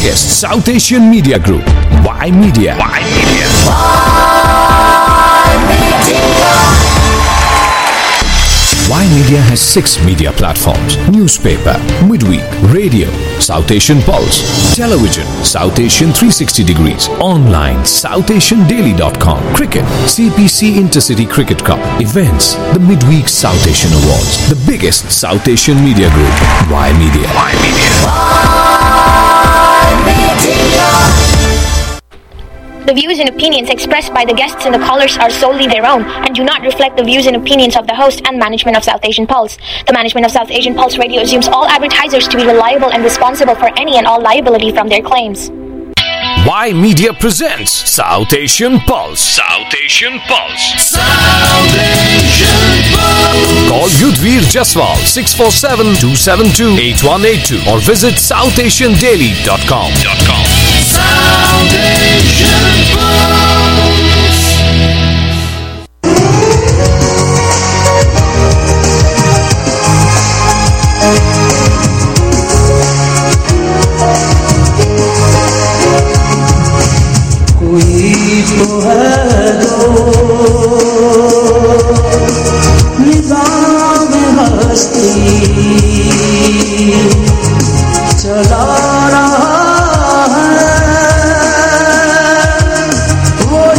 biggest South Asian media group, Y Media. Y Media has 6 media platforms: newspaper, midweek, radio, South Asian Pulse, television, South Asian 360 degrees, online, SouthAsianDaily.com, cricket, CPC Intercity Cricket Cup, events, the midweek South Asian Awards, the biggest South Asian media group, Y Media. The views and opinions expressed by the guests and the callers are solely their own and do not reflect the views and opinions of the host and management of South Asian Pulse. The management of South Asian Pulse Radio assumes all advertisers to be reliable and responsible for any and all liability from their claims. Y Media presents South Asian Pulse. South Asian Pulse. South Asian Pulse. Call Yudhvir Jaswal 647-272-8182 or visit SouthAsianDaily.com. South Asian Pulse. कोई तो है जो निज़ाम हस्ती चला रहा है, वो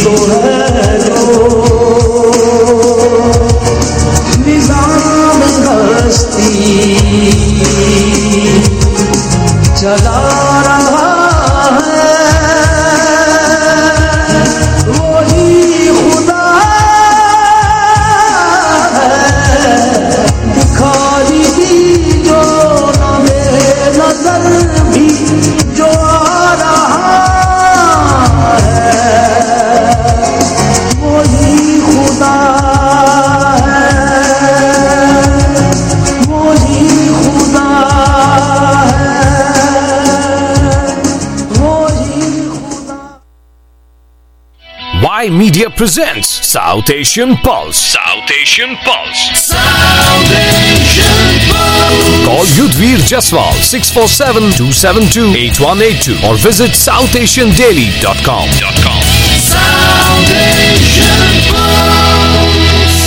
तो है जो निजाम हस्ती चला रहा है, वही खुदा है दिखाई दी जो नज़र भी जो आ रहा है, वही खुदा है, वही खुदा Y Media presents South Asian Pulse. South Asian Pulse. South Asian Pulse. Call Yudhvir Jaswal 647-272-8182 or visit southasiandaily.com. South Asian Pulse.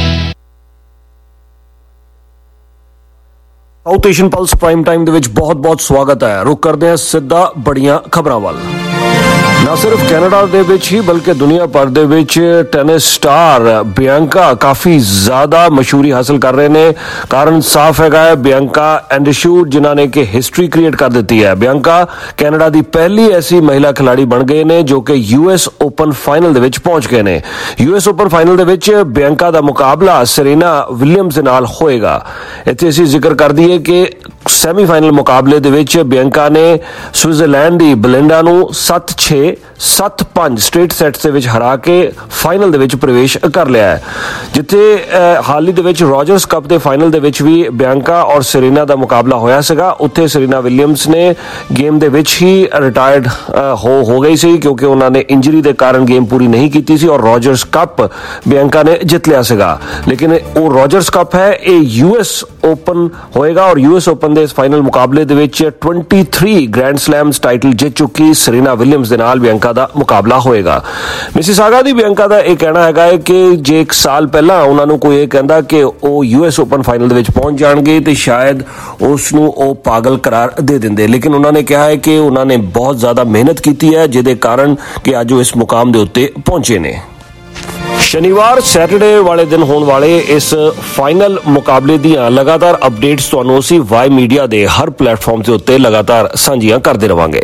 South Asian Pulse prime time ਦੇ ਵਿੱਚ ਬਹੁਤ-ਬਹੁਤ ਸਵਾਗਤ ਹੈ। ਰੁਕ ਕਰਦੇ ਹਾਂ ਸਿੱਧਾ ਬੜੀਆਂ ਖਬਰਾਂ ਵੱਲ। ਨਾ ਸਿਰਫ ਕੈਨੇਡਾ ਦੇ ਵਿੱਚ ਹੀ ਬਲਕਿ ਦੁਨੀਆ ਭਰ ਦੇ ਵਿੱਚ ਟੈਨਿਸ ਸਟਾਰ ਬਿਆਂਕਾ ਕਾਫੀ ਜ਼ਿਆਦਾ ਮਸ਼ਹੂਰੀ ਹਾਸਲ ਕਰ ਰਹੇ ਨੇ। ਕਾਰਨ ਸਾਫ਼ ਹੈਗਾ ਹੈ, ਬਿਆਂਕਾ ਐਂਡਰਸ਼ੂਟ ਜਿਨ੍ਹਾਂ ਨੇ ਕਿ ਹਿਸਟਰੀ ਕ੍ਰੀਏਟ ਕਰ ਦਿੱਤੀ ਹੈ। ਬਿਆਂਕਾ ਕੈਨੇਡਾ ਦੀ ਪਹਿਲੀ ਐਸੀ ਮਹਿਲਾ ਖਿਲਾੜੀ ਬਣ ਗਏ ਨੇ ਜੋ ਕਿ US ਓਪਨ ਫਾਈਨਲ ਦੇ ਵਿੱਚ ਪਹੁੰਚ ਗਏ ਨੇ। US ਓਪਨ ਫਾਈਨਲ ਦੇ ਵਿੱਚ ਬਿਆਂਕਾ ਦਾ ਮੁਕਾਬਲਾ ਸਰੀਨਾ ਵਿਲੀਅਮਸ ਦੇ ਨਾਲ ਹੋਏਗਾ। ਇੱਥੇ ਅਸੀਂ ਜ਼ਿਕਰ ਕਰ ਦਈਏ ਕਿ ਸੈਮੀਫਾਈਨਲ ਮੁਕਾਬਲੇ ਦੇ ਵਿੱਚ ਬਿਆਂਕਾ ਨੇ ਸਵਿਟਜ਼ਰਲੈਂਡ ਦੀ ਬਲਿੰਡਾ ਨੂੰ 7-6 7-5 ਸਟ੍ਰੇਟ ਸੈਟਸ ਦੇ ਵਿੱਚ ਹਰਾ ਕੇ ਫਾਈਨਲ ਦੇ ਵਿੱਚ ਪ੍ਰਵੇਸ਼ ਕਰ ਲਿਆ ਹੈ। ਜਿੱਥੇ ਹਾਲ ਹੀ ਦੇ ਵਿੱਚ ਰੋਜਰਸ ਕੱਪ ਦੇ ਫਾਈਨਲ ਦੇ ਵਿੱਚ ਵੀ ਬਿਆਂਕਾ ਔਰ ਸਰੀਨਾ ਦਾ ਮੁਕਾਬਲਾ ਹੋਇਆ ਸੀਗਾ, ਉੱਥੇ ਸਰੀਨਾ ਵਿਲੀਅਮਸ ਨੇ ਗੇਮ ਦੇ ਵਿੱਚ ਹੀ ਰਿਟਾਇਰਡ ਹੋ ਗਈ ਸੀ ਕਿਉਂਕਿ ਉਹਨਾਂ ਨੇ ਇੰਜਰੀ ਦੇ ਕਾਰਨ ਗੇਮ ਪੂਰੀ ਨਹੀਂ ਕੀਤੀ ਸੀ ਔਰ ਰੋਜਰਸ ਕੱਪ ਬਿਆਂਕਾ ਨੇ ਜਿੱਤ ਲਿਆ ਸੀਗਾ। ਲੇਕਿਨ ਉਹ ਰੋਜਰਸ ਕੱਪ ਹੈ, ਇਹ US ਓਪਨ ਹੋਏਗਾ ਔਰ US ਓਪਨ ਦੇ ਇਸ ਫਾਈਨਲ ਮੁਕਾਬਲੇ ਦੇ ਵਿੱਚ 23 ਗ੍ਰੈਂਡ ਸਲੈਮਸ ਟਾਈਟਲ ਜਿੱਤ ਚੁੱਕੀ ਸਰੀਨਾ ਵਿਲੀਅਮਸ ਦੇ ਨਾਲ ਬਿਆਂਕਾ ਦਾ ਮੁਕਾਬਲਾ ਹੋਏਗਾ। ਮਿਸੀਸਾਗਾ ਦੀ ਬਿਆਂਕਾ ਦਾ ਇਹ ਕਹਿਣਾ ਹੈਗਾ ਹੈ ਕਿ ਜੇ 1 ਸਾਲ ਪਹਿਲਾਂ ਉਹਨਾਂ ਨੂੰ ਕੋਈ ਇਹ ਕਹਿੰਦਾ ਕਿ ਉਹ US ਓਪਨ ਫਾਈਨਲ ਦੇ ਵਿੱਚ ਪਹੁੰਚ ਜਾਣਗੇ ਤੇ ਸ਼ਾਇਦ ਉਸ ਨੂੰ ਉਹ ਪਾਗਲ ਕਰਾਰ ਦੇ ਦਿੰਦੇ, ਲੇਕਿਨ ਉਹਨਾਂ ਨੇ ਕਿਹਾ ਹੈ ਕਿ ਉਹਨਾਂ ਨੇ ਬਹੁਤ ਜ਼ਿਆਦਾ ਮਿਹਨਤ ਕੀਤੀ ਹੈ ਜਿਹਦੇ ਕਾਰਨ ਕਿ ਅੱਜ ਉਹ ਇਸ ਮੁਕਾਮ ਦੇ ਉੱਤੇ ਪਹੁੰਚੇ ਨੇ। ਸ਼ਨੀਵਾਰ ਸੈਟਰਡੇ ਵਾਲੇ ਦਿਨ ਹੋਣ ਵਾਲੇ ਇਸ ਫਾਈਨਲ ਮੁਕਾਬਲੇ ਦੀਆਂ ਲਗਾਤਾਰ ਅਪਡੇਟਸ ਤੁਹਾਨੂੰ ਅਸੀਂ ਵਾਈ ਮੀਡੀਆ ਦੇ ਹਰ ਪਲੇਟਫਾਰਮ ਦੇ ਉੱਤੇ ਲਗਾਤਾਰ ਸਾਂਝੀਆਂ ਕਰਦੇ ਰਵਾਂਗੇ।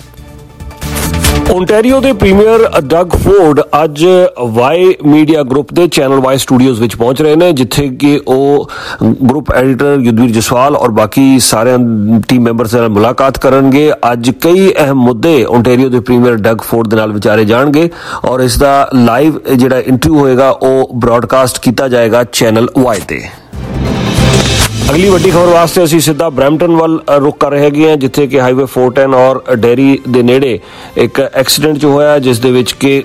ਓਨਟਾਰੀਓ ਦੇ ਪ੍ਰੀਮੀਅਰ ਡਗ ਫੋਰਡ ਅੱਜ ਵਾਈ ਮੀਡੀਆ ਗਰੁੱਪ ਦੇ ਚੈਨਲ ਵਾਈ ਸਟੂਡੀਓਜ਼ ਵਿੱਚ ਪਹੁੰਚ ਰਹੇ ਨੇ, ਜਿੱਥੇ ਕਿ ਉਹ ਗਰੁੱਪ ਐਡੀਟਰ ਯੁਧਵੀਰ ਜਸਵਾਲ ਔਰ ਬਾਕੀ ਸਾਰਿਆਂ ਟੀਮ ਮੈਂਬਰਸ ਨਾਲ ਮੁਲਾਕਾਤ ਕਰਨਗੇ। ਅੱਜ ਕਈ ਅਹਿਮ ਮੁੱਦੇ ਓਨਟਾਰੀਓ ਦੇ ਪ੍ਰੀਮੀਅਰ ਡਗ ਫੋਰਡ ਦੇ ਨਾਲ ਵਿਚਾਰੇ ਜਾਣਗੇ ਔਰ ਇਸ ਦਾ ਲਾਈਵ ਜਿਹੜਾ ਇੰਟਰਵਿਊ ਹੋਏਗਾ ਉਹ ਬ੍ਰੌਡਕਾਸਟ ਕੀਤਾ ਜਾਏਗਾ ਚੈਨਲ ਵਾਈ ਤੇ। ਅਗਲੀ ਵੱਡੀ ਖਬਰ ਵਾਸਤੇ ਅਸੀਂ ਸਿੱਧਾ ਬਰੈਂਪਟਨ ਵੱਲ ਰੁਕ ਕਰ ਰਹੇ ਹੈਗੇ ਹਾਂ, ਜਿੱਥੇ ਕਿ ਹਾਈਵੇ 410 ਔਰ ਡੇਰੀ ਦੇ ਨੇੜੇ ਇੱਕ ਐਕਸੀਡੈਂਟ ਜੋ ਹੋਇਆ ਜਿਸ ਦੇ ਵਿੱਚ ਕਿ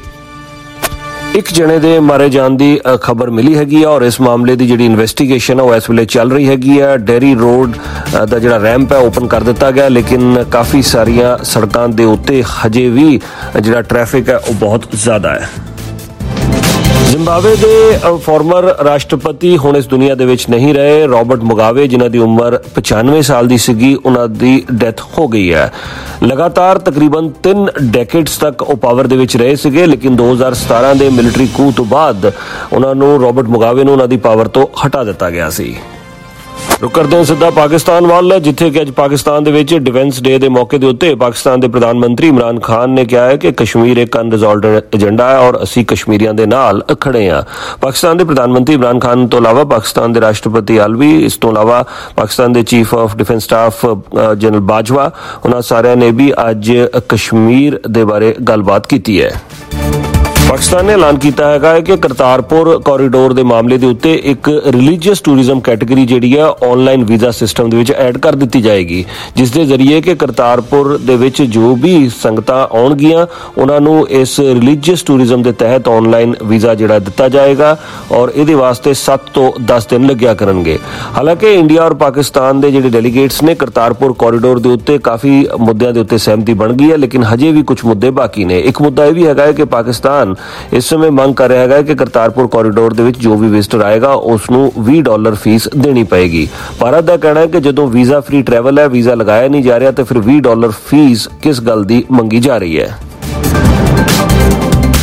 ਇੱਕ ਜਣੇ ਦੇ ਮਾਰੇ ਜਾਣ ਦੀ ਖਬਰ ਮਿਲੀ ਹੈਗੀ ਆ ਔਰ ਇਸ ਮਾਮਲੇ ਦੀ ਜਿਹੜੀ ਇਨਵੈਸਟੀਗੇਸ਼ਨ ਹੈ ਉਹ ਇਸ ਵੇਲੇ ਚੱਲ ਰਹੀ ਹੈਗੀ ਆ। ਡੇਰੀ ਰੋਡ ਦਾ ਜਿਹੜਾ ਰੈਂਪ ਹੈ ਓਪਨ ਕਰ ਦਿੱਤਾ ਗਿਆ, ਲੇਕਿਨ ਕਾਫੀ ਸਾਰੀਆਂ ਸੜਕਾਂ ਦੇ ਉੱਤੇ ਹਜੇ ਵੀ ਜਿਹੜਾ ਟ੍ਰੈਫਿਕ ਹੈ ਉਹ ਬਹੁਤ ਜ਼ਿਆਦਾ ਹੈ। ਜ਼ਿੰਬਾਬਵੇ ਦੇ ਫਾਰਮਰ ਰਾਸ਼ਟਰਪਤੀ ਹੁਣ ਇਸ ਦੁਨੀਆ ਦੇ ਵਿੱਚ ਨਹੀਂ ਰਹੇ। ਰਾਬਰਟ ਮੁਗਾਵੇ ਜਿਨ੍ਹਾਂ ਦੀ ਉਮਰ 95 ਸਾਲ ਦੀ ਸੀਗੀ, ਉਹਨਾਂ ਦੀ ਡੈਥ ਹੋ ਗਈ ਹੈ। ਲਗਾਤਾਰ ਤਕਰੀਬਨ 3 ਡੈਕੇਡਸ ਤੱਕ ਉਹ ਪਾਵਰ ਦੇ ਵਿੱਚ ਰਹੇ ਸੀਗੇ, ਲੇਕਿਨ 2017 ਦੇ ਮਿਲਟਰੀ ਕੂ ਤੋਂ ਬਾਅਦ ਉਹਨਾਂ ਨੂੰ ਰਾਬਰਟ ਮੁਗਾਵੇ ਨੂੰ ਉਹਨਾਂ ਦੀ ਪਾਵਰ ਤੋਂ ਹਟਾ ਦਿੱਤਾ ਗਿਆ ਸੀ। ਰੁਕ ਕਰਦੇ ਹਾਂ ਸਿੱਧਾ ਪਾਕਿਸਤਾਨ ਵੱਲ, ਜਿੱਥੇ ਕਿ ਅੱਜ ਪਾਕਿਸਤਾਨ ਦੇ ਵਿੱਚ ਡਿਫੈਂਸ ਡੇ ਦੇ ਮੌਕੇ ਦੇ ਉੱਤੇ ਪਾਕਿਸਤਾਨ ਦੇ ਪ੍ਰਧਾਨ ਮੰਤਰੀ ਇਮਰਾਨ ਖਾਨ ਨੇ ਕਿਹਾ ਹੈ ਕਿ ਕਸ਼ਮੀਰ ਇੱਕ ਅਨਰਿਜ਼ੋਲਵਡ ਏਜੰਡਾ ਹੈ ਔਰ ਅਸੀਂ ਕਸ਼ਮੀਰੀਆਂ ਦੇ ਨਾਲ ਖੜੇ ਹਾਂ। ਪਾਕਿਸਤਾਨ ਦੇ ਪ੍ਰਧਾਨ ਮੰਤਰੀ ਇਮਰਾਨ ਖਾਨ ਤੋਂ ਇਲਾਵਾ ਪਾਕਿਸਤਾਨ ਦੇ ਰਾਸ਼ਟਰਪਤੀ ਆਲਵੀ, ਇਸ ਤੋਂ ਇਲਾਵਾ ਪਾਕਿਸਤਾਨ ਦੇ chief of defence staff general Bajwa, ਉਹਨਾਂ ਸਾਰਿਆਂ ਨੇ ਵੀ ਅੱਜ ਕਸ਼ਮੀਰ ਦੇ ਬਾਰੇ ਗੱਲਬਾਤ ਕੀਤੀ ਹੈ। ਪਾਕਿਸਤਾਨ ਨੇ ਐਲਾਨ ਕੀਤਾ ਹੈਗਾ ਕਿ ਕਰਤਾਰਪੁਰ ਕੋਰੀਡੋਰ ਦੇ ਮਾਮਲੇ ਦੇ ਉੱਤੇ ਇੱਕ ਰਿਲੀਜੀਅਸ ਟੂਰਿਜ਼ਮ ਕੈਟੇਗਰੀ ਜਿਹੜੀ ਆ ਆਨਲਾਈਨ ਵੀਜ਼ਾ ਸਿਸਟਮ ਦੇ ਵਿੱਚ ਐਡ ਕਰ ਦਿੱਤੀ ਜਾਏਗੀ, ਜਿਸ ਦੇ ਜ਼ਰੀਏ ਕਿ ਕਰਤਾਰਪੁਰ ਦੇ ਵਿੱਚ ਜੋ ਵੀ ਸੰਗਤਾਂ ਆਉਣਗੀਆਂ ਉਹਨਾਂ ਨੂੰ ਇਸ ਰਿਲੀਜੀਅਸ ਟੂਰਿਜ਼ਮ ਦੇ ਤਹਿਤ ਆਨਲਾਈਨ ਵੀਜ਼ਾ ਜਿਹੜਾ ਦਿੱਤਾ ਜਾਏਗਾ ਔਰ ਇਹਦੇ ਵਾਸਤੇ 7 ਤੋਂ 10 ਦਿਨ ਲੱਗਿਆ ਕਰਨਗੇ। ਹਾਲਾਂਕਿ ਇੰਡੀਆ ਔਰ ਪਾਕਿਸਤਾਨ ਦੇ ਜਿਹੜੇ ਡੈਲੀਗੇਟਸ ਨੇ ਕਰਤਾਰਪੁਰ ਕੋਰੀਡੋਰ ਦੇ ਉੱਤੇ ਕਾਫੀ ਮੁੱਦਿਆਂ ਦੇ ਉੱਤੇ ਸਹਿਮਤੀ ਬਣ ਗਈ ਹੈ, ਲੇਕਿਨ ਹਜੇ ਵੀ ਕੁਝ ਮੁੱਦੇ ਬਾਕੀ ਨੇ। ਇੱਕ ਮੁੱਦਾ ਇਹ ਵੀ ਹੈਗਾ ਹੈ ਕਿ ਪਾਕਿਸਤਾਨ ਇਸ ਸਮੇਂ ਮੰਗ ਕਰ ਰਿਹਾ ਹੈਗਾ ਕਿ ਕਰਤਾਰਪੁਰ ਕੋਰੀਡੋਰ ਦੇ ਵਿੱਚ ਜੋ ਵੀ ਵਿਜ਼ਟਰ ਆਏਗਾ ਉਸ ਨੂੰ $20 ਫੀਸ ਦੇਣੀ ਪਏਗੀ। ਭਾਰਤ ਦਾ ਕਹਿਣਾ ਹੈ ਕਿ ਜਦੋਂ ਵੀਜ਼ਾ ਫ੍ਰੀ ਟਰੈਵਲ ਹੈ, ਵੀਜ਼ਾ ਲਗਾਇਆ ਨਹੀਂ ਜਾ ਰਿਹਾ ਤੇ ਫਿਰ $20 ਫੀਸ ਕਿਸ ਗੱਲ ਦੀ ਮੰਗੀ ਜਾ ਰਹੀ ਹੈ।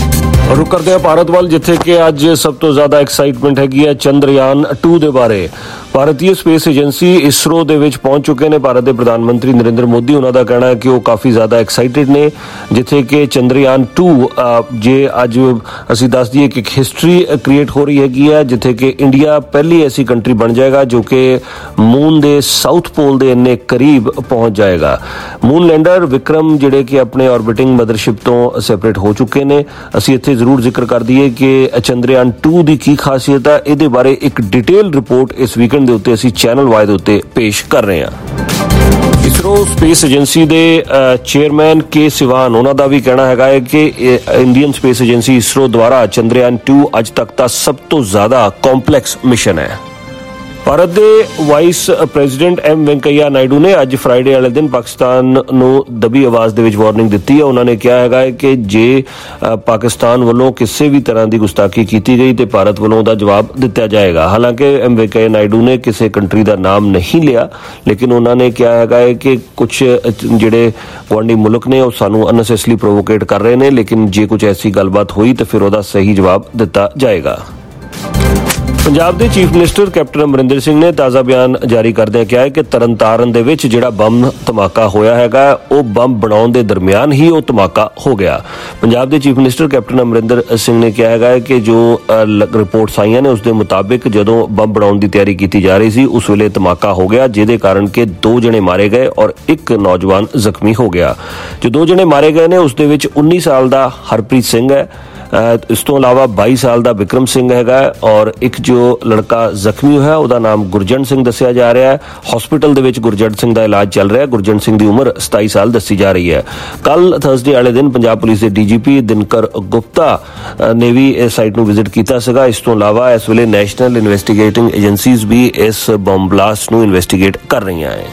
रुक करते हैं भारत वाल, जिथे कि अज सब तो ज्यादा एक्साइटमेंट हैगी है चंद्रयान 2 ਦੇ ਬਾਰੇ। ਭਾਰਤੀ ਸਪੇਸ ਏਜੰਸੀ ਇਸਰੋ ਦੇ ਵਿੱਚ ਪਹੁੰਚ ਚੁੱਕੇ ਨੇ ਭਾਰਤ ਦੇ ਪ੍ਰਧਾਨ ਮੰਤਰੀ ਨਰਿੰਦਰ ਮੋਦੀ। ਉਹਨਾਂ ਦਾ ਕਹਿਣਾ ਹੈ ਕਿ ਉਹ ਕਾਫੀ ਜ਼ਿਆਦਾ ਐਕਸਾਈਟਿਡ ਨੇ, ਜਿੱਥੇ ਕਿ ਚੰਦਰਯਾਨ 2 ਜੇ ਅੱਜ ਅਸੀਂ ਦੱਸ ਦਈਏ ਕਿ ਇੱਕ ਹਿਸਟਰੀ ਕ੍ਰੀਏਟ ਹੋ ਰਹੀ ਹੈਗੀ ਹੈ, ਜਿੱਥੇ ਕਿ ਇੰਡੀਆ ਪਹਿਲੀ ਐਸੀ ਕੰਟਰੀ ਬਣ ਜਾਏਗਾ ਜੋ ਕਿ ਮੂਨ ਦੇ ਸਾਊਥ ਪੋਲ ਦੇ ਇੰਨੇ ਕਰੀਬ ਪਹੁੰਚ ਜਾਏਗਾ। ਮੂਨ ਲੈਂਡਰ ਵਿਕਰਮ ਜਿਹੜੇ ਕਿ ਆਪਣੇ ਆਰਬਿਟਿੰਗ ਮਦਰਸ਼ਿਪ ਤੋਂ ਸੈਪਰੇਟ ਹੋ ਚੁੱਕੇ ਨੇ। ਅਸੀਂ ਇੱਥੇ ਜ਼ਰੂਰ ਜ਼ਿਕਰ ਕਰ ਦਈਏ ਕਿ ਚੰਦਰਯਾਨ 2 ਦੀ ਕੀ ਖਾਸੀਅਤ ਹੈ, ਇਹਦੇ ਬਾਰੇ ਇੱਕ ਡਿਟੇਲ ਰਿਪੋਰਟ ਇਸ ਵੀਕਐਂਡ ਦੇ ਉੱਤੇ ਅਸੀਂ ਚੈਨਲ ਵਾਈ ਦੇ ਉੱਤੇ ਪੇਸ਼ ਕਰ ਰਹੇ ਹਾਂ। ਇਸਰੋ ਸਪੇਸ ਏਜੰਸੀ ਦੇ ਚੇਅਰਮੈਨ ਕੇ ਸਿਵਾਨ, ਉਹਨਾਂ ਦਾ ਵੀ ਕਹਿਣਾ ਹੈਗਾ ਹੈ ਕਿ ਇੰਡੀਅਨ ਸਪੇਸ ਏਜੰਸੀ ਇਸਰੋ ਦੁਆਰਾ ਚੰਦਰਯਾਨ 2 ਅੱਜ ਤੱਕ ਦਾ ਸਭ ਤੋਂ ਜ਼ਿਆਦਾ ਕੰਪਲੈਕਸ ਮਿਸ਼ਨ ਹੈ। ਭਾਰਤ ਦੇ vice president M Venkaiah Naidu ਨੇ ਅੱਜ ਫਰਾਈਡੇ ਵਾਲੇ ਦਿਨ ਪਾਕਿਸਤਾਨ ਨੂੰ ਦਬੀ ਆਵਾਜ਼ ਦੇ ਵਿੱਚ ਵਾਰਨਿੰਗ ਦਿੱਤੀ ਹੈ। ਉਹਨਾਂ ਨੇ ਕਿਹਾ ਹੈਗਾ ਹੈ ਕਿ ਜੇ ਪਾਕਿਸਤਾਨ ਵੱਲੋਂ ਕਿਸੇ ਵੀ ਤਰ੍ਹਾਂ ਦੀ ਗੁਸਤਾਖੀ ਕੀਤੀ ਗਈ ਤੇ ਭਾਰਤ ਵੱਲੋਂ ਉਹਦਾ ਜਵਾਬ ਦਿੱਤਾ ਜਾਏਗਾ। ਹਾਲਾਂਕਿ ਐਮ ਵੈਂਕਈਆ ਨਾਇਡੂ ਨੇ ਕਿਸੇ ਕੰਟਰੀ ਦਾ ਨਾਮ ਨਹੀਂ ਲਿਆ, ਲੇਕਿਨ ਉਹਨਾਂ ਨੇ ਕਿਹਾ ਹੈਗਾ ਹੈ ਕਿ ਕੁਝ ਜਿਹੜੇ ਗੁਆਂਢੀ ਮੁਲਕ ਨੇ ਉਹ ਸਾਨੂੰ ਅਨਸੈਸਰੀ ਪ੍ਰੋਵੋਕੇਟ ਕਰ ਰਹੇ ਨੇ, ਲੇਕਿਨ ਜੇ ਕੁਝ ਐਸੀ ਗੱਲਬਾਤ ਹੋਈ ਤਾਂ ਫਿਰ ਉਹਦਾ ਸਹੀ ਜਵਾਬ ਦਿੱਤਾ ਜਾਏਗਾ। ਪੰਜਾਬ ਦੇ chief minister captain Amarinder Singh ਨੇ ਤਾਜ਼ਾ ਬਿਆਨ ਜਾਰੀ ਕਰਦਿਆਂ ਕਿਹਾ ਹੈ ਕਿ ਤਰਨਤਾਰਨ ਦੇ ਵਿੱਚ ਜਿਹੜਾ ਬੰਬ ਧਮਾਕਾ ਹੋਇਆ ਹੈਗਾ ਉਹ ਬੰਬ ਬਣਾਉਣ ਦੇ ਦਰਮਿਆਨ ਹੀ ਉਹ ਧਮਾਕਾ ਹੋ ਗਿਆ। ਪੰਜਾਬ ਦੇ chief minister captain Amarinder Singh ਨੇ ਕਿਹਾ ਹੈਗਾ ਕਿ ਜੋ ਰਿਪੋਰਟਸ ਆਈਆਂ ਨੇ ਉਸ ਦੇ ਮੁਤਾਬਿਕ ਜਦੋਂ ਬੰਬ ਬਣਾਉਣ ਦੀ ਤਿਆਰੀ ਕੀਤੀ ਜਾ ਰਹੀ ਸੀ ਉਸ ਵੇਲੇ ਧਮਾਕਾ ਹੋ ਗਿਆ, ਜਿਹਦੇ ਕਾਰਨ ਕਿ 2 ਜਣੇ ਮਾਰੇ ਗਏ ਔਰ ਇੱਕ ਨੌਜਵਾਨ ਜ਼ਖਮੀ ਹੋ ਗਿਆ। ਜੋ 2 ਜਣੇ ਮਾਰੇ ਗਏ ਨੇ ਉਸ ਦੇ ਵਿੱਚ 19 ਸਾਲ ਦਾ ਹਰਪ੍ਰੀਤ ਸਿੰਘ ਹੈ, ਇਸ ਤੋਂ ਇਲਾਵਾ 22 ਸਾਲ ਦਾ ਵਿਕਰਮ ਸਿੰਘ ਹੈਗਾ ਔਰ ਇੱਕ ਜੋ ਲੜਕਾ ਜ਼ਖਮੀ ਹੋਇਆ ਉਹਦਾ ਨਾਮ ਗੁਰਜੰਟ ਸਿੰਘ ਦੱਸਿਆ ਜਾ ਰਿਹਾ ਹੈ। ਹਸਪੀਟਲ ਦੇ ਵਿੱਚ ਗੁਰਜੰਟ ਸਿੰਘ ਦਾ ਇਲਾਜ ਚੱਲ ਰਿਹਾ ਹੈ। ਗੁਰਜੰਟ ਸਿੰਘ ਦੀ ਉਮਰ 27 ਸਾਲ ਦੱਸੀ ਜਾ ਰਹੀ ਹੈ। ਕੱਲ ਥਰਸਡੇ ਵਾਲੇ ਦਿਨ ਪੰਜਾਬ ਪੁਲਿਸ ਦੇ ਡੀਜੀਪੀ ਦਿਨਕਰ ਗੁਪਤਾ ਨੇ ਵੀ ਇਸ ਸਾਈਟ ਨੂੰ ਵਿਜ਼ਿਟ ਕੀਤਾ ਸੀਗਾ। ਇਸ ਤੋਂ ਇਲਾਵਾ ਇਸ ਵੇਲੇ ਨੈਸ਼ਨਲ ਇਨਵੈਸਟੀਗੇਟਿੰਗ ਏਜੰਸੀਜ਼ ਵੀ ਇਸ ਬੰਬ ਬਲਾਸਟ ਨੂੰ ਇਨਵੈਸਟੀਗੇਟ ਕਰ ਰਹੀਆਂ ਹੈ।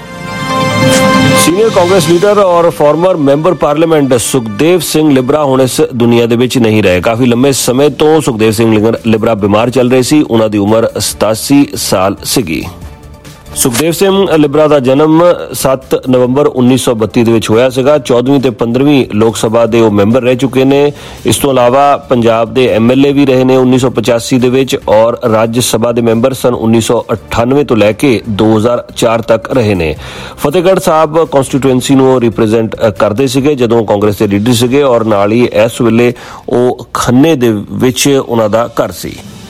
सीनियर कांग्रेस लीडर और former member parliament Sukhdev Singh Libra ਹੁਣ ਇਸ ਦੁਨੀਆ ਦੇ ਵਿੱਚ ਨਹੀਂ ਰਹੇ। ਕਾਫੀ ਲੰਮੇ ਸਮੇਂ ਤੋਂ ਸੁਖਦੇਵ ਸਿੰਘ ਲਿਬਰਾ ਬਿਮਾਰ ਚੱਲ ਰਹੇ ਸੀ। ਉਹਨਾਂ ਦੀ ਉਮਰ 87 ਸਾਲ ਸੀਗੀ। ਸੁਖਦੇਵ ਸਿੰਘ ਲਿਬਰਾ ਦਾ ਜਨਮ 7 ਨਵੰਬਰ 1932 ਦੇ ਵਿੱਚ ਹੋਇਆ ਸੀਗਾ। 14ਵੀਂ ਤੇ 15ਵੀਂ ਲੋਕ ਸਭਾ ਦੇ ਉਹ ਮੈਂਬਰ ਰਹਿ ਚੁੱਕੇ ਨੇ। ਇਸ ਤੋਂ ਇਲਾਵਾ ਪੰਜਾਬ ਦੇ ਐਮਐਲਏ ਵੀ ਰਹੇ ਨੇ 1985 ਦੇ ਵਿੱਚ ਔਰ ਰਾਜ ਸਭਾ ਦੇ ਮੈਂਬਰ ਸਨ 1998 ਤੋਂ ਲੈ ਕੇ 2004 ਤੱਕ ਰਹੇ ਨੇ। ਫਤਿਹਗੜ੍ਹ ਸਾਹਿਬ ਕਨਸਟੀਟੂਐਂਸੀ ਨੂੰ ਰਿਪਰੈਜ਼ੈਂਟ ਕਰਦੇ ਸੀਗੇ ਜਦੋਂ ਕਾਂਗਰਸ ਦੇ ਲੀਡਰ ਸੀਗੇ ਔਰ ਨਾਲ ਹੀ ਇਸ ਵੇਲੇ ਉਹ ਖੰਨੇ ਦੇ ਵਿੱਚ ਉਹਨਾਂ ਦਾ ਘਰ ਸੀ।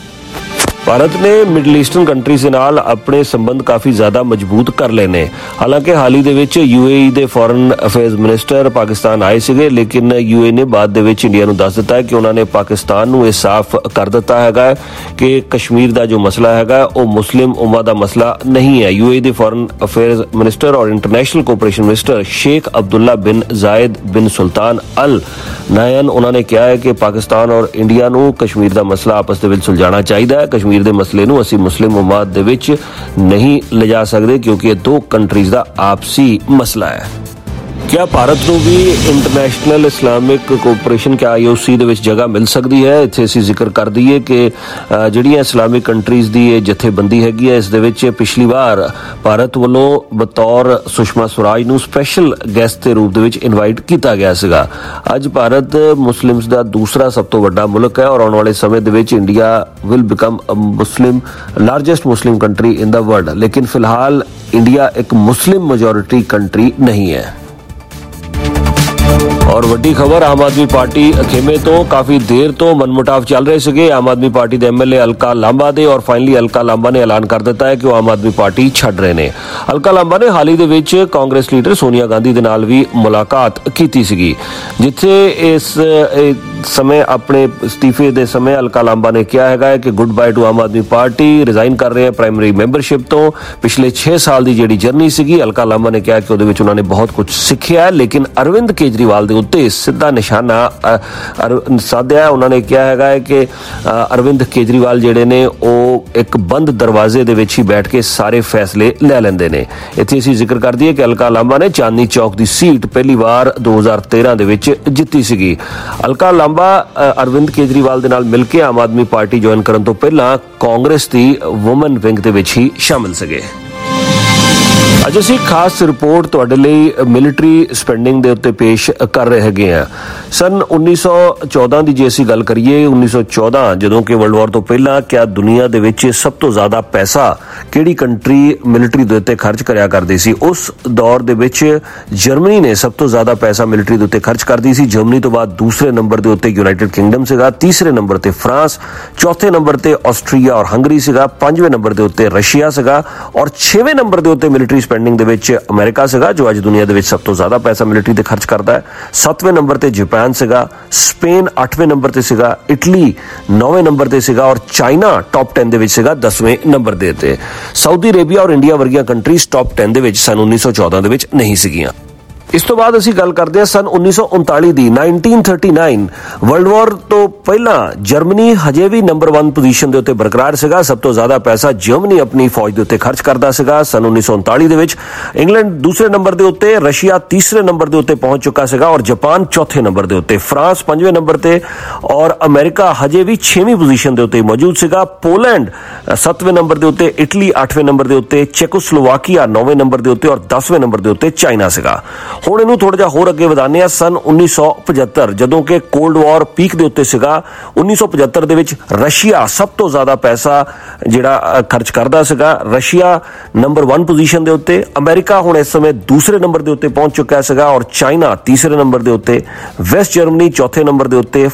ਭਾਰਤ ਨੇ ਮਿਡਲ ਈਸਟਰਨ ਕੰਟਰੀਜ਼ ਦੇ ਨਾਲ ਆਪਣੇ ਸੰਬੰਧ ਕਾਫੀ ਜ਼ਿਆਦਾ ਮਜ਼ਬੂਤ ਕਰ ਲਏ ਨੇ। ਹਾਲਾਂਕਿ ਹਾਲ ਹੀ ਦੇ ਵਿੱਚ ਯੂਏਈ ਦੇ ਫੋਰਨ ਅਫੇਅਰਸ ਮਿਨਿਸਟਰ ਪਾਕਿਸਤਾਨ ਆਏ ਸੀਗੇ, ਲੇਕਿਨ ਯੂਏਈ ਨੇ ਬਾਅਦ ਦੇ ਵਿੱਚ ਇੰਡੀਆ ਨੂੰ ਦੱਸ ਦਿੱਤਾ ਕਿ ਉਹਨਾਂ ਨੇ ਪਾਕਿਸਤਾਨ ਨੂੰ ਇਹ ਸਾਫ਼ ਕਰ ਦਿੱਤਾ ਹੈਗਾ ਕਿ ਕਸ਼ਮੀਰ ਦਾ ਜੋ ਮਸਲਾ ਹੈਗਾ ਉਹ ਮੁਸਲਿਮ ਉਮਾ ਦਾ ਮਸਲਾ ਨਹੀਂ ਹੈ। ਯੂਏਈ ਦੇ ਫੋਰਨ ਅਫੇਅਰਸ ਮਿਨਿਸਟਰ ਔਰ international cooperation minister Sheikh Abdullah bin Zayed ਬਿਨ ਸੁਲਤਾਨ ਅਲ ਨਾਇਨ ਉਹਨਾਂ ਨੇ ਕਿਹਾ ਹੈ ਕਿ ਪਾਕਿਸਤਾਨ ਔਰ ਇੰਡੀਆ ਨੂੰ ਕਸ਼ਮੀਰ ਦਾ ਮਸਲਾ ਆਪਸ ਦੇ ਵਿੱਚ ਸੁਲਝਾਉਣਾ ਚਾਹੀਦਾ ਹੈ। ਕਸ਼ਮੀਰ ਦੇ ਮਸਲੇ ਨੂੰ ਅਸੀਂ ਮੁਸਲਿਮ ਉਮਤ ਦੇ ਵਿੱਚ ਨਹੀਂ ਲਿਜਾ ਸਕਦੇ ਕਿਉਂਕਿ ਇਹ 2 ਕੰਟਰੀਜ਼ ਦਾ ਆਪਸੀ ਮਸਲਾ ਹੈ। क्या भारत ਨੂੰ ਵੀ ਇੰਟਰਨੈਸ਼ਨਲ ਇਸਲਾਮਿਕ ਕੋਆਪਰੇਸ਼ਨ ਕਿ IOC ਦੇ ਵਿੱਚ ਜਗ੍ਹਾ ਮਿਲ ਸਕਦੀ ਹੈ? ਇੱਥੇ ਅਸੀਂ ਜ਼ਿਕਰ ਕਰ ਦਈਏ ਕਿ ਜਿਹੜੀਆਂ ਇਸਲਾਮਿਕ ਕੰਟਰੀਜ਼ ਦੀ ਇਹ ਜਥੇਬੰਦੀ ਹੈਗੀ ਹੈ ਇਸ ਦੇ ਵਿੱਚ ਪਿਛਲੀ ਵਾਰ ਭਾਰਤ ਵੱਲੋਂ ਬਤੌਰ ਸੁਸ਼ਮਾ ਸਵਰਾਜ ਨੂੰ ਸਪੈਸ਼ਲ ਗੈਸਟ ਦੇ ਰੂਪ ਦੇ ਵਿੱਚ ਇਨਵਾਈਟ ਕੀਤਾ ਗਿਆ ਸੀਗਾ। ਅੱਜ ਭਾਰਤ ਮੁਸਲਿਮਸ ਦਾ ਦੂਸਰਾ ਸਭ ਤੋਂ ਵੱਡਾ ਮੁਲਕ ਹੈ ਔਰ ਆਉਣ ਵਾਲੇ ਸਮੇਂ ਦੇ ਵਿੱਚ India will become largest Muslim country in the world, ਲੇਕਿਨ ਫਿਲਹਾਲ ਇੰਡੀਆ ਇੱਕ ਮੁਸਲਿਮ ਮੈਜੋਰਿਟੀ ਕੰਟਰੀ ਨਹੀਂ ਹੈ। और ਵੱਡੀ ਖਬਰ ਆਮ ਆਦਮੀ ਪਾਰਟੀ ਖੇਮੇ ਤੋਂ ਕਾਫੀ ਦੇਰ ਤੋਂ ਮਨਮੁਟਾਵ ਚੱਲ ਰਹੇ ਸੀਗੇ ਆਮ ਆਦਮੀ ਪਾਰਟੀ ਦੇ ਐਮਐਲਏ ਅਲਕਾ ਲਾਂਬਾ ਦੇ ਔਰ ਫਾਈਨਲੀ ਅਲਕਾ ਲਾਂਬਾ ਨੇ ਐਲਾਨ ਕਰ ਦਿੱਤਾ ਹੈ ਕਿ ਉਹ ਆਮ ਆਦਮੀ ਪਾਰਟੀ ਛੱਡ ਰਹੇ ਨੇ। ਅਲਕਾ ਲਾਂਬਾ ਨੇ ਹਾਲ ਹੀ ਦੇ ਵਿੱਚ ਕਾਂਗਰਸ ਲੀਡਰ ਸੋਨੀਆ ਗਾਂਧੀ ਦੇ ਨਾਲ ਵੀ ਮੁਲਾਕਾਤ ਕੀਤੀ ਸੀਗੀ, ਜਿੱਥੇ ਇਸ ਸਮੇਂ ਆਪਣੇ ਅਸਤੀਫੇ ਦੇ ਸਮੇਂ ਅਲਕਾ ਲਾਂਬਾ ਨੇ ਕਿਹਾ ਹੈਗਾ ਹੈ ਕਿ good bye to Aam Aadmi party, resign ਕਰ ਰਹੇ ਹੈ ਪ੍ਰਾਇਮਰੀ ਮੈਂਬਰਸ਼ਿਪ ਤੋਂ। ਪਿਛਲੇ 6 ਸਾਲ ਦੀ ਜਿਹੜੀ ਜਰਨੀ ਸੀਗੀ ਅਲਕਾ ਲਾਂਬਾ ਨੇ ਕਿਹਾ ਕਿ ਉਹਦੇ ਵਿੱਚ ਉਹਨਾਂ ਨੇ ਬਹੁਤ ਕੁਝ ਸਿੱਖਿਆ, ਲੇਕਿਨ ਅਰਵਿੰਦ ਕੇਜਰੀਵਾਲ ਦੇ ਉੱਤੇ ਸਿੱਧਾ ਨਿਸ਼ਾਨਾ ਸਾਧਿਆ। ਉਹਨਾਂ ਨੇ ਕਿਹਾ ਹੈਗਾ ਹੈ ਕਿ ਅਰਵਿੰਦ ਕੇਜਰੀਵਾਲ ਜਿਹੜੇ ਨੇ ਉਹ ਇੱਕ ਬੰਦ ਦਰਵਾਜ਼ੇ ਦੇ ਵਿੱਚ ਹੀ ਬੈਠ ਕੇ ਸਾਰੇ ਫੈਸਲੇ ਲੈ ਲੈਂਦੇ ਨੇ। ਇੱਥੇ ਅਸੀਂ ਜ਼ਿਕਰ ਕਰ ਦਈਏ ਕਿ ਅਲਕਾ ਲਾਂਬਾ ਨੇ ਚਾਂਦਨੀ ਚੌਕ ਦੀ ਸੀਟ ਪਹਿਲੀ ਵਾਰ 2013 ਦੇ ਵਿੱਚ ਜਿੱਤੀ ਸੀਗੀ। ਅਲਕਾ ਲਾਂਬਾ ਅਰਵਿੰਦ ਕੇਜਰੀਵਾਲ ਦੇ ਨਾਲ ਮਿਲ ਕੇ ਆਮ ਆਦਮੀ ਪਾਰਟੀ ਜੁਆਇਨ ਕਰਨ ਤੋਂ ਪਹਿਲਾਂ ਕਾਂਗਰਸ ਦੀ ਵੂਮਨ ਵਿੰਗ ਦੇ ਵਿੱਚ ਹੀ ਸ਼ਾਮਿਲ ਸੀਗੇ। ਅੱਜ ਅਸੀਂ ਖਾਸ ਰਿਪੋਰਟ ਤੁਹਾਡੇ ਲਈ ਮਿਲਟਰੀ ਸਪੈਂਡਿੰਗ ਦੇ ਉੱਤੇ ਪੇਸ਼ ਕਰ ਰਹੇ ਹੈਗੇ ਆ। ਸਨ 1914 ਦੀ ਜੇ ਅਸੀਂ ਗੱਲ ਕਰੀਏ, 1914 ਜਦੋਂ ਕਿ ਵਰਲਡ ਵਾਰ ਤੋਂ ਪਹਿਲਾਂ, ਕਿਆ ਦੁਨੀਆ ਦੇ ਵਿੱਚ ਸਭ ਤੋਂ ਜ਼ਿਆਦਾ ਪੈਸਾ ਕਿਹੜੀ ਕੰਟਰੀ ਮਿਲਟਰੀ ਦੇ ਉੱਤੇ ਖਰਚ ਕਰਿਆ ਕਰਦੀ ਸੀ? ਉਸ ਦੌਰ ਦੇ ਵਿੱਚ ਜਰਮਨੀ ਨੇ ਸਭ ਤੋਂ ਜ਼ਿਆਦਾ ਪੈਸਾ ਮਿਲਟਰੀ ਦੇ ਉੱਤੇ ਖਰਚ ਕਰਦੀ ਸੀ। ਜਰਮਨੀ ਤੋਂ ਬਾਅਦ ਦੂਸਰੇ ਨੰਬਰ ਦੇ ਉੱਤੇ ਯੂਨਾਈਟਿਡ ਕਿੰਗਡਮ ਸੀਗਾ, ਤੀਸਰੇ ਨੰਬਰ ਤੇ ਫਰਾਂਸ, ਚੌਥੇ ਨੰਬਰ ਤੇ ਆਸਟਰੀਆ ਔਰ ਹੰਗਰੀ ਸੀਗਾ, ਪੰਜਵੇਂ ਨੰਬਰ ਦੇ ਉੱਤੇ ਰਸ਼ੀਆ ਸੀਗਾ ਔਰ ਛੇਵੇਂ ਨੰਬਰ ਦੇ ਉੱਤੇ ਮਿਲਟਰੀ ਸਪੈਂਡਿੰਗ ਦੇ ਵਿੱਚ ਅਮਰੀਕਾ ਸੀਗਾ, ਜੋ ਅੱਜ ਦੁਨੀਆ ਦੇ ਵਿੱਚ ਸਭ ਤੋਂ ਜ਼ਿਆਦਾ ਪੈਸਾ ਮਿਲਟਰੀ ਤੇ ਖਰਚ ਕਰਦਾ ਹੈ। 7ਵੇਂ ਨੰਬਰ ਤੇ ਜਾਪਾਨ ਸੀਗਾ, ਸਪੇਨ 8ਵੇਂ ਨੰਬਰ ਤੇ ਸੀਗਾ, ਇਟਲੀ 9ਵੇਂ ਨੰਬਰ ਤੇ ਸੀਗਾ ਔਰ ਚਾਈਨਾ ਟੌਪ 10 ਦੇ ਵਿੱਚ ਸੀਗਾ 10ਵੇਂ ਨੰਬਰ ਦੇ ਉੱਤੇ। ਸਾਊਦੀ ਅਰੇਬੀਆ ਔਰ ਇੰਡੀਆ ਵਰਗੀਆਂ ਕੰਟਰੀਜ਼ ਟੌਪ 10 ਦੇ ਵਿੱਚ ਸਨ 1914 ਦੇ ਵਿੱਚ ਨਹੀਂ ਸੀਗੀਆਂ। ਇਸ ਤੋਂ ਬਾਅਦ ਅਸੀਂ ਗੱਲ ਕਰਦੇ ਹਾਂ ਸਨ 1939 ਦੀ। 1939 ਵਰਲਡ ਵਾਰ ਤੋਂ ਪਹਿਲਾਂ ਜਰਮਨੀ ਹਜੇ ਵੀ ਨੰਬਰ 1 ਪੋਜੀਸ਼ਨ ਦੇ ਉੱਤੇ ਬਰਕਰਾਰ ਸੀਗਾ। ਸਭ ਤੋਂ ਜ਼ਿਆਦਾ ਪੈਸਾ ਜਰਮਨੀ ਆਪਣੀ ਫੌਜ ਦੇ ਉੱਤੇ ਖਰਚ ਕਰਦਾ ਸੀਗਾ। ਸਨ 1939 ਦੇ ਵਿੱਚ ਇੰਗਲੈਂਡ ਦੂਸਰੇ ਨੰਬਰ ਦੇ ਉੱਤੇ, ਰਸ਼ੀਆ ਤੀਸਰੇ ਨੰਬਰ ਦੇ ਉੱਤੇ ਪਹੁੰਚ ਚੁੱਕਾ ਸੀਗਾ ਔਰ ਜਾਪਾਨ ਚੌਥੇ ਨੰਬਰ ਦੇ ਉੱਤੇ, ਫਰਾਂਸ 5ਵੇਂ ਨੰਬਰ ਤੇ ਔਰ ਅਮਰੀਕਾ ਹਜੇ ਵੀ 6ਵੀਂ ਪੋਜੀਸ਼ਨ ਦੇ ਉੱਤੇ ਮੌਜੂਦ ਸੀਗਾ। ਪੋਲੈਂਡ 7ਵੇਂ ਨੰਬਰ ਦੇ ਉੱਤੇ, ਇਟਲੀ 8ਵੇਂ ਨੰਬਰ ਦੇ ਉੱਤੇ, ਚੈਕੋਸਲੋਵਾਕੀਆ 9ਵੇਂ ਨੰਬਰ ਦੇ ਉੱਤੇ ਔਰ 10ਵੇਂ ਨੰਬਰ ਦੇ ਉੱਤੇ ਚਾਈਨਾ ਸੀਗਾ। ਹੁਣ ਇਹਨੂੰ ਥੋੜਾ ਜਿਹਾ ਹੋਰ ਅੱਗੇ ਵਧਾਉਂਦੇ ਆ। ਸਨ 1975 ਜਦੋਂ ਕਿ ਕੋਲਡ ਵਾਰ ਪੀਕ ਦੇ ਉੱਤੇ ਸੀਗਾ, 1975 ਦੇ ਵਿੱਚ ਰਸ਼ੀਆ ਸਭ ਤੋਂ ਜ਼ਿਆਦਾ ਪੈਸਾ ਜਿਹੜਾ ਖਰਚ ਕਰਦਾ ਸੀਗਾ। ਰਸ਼ੀਆ ਨੰਬਰ 1 ਪੋਜੀਸ਼ਨ ਦੇ ਉੱਤੇ, ਅਮਰੀਕਾ ਹੁਣ ਇਸ ਸਮੇਂ ਦੂਸਰੇ ਨੰਬਰ ਦੇ ਉੱਤੇ ਪਹੁੰਚ ਚੁੱਕਾ ਸੀਗਾ ਔਰ ਚਾਈਨਾ ਤੀਸਰੇ ਨੰਬਰ ਦੇ ਉੱਤੇ, ਵੈਸਟ ਜਰਮਨੀ ਚੌਥੇ ਨੰਬਰ ਦੇ ਉੱਤੇ,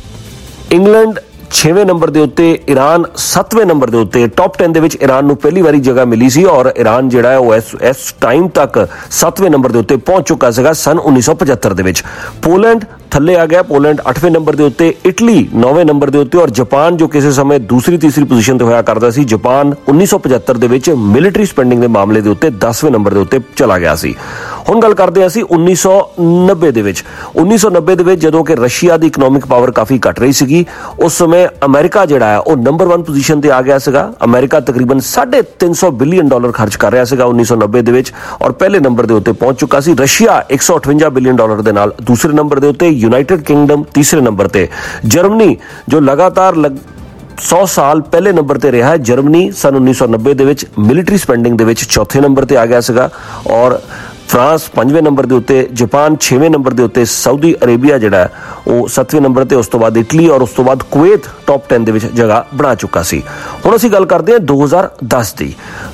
ਇੰਗਲੈਂਡ 6ਵੇਂ ਨੰਬਰ ਦੇ ਉੱਤੇ, ਈਰਾਨ 7ਵੇਂ ਨੰਬਰ ਦੇ ਉੱਤੇ। ਟੌਪ 10 ਦੇ ਵਿੱਚ ਈਰਾਨ ਨੂੰ ਪਹਿਲੀ ਵਾਰੀ ਜਗ੍ਹਾ ਮਿਲੀ ਸੀ ਔਰ ਈਰਾਨ ਜਿਹੜਾ ਹੈ ਉਹ ਇਸ ਟਾਈਮ ਤੱਕ 7ਵੇਂ ਨੰਬਰ ਦੇ ਉੱਤੇ ਪਹੁੰਚ ਚੁੱਕਾ ਸੀਗਾ ਸਨ 1975 ਦੇ ਵਿੱਚ। ਪੋਲੈਂਡ ਥੱਲੇ ਆ ਗਿਆ, ਪੋਲੈਂਡ 8ਵੇਂ ਨੰਬਰ ਦੇ ਉੱਤੇ, ਇਟਲੀ 9ਵੇਂ ਨੰਬਰ ਦੇ ਉੱਤੇ ਔਰ ਜਾਪਾਨ ਜੋ ਕਿਸੇ ਸਮੇਂ ਦੂਸਰੀ ਤੀਸਰੀ ਪੋਜੀਸ਼ਨ ਤੇ ਹੋਇਆ ਕਰਦਾ ਸੀ, ਜਾਪਾਨ 1975 ਦੇ ਵਿੱਚ ਮਿਲਟਰੀ ਸਪੈਂਡਿੰਗ ਦੇ ਮਾਮਲੇ ਦੇ ਉੱਤੇ 10ਵੇਂ ਨੰਬਰ ਦੇ ਉੱਤੇ ਚਲਾ ਗਿਆ ਸੀ। ਹੁਣ ਗੱਲ ਕਰਦੇ ਹਾਂ ਅਸੀਂ 1990 ਦੇ ਵਿੱਚ। 1990 ਦੇ ਵਿੱਚ ਜਦੋਂ ਕਿ ਰਸ਼ੀਆ ਦੀ ਇਕਨੋਮਿਕ ਪਾਵਰ ਕਾਫੀ ਘਟ ਰਹੀ ਸੀਗੀ, ਉਸ ਸਮੇਂ ਅਮਰੀਕਾ ਜਿਹੜਾ ਹੈ ਉਹ ਨੰਬਰ 1 ਪੋਜੀਸ਼ਨ ਤੇ ਆ ਗਿਆ ਸੀਗਾ। ਅਮਰੀਕਾ ਤਕਰੀਬਨ $350 ਬਿਲੀਅਨ ਖਰਚ ਕਰ ਰਿਹਾ ਸੀਗਾ 1990 ਦੇ ਵਿੱਚ ਔਰ ਪਹਿਲੇ ਨੰਬਰ ਦੇ ਉੱਤੇ ਪਹੁੰਚ ਚੁੱਕਾ ਸੀ। ਰਸ਼ੀਆ $158 ਬਿਲੀਅਨ ਦੇ ਨਾਲ ਦੂਸਰੇ ਨੰਬਰ ਦੇ ਉੱਤੇ, ਯੂਨਾਈਟਿਡ ਕਿੰਗਡਮ ਤੀਸਰੇ ਨੰਬਰ ਤੇ, ਜਰਮਨੀ ਜੋ ਲਗਾਤਾਰ 100 ਸਾਲ ਪਹਿਲੇ ਨੰਬਰ ਤੇ ਰਿਹਾ ਹੈ, ਜਰਮਨੀ ਸਨ 1990 ਦੇ ਵਿੱਚ ਮਿਲਟਰੀ ਸਪੈਂਡਿੰਗ ਦੇ ਵਿੱਚ ਚੌਥੇ ਨੰਬਰ ਤੇ ਆ ਗਿਆ ਸੀਗਾ ਔਰ ਫਰਾਂਸ 5ਵੇਂ ਨੰਬਰ ਦੇ ਉੱਤੇ, ਜਾਪਾਨ 6ਵੇਂ ਨੰਬਰ ਦੇ ਉੱਤੇ, ਸਾਊਦੀ ਅਰੇਬੀਆ ਜਿਹੜਾ ਉਹ 7ਵੇਂ ਨੰਬਰ ਤੇ, ਉਸ ਤੋਂ ਬਾਅਦ ਇਟਲੀ ਔਰ ਉਸ ਤੋਂ ਬਾਅਦ ਕੁਵੈਤ ਟੌਪ 10 ਦੇ ਵਿੱਚ ਜਗ੍ਹਾ ਬਣਾ ਚੁੱਕਾ ਸੀ। ਹੁਣ ਅਸੀਂ ਗੱਲ ਕਰਦੇ ਹਾਂ 2010 ਦੀ।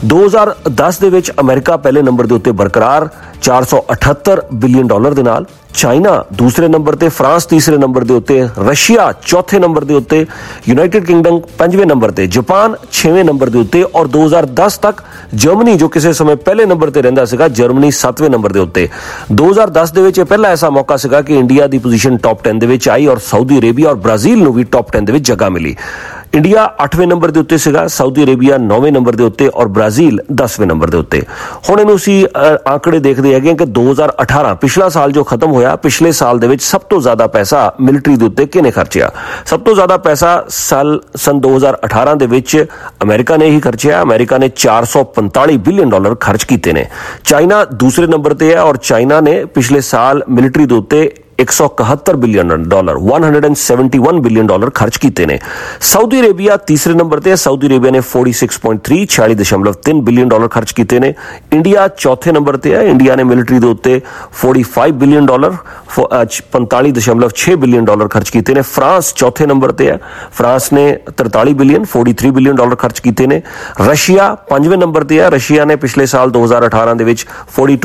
2010 ਦੇ ਵਿੱਚ ਅਮਰੀਕਾ ਪਹਿਲੇ ਨੰਬਰ ਦੇ ਉੱਤੇ ਬਰਕਰਾਰ $478 ਬਿਲੀਅਨ ਦੇ ਨਾਲ, ਚਾਈਨਾ ਦੂਸਰੇ ਨੰਬਰ ਤੇ, ਫਰਾਂਸ ਤੀਸਰੇ ਨੰਬਰ ਦੇ ਉੱਤੇ, ਰਸ਼ੀਆ ਚੌਥੇ ਨੰਬਰ ਦੇ ਉੱਤੇ, ਯੂਨਾਈਟਿਡ ਕਿੰਗਡਮ 5ਵੇਂ ਨੰਬਰ ਤੇ, ਜਾਪਾਨ 6ਵੇਂ ਨੰਬਰ ਦੇ ਉੱਤੇ ਔਰ 2010 ਤੱਕ ਜਰਮਨੀ ਜੋ ਕਿਸੇ ਸਮੇਂ ਪਹਿਲੇ ਨੰਬਰ ਤੇ ਰਹਿੰਦਾ ਸੀਗਾ, ਜਰਮਨੀ 7ਵੇਂ ਨੰਬਰ ਦੇ ਉੱਤੇ। 2010 ਦੇ ਵਿੱਚ ਇਹ ਪਹਿਲਾ ਐਸਾ ਮੌਕਾ ਸੀਗਾ ਕਿ ਇੰਡੀਆ ਦੀ ਪੋਜੀਸ਼ਨ ਟੌਪ 10 ਦੇ ਵਿੱਚ ਆਈ ਔਰ ਸਾਊਦੀ ਅਰੇਬੀਆ ਔਰ ਬ੍ਰਾਜ਼ੀਲ ਨੂੰ ਵੀ ਟੌਪ 10 ਦੇ ਵਿੱਚ ਜਗ੍ਹਾ ਮਿਲੀ। ਇੰਡੀਆ 8ਵੇਂ ਨੰਬਰ ਦੇ ਉੱਤੇ ਸੀਗਾ, ਸਾਊਦੀ ਅਰੇਬੀਆ 9ਵੇਂ ਨੰਬਰ ਦੇ ਉੱਤੇ ਔਰ ਬ੍ਰਾਜ਼ੀਲ 10ਵੇਂ ਨੰਬਰ ਦੇ ਉੱਤੇ। ਹੁਣ ਇਹਨੂੰ ਅਸੀਂ ਆંકੜੇ ਦੇਖਦੇ ਹੈਗੇ ਕਿ 2018 ਪਿਛਲਾ ਸਾਲ ਜੋ ਖਤਮ ਹੋਇਆ, ਪਿਛਲੇ ਸਾਲ ਦੇ ਵਿੱਚ ਸਭ ਤੋਂ ਜ਼ਿਆਦਾ ਪੈਸਾ ਮਿਲਟਰੀ ਦੇ ਉੱਤੇ ਕਿਹਨੇ ਖਰਚਿਆ? ਸਭ ਤੋਂ ਜ਼ਿਆਦਾ ਪੈਸਾ ਸਨ 2018 ਦੇ ਵਿੱਚ ਅਮਰੀਕਾ ਨੇ ਹੀ ਖਰਚਿਆ। ਅਮਰੀਕਾ ਨੇ $445 ਬਿਲੀਅਨ ਖਰਚ ਕੀਤੇ ਨੇ। ਚਾਈਨਾ ਦੂਸਰੇ ਨੰਬਰ ਤੇ ਹੈ ਔਰ ਚਾਈਨਾ ਨੇ ਪਿਛਲੇ ਸਾਲ ਮਿਲਟਰੀ ਦੇ ਉੱਤੇ $171 ਬਿਲੀਅਨ $171 ਬਿਲੀਅਨ ਖਰਚ ਕੀਤੇ ਨੇ। ਸਾਊਦੀ ਅਰੇਬੀਆ ਤੀਸਰੇ ਨੰਬਰ ਤੇ ਹੈ। ਸਾਊਦੀ ਅਰੇਬੀਆ ਨੇ 46.3 ਬਿਲੀਅਨ ਖਰਚ ਕੀਤੇ ਨੇ। ਇੰਡੀਆ ਚੌਥੇ ਨੰਬਰ ਤੇ ਹੈ। ਇੰਡੀਆ ਨੇ ਮਿਲਟਰੀ ਦੇ ਉੱਤੇ $45 ਬਿਲੀਅਨ 45.6 ਬਿਲੀਅਨ ਖਰਚ ਕੀਤੇ ਨੇ। ਫਰਾਂਸ ਚੌਥੇ ਨੰਬਰ ਤੇ ਹੈ। ਫਰਾਂਸ ਨੇ 43 ਬਿਲੀਅਨ $43 ਬਿਲੀਅਨ ਖਰਚ ਕੀਤੇ ਨੇ। ਰਸ਼ੀਆ 5ਵੇਂ ਨੰਬਰ ਤੇ ਹੈ। ਰਸ਼ੀਆ ਨੇ ਪਿਛਲੇ ਸਾਲ 2018 ਦੇ ਵਿੱਚ